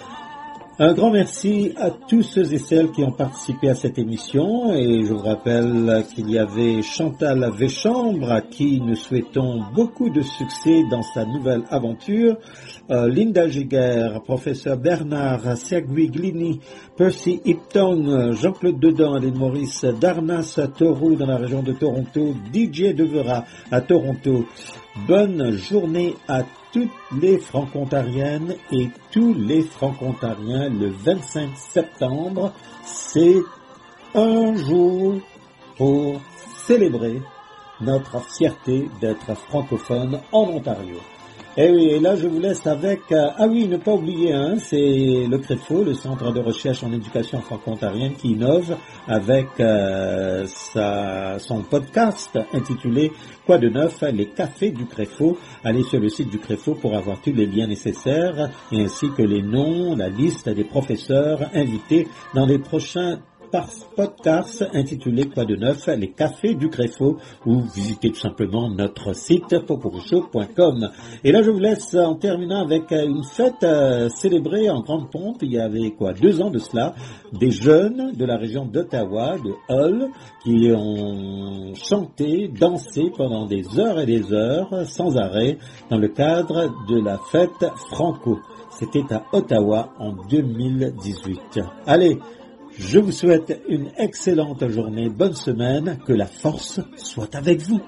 [SPEAKER 9] Un grand merci à tous ceux et celles qui ont participé à cette émission et je vous rappelle qu'il y avait Chantal Véchambre à qui nous souhaitons beaucoup de succès dans sa nouvelle aventure, euh, Linda Giguère, professeur Bernard Siaguiglini, Percy Hipton, Jean-Claude Dedan, et Maurice Darnas Toru dans la région de Toronto, D J Devera à Toronto. Bonne journée à toutes les franco-ontariennes et tous les franco-ontariens le vingt-cinq septembre. C'est un jour pour célébrer notre fierté d'être francophone en Ontario. Et oui, et là je vous laisse avec... Euh, ah oui, ne pas oublier, hein, c'est le CREFO, le Centre de recherche en éducation franco-ontarienne, qui innove avec euh, sa, son podcast intitulé « Quoi de neuf? Les cafés du CREFO ». Allez sur le site du CREFO pour avoir tous les liens nécessaires, et ainsi que les noms, la liste des professeurs invités dans les prochains par podcast intitulé Quoi de neuf? Les cafés du CREFO, ou visitez tout simplement notre site poporouchot point com. Et là je vous laisse en terminant avec une fête euh, célébrée en grande pompe il y avait quoi deux ans de cela, des jeunes de la région d'Ottawa, de Hull, qui ont chanté, dansé pendant des heures et des heures sans arrêt dans le cadre de la fête Franco. C'était à Ottawa en deux mille dix-huit. Allez, je vous souhaite une excellente journée, bonne semaine, que la force soit avec vous.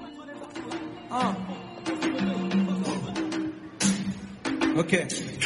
[SPEAKER 14] Ah. Ok.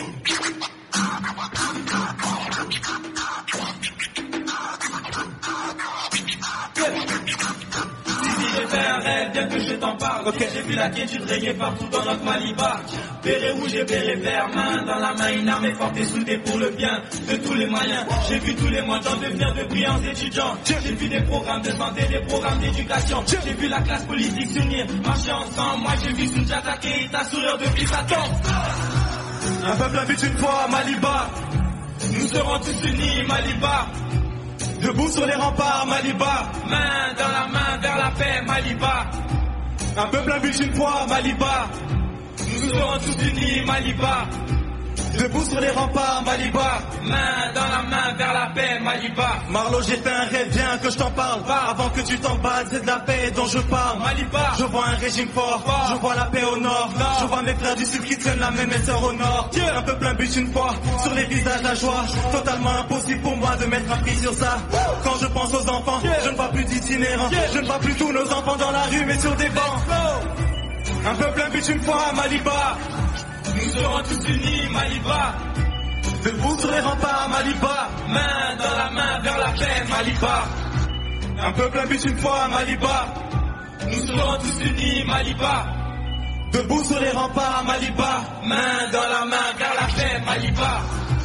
[SPEAKER 14] J'ai fait un rêve, bien que je t'en parle. Okay. J'ai vu la quiétude régner partout dans notre Maliba. Béret rouge et béret vert, main dans la main, une armée forte et soudée pour le bien de tous les moyens. J'ai vu tous les montants devenir de brillants étudiants. J'ai vu des programmes de santé, des programmes d'éducation. J'ai vu la classe politique s'unir, marcher ensemble. Moi j'ai vu Sundiata Keita sourire depuis sa tombe. Un peuple habite une fois à Maliba. Nous serons tous unis, Maliba. Debout sur les remparts, Maliba. Main dans la main vers la paix, Maliba. Un peuple habite une fois, Maliba. Nous serons tous unis, Maliba. Debout sur les remparts, Maliba. Main dans la main vers la paix, Maliba. Marlo, j'ai fait un rêve, viens que je t'en parle. Va avant que tu t'emballes, c'est de la paix dont je parle. Maliba, je vois un régime fort, fort. Je vois la paix au nord, nord. Je vois mes frères du sud qui tiennent la même et sœurs au nord. Yeah. Un peu plein but une fois, sur les visages la joie. Totalement impossible pour moi de mettre un prix sur ça. Quand je pense aux enfants, yeah. Je ne vois plus d'itinérants, yeah. Je ne vois plus tous nos enfants dans la rue mais sur des bancs. Un peu plein but une fois à Maliba. Nous serons tous unis, Maliba. Debout sur les remparts, Maliba. Main dans la main vers la paix, Maliba. Un peuple un but une fois, Maliba. Nous serons tous unis, Maliba. Debout sur les remparts, Maliba. Main dans la main vers la paix, Maliba.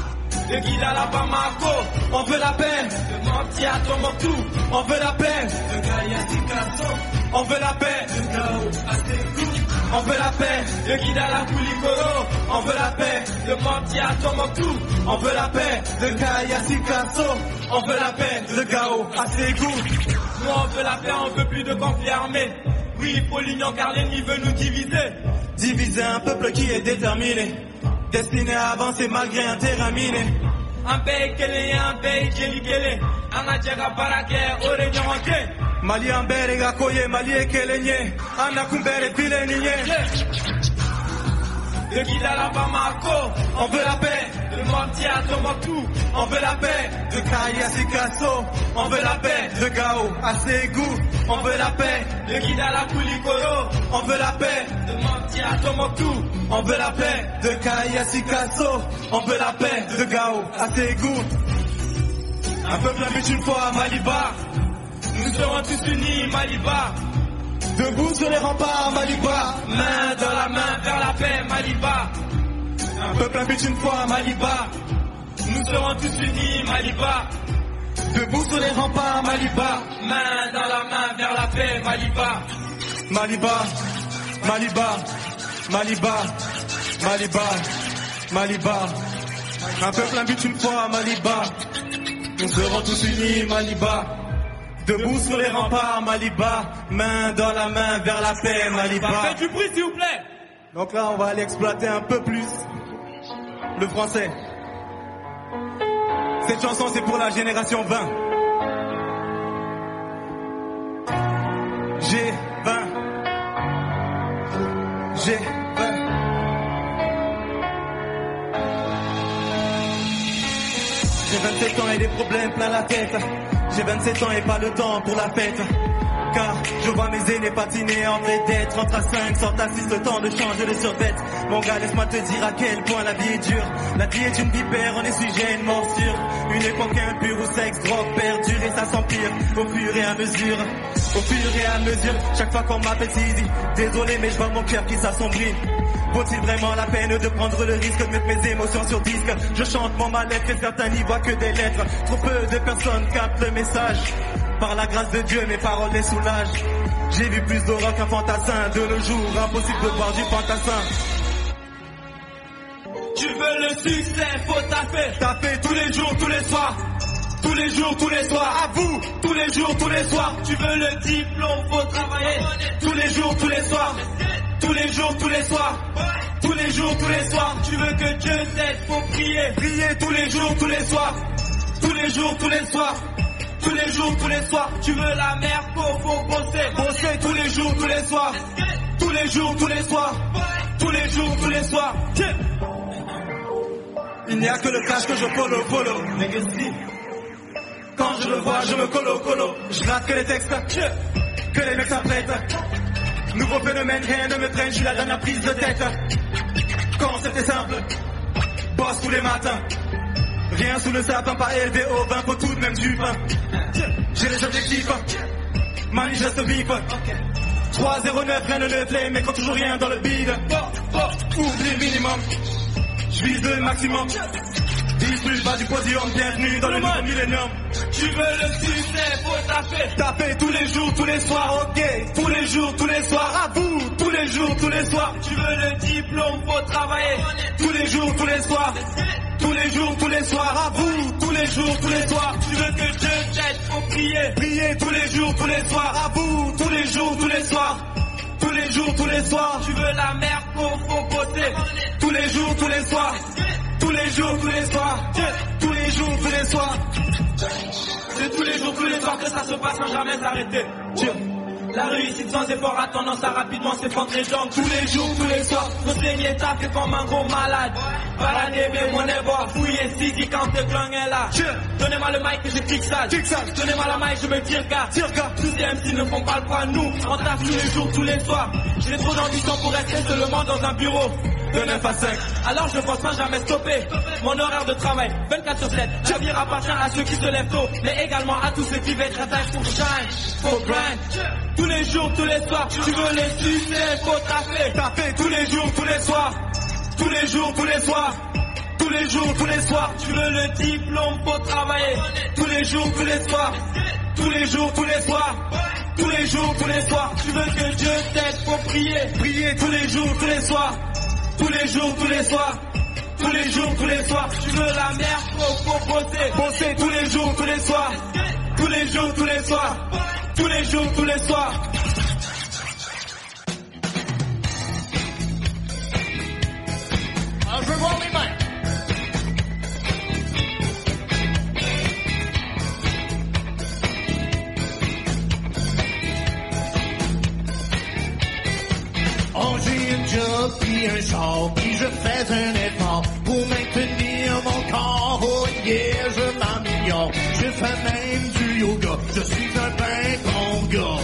[SPEAKER 14] de Guida la Bamako. On veut la paix de Morti à Tombouctou. On veut la paix de Gaïa Sikasso. On veut la paix de Gao Asekou. On veut la paix de Guida la Koulikoro. On veut la paix de Morti à Tombouctou. On veut la paix de Gaïa Sikasso. On veut la paix de Gao Asekou. Nous on veut la paix, on veut plus de conflits armés. Oui, il faut l'union car l'ennemi veut nous diviser. Diviser un peuple qui est déterminé, destiné à avancer malgré un terrain miné. Un pays kélé, un pays kéli kélé. Un adjaga barake, oreño manqué. Mali ambere gakoye, Mali e kéléñé. Un akumbere file niñé. De Guida la Bamako, on veut la paix. De Morti à Tombouctou, on veut la paix. De Gaïa Sikasso, on veut la paix. De Gao Asekou, on veut la paix. De Guida la Koulikoro, on veut la paix. De Morti à Tombouctou, on veut la paix. De Gaïa Sikasso, on veut la paix. De Gao Asekou. Un peuple invite une fois à Maliba. Nous serons tous unis, Maliba. Debout sur les remparts, Maliba. Main dans la main vers la paix, Maliba. Un peuple habite une fois, Maliba. Nous serons tous unis, Maliba. Debout sur les remparts, Maliba. Main dans la main vers la paix, Maliba. Maliba, Maliba, Maliba, Maliba, Maliba. Un peuple habite une fois, Maliba. Nous serons tous unis, Maliba. Debout sur les remparts, Maliba, main dans la main vers la paix, Maliba. Faites du bruit, s'il vous plaît. Donc là, on va aller exploiter un peu plus le français. Cette chanson, c'est pour la génération vingt. J'ai vingt. J'ai vingt. J'ai vingt-sept ans et des problèmes plein la tête. J'ai vingt-sept ans et pas de temps pour la fête. Car je vois mes aînés patiner entre les dettes. Rentre à cinq, sortent à six, le temps de changer de survêt. Mon gars, laisse-moi te dire à quel point la vie est dure. La vie est une vipère, on est sujet à une morsure. Une époque impure où sexe, drogue, perdure et ça s'empire au fur et à mesure. Au fur et à mesure, chaque fois qu'on m'appelle Tizi. Désolé mais je vois mon cœur qui s'assombrit. Vaut-il vraiment la peine de prendre le risque de mettre mes émotions sur disque? Je chante mon mal-être et certains n'y voient que des lettres. Trop peu de personnes captent le message. Par la grâce de Dieu, mes paroles les soulagent. J'ai vu plus d'horreur qu'un fantassin. De nos jours, impossible de boire du fantassin. Tu veux le succès, faut taper. Taper tous les jours, tous les soirs. Tous les jours, tous les soirs. À vous, tous les jours, tous les soirs. Tu veux le diplôme, faut travailler. Tous les jours, tous les soirs. Tous les jours, tous les soirs. Tous les jours, tous les soirs. Tu veux que Dieu t'aide, faut prier. Prier tous les jours, tous les soirs. Tous les jours, tous les soirs. Tous les jours, tous les soirs. Tu veux la mer, faut, faut bosser. Bosser tous les jours, tous les soirs. Tous les jours, tous les soirs. Tous les jours, tous les soirs. Il n'y a que le cash que je follow, follow. Legacy. Quand je le vois, je me colo, colo. Je rate que les textes, que les mecs s'apprêtent. Nouveau phénomène, rien ne me traîne, je suis la dernière prise de tête. Quand c'était simple, bosse tous les matins. Rien sous le sapin, pas élevé au vin, faut tout de même du pain. J'ai les objectifs, manie geste vif. trois zéro neuf, rien ne le plaît, mais quand toujours rien dans le bide. Oublie le minimum, je vise le maximum. dix plus bas du podium, bienvenue dans le nouveau millénium. Tu veux le succès, faut taper. Taper tous les jours, tous les soirs, ok. Tous les jours, tous les soirs, à vous. Tous les jours, tous les soirs. Tu veux le diplôme, faut travailler. Tous les jours, tous les soirs. Tous les jours, tous les soirs, à vous. Tous les jours, tous les soirs. Tu veux que Dieu t'aide, faut prier. Prier tous les jours, tous les soirs, à vous. Tous les jours, tous les soirs. Tous les jours, tous les soirs. Tu veux la mer, faut, faut bosser. Tous les jours, tous les soirs. Tous les jours, tous les soirs. Tous les jours, tous les soirs. C'est tous les jours, tous les soirs que ça se passe sans jamais s'arrêter. La réussite sans effort a tendance à rapidement s'effondrer. Donc tous les jours, tous les soirs, faut saigner ta fait comme un gros malade. Balader mes monnaies, boire, fouiller, si quand tes plans est là. Donnez-moi le mic et je kick ça. Donnez-moi la mic, je me tire gars. Tous les M C ne font pas le poids, nous. On tape tous les jours, tous les soirs. J'ai trop d'ambition pour rester seulement dans un bureau. De neuf à cinq. Alors je pense sans jamais stopper mon horaire de travail vingt-quatre sur sept. La vie appartient à ceux qui se lèvent tôt, mais également à tous ceux qui veulent travailler pour shine, pour grind. Tous les jours, tous les soirs, tu veux les succès, faut taper. Taper tous les jours, tous les soirs. Tous les jours, tous les soirs. Tous Tous les jours, tous les soirs, tu veux le diplôme, faut travailler. Tous les jours, tous les soirs, tous les jours, tous les soirs, tous les jours, tous les soirs, tu veux que Dieu t'aide, faut prier, prier tous les jours, tous les soirs, tous les jours, tous les soirs, tous les jours, tous les soirs, tu veux la mer, faut, faut bosser, bosser tous les jours, tous les soirs, tous les jours, tous les soirs, tous les jours, tous les soirs. Alors je veux voir les mains.
[SPEAKER 15] Oh, j'ai un job, puis un char, puis je fais un effort pour maintenir mon corps. Oh yeah, je m'améliore, je fais même du yoga, je suis un ben bon gars.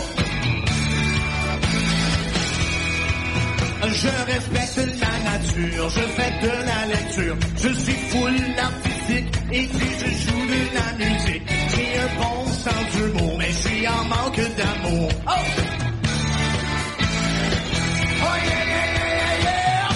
[SPEAKER 15] Je respecte la nature, je fais de la lecture, je suis full artistique et puis je joue de la musique. J'ai un bon sens d'humour, mais je suis en manque d'amour. Oh! Oh yeah, yeah, yeah, yeah, yeah.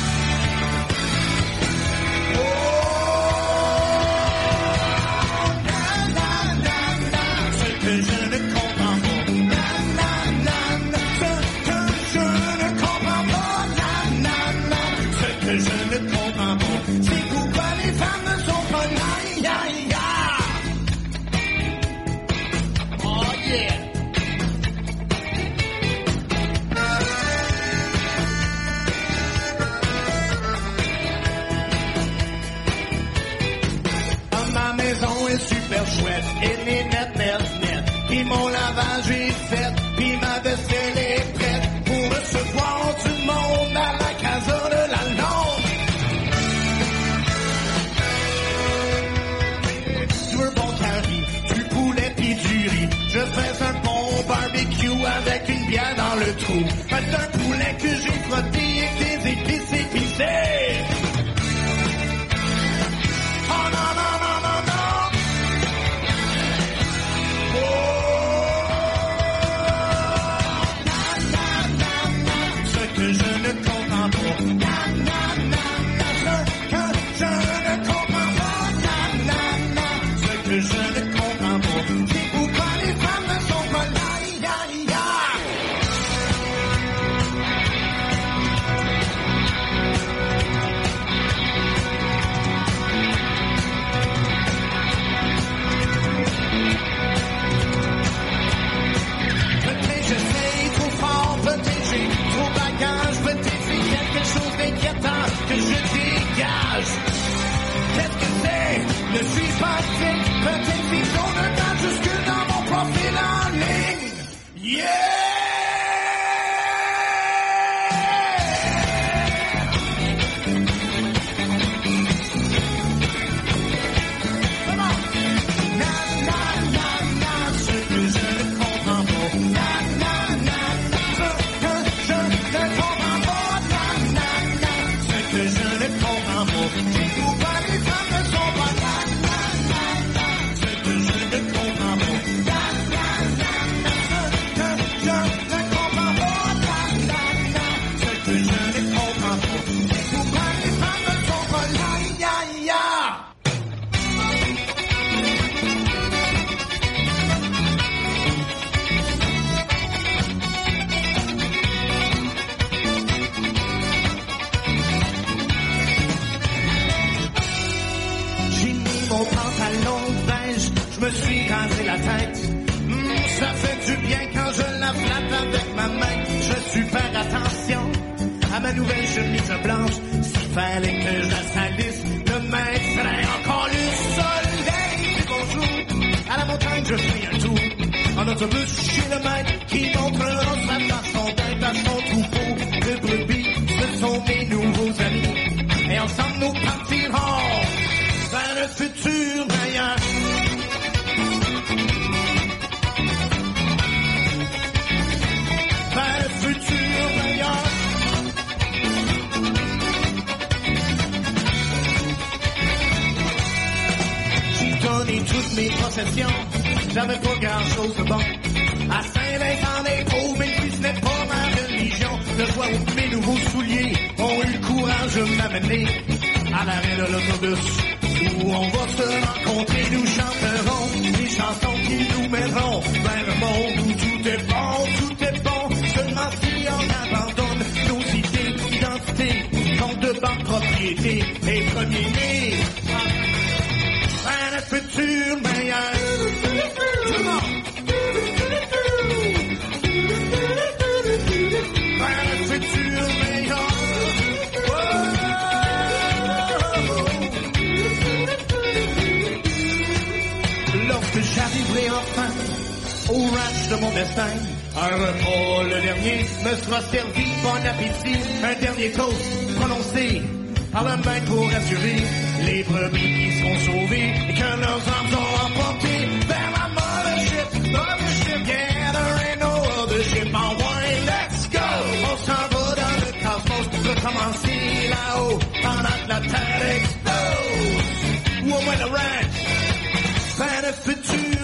[SPEAKER 15] Oh, na, na, na, na. Ce que je ne comprends pas. Na, na, na, na. Ce que je ne comprends pas. Na, na, na. Ce que je ne comprends pas. C'est pourquoi les femmes ne sont pas là. Ya, ya. Oh yeah. Super chouette, et les net, net, net. Puis mon lavage est fait, puis ma vaisselle est prête pour recevoir du monde à la casa de la longue. Tu veux bon curry, du poulet pis du riz. Je fais un bon barbecue avec une bière dans le trou. C'est un poulet que j'ai frotté avec des épices épicées. Oh non, non, non, non, non. Que je dégage. Qu'est-ce que c'est? Ne suis pas fait. Peut-être qu'ils ont le temps jusque dans mon profil en ligne. Yeah! Je me suis rasé la tête. Mmh, ça fait du bien quand je la flatte avec ma main. Je suis faire attention à ma nouvelle chemise blanche. S'il fallait que je la salisse, demain serait encore le soleil. Et bonjour, à la montagne je fais un tour. En autobus chez le maître qui montrera sa façon d'être à son troupeau de brebis. Ce sont mes nouveaux amis. Et ensemble nous partirons vers le futur meilleur. Toutes mes possessions, j'avais pas grand chose de bon. À Saint-Vincent des pauvres, mais puis ce n'est pas ma religion. Le jour où mes nouveaux souliers ont eu le courage de m'amener à l'arrêt de l'autobus, où on va se rencontrer, nous chanterons les chansons qui nous mèneront vers le monde où tout est bon, tout est bon, seulement si on abandonne nos idées, identités, compte de banque, propriété et premier-né. Vers un futur meilleur. Come on. Vers un futur meilleur. Lorsque j'arriverai enfin au ranch de mon destin, un repas le dernier me sera servi, bon appétit, un dernier toast prononcé par le maître pour assurer les brebis qui seront sauvées et que leurs âmes sont emportées vers la mothership, mothership, yeah, there ain't no other ship en wine, let's go! On s'en va dans le cosmos pour recommencer là-haut pendant que la terre explose. Ou au moins le ranch, vers le futur.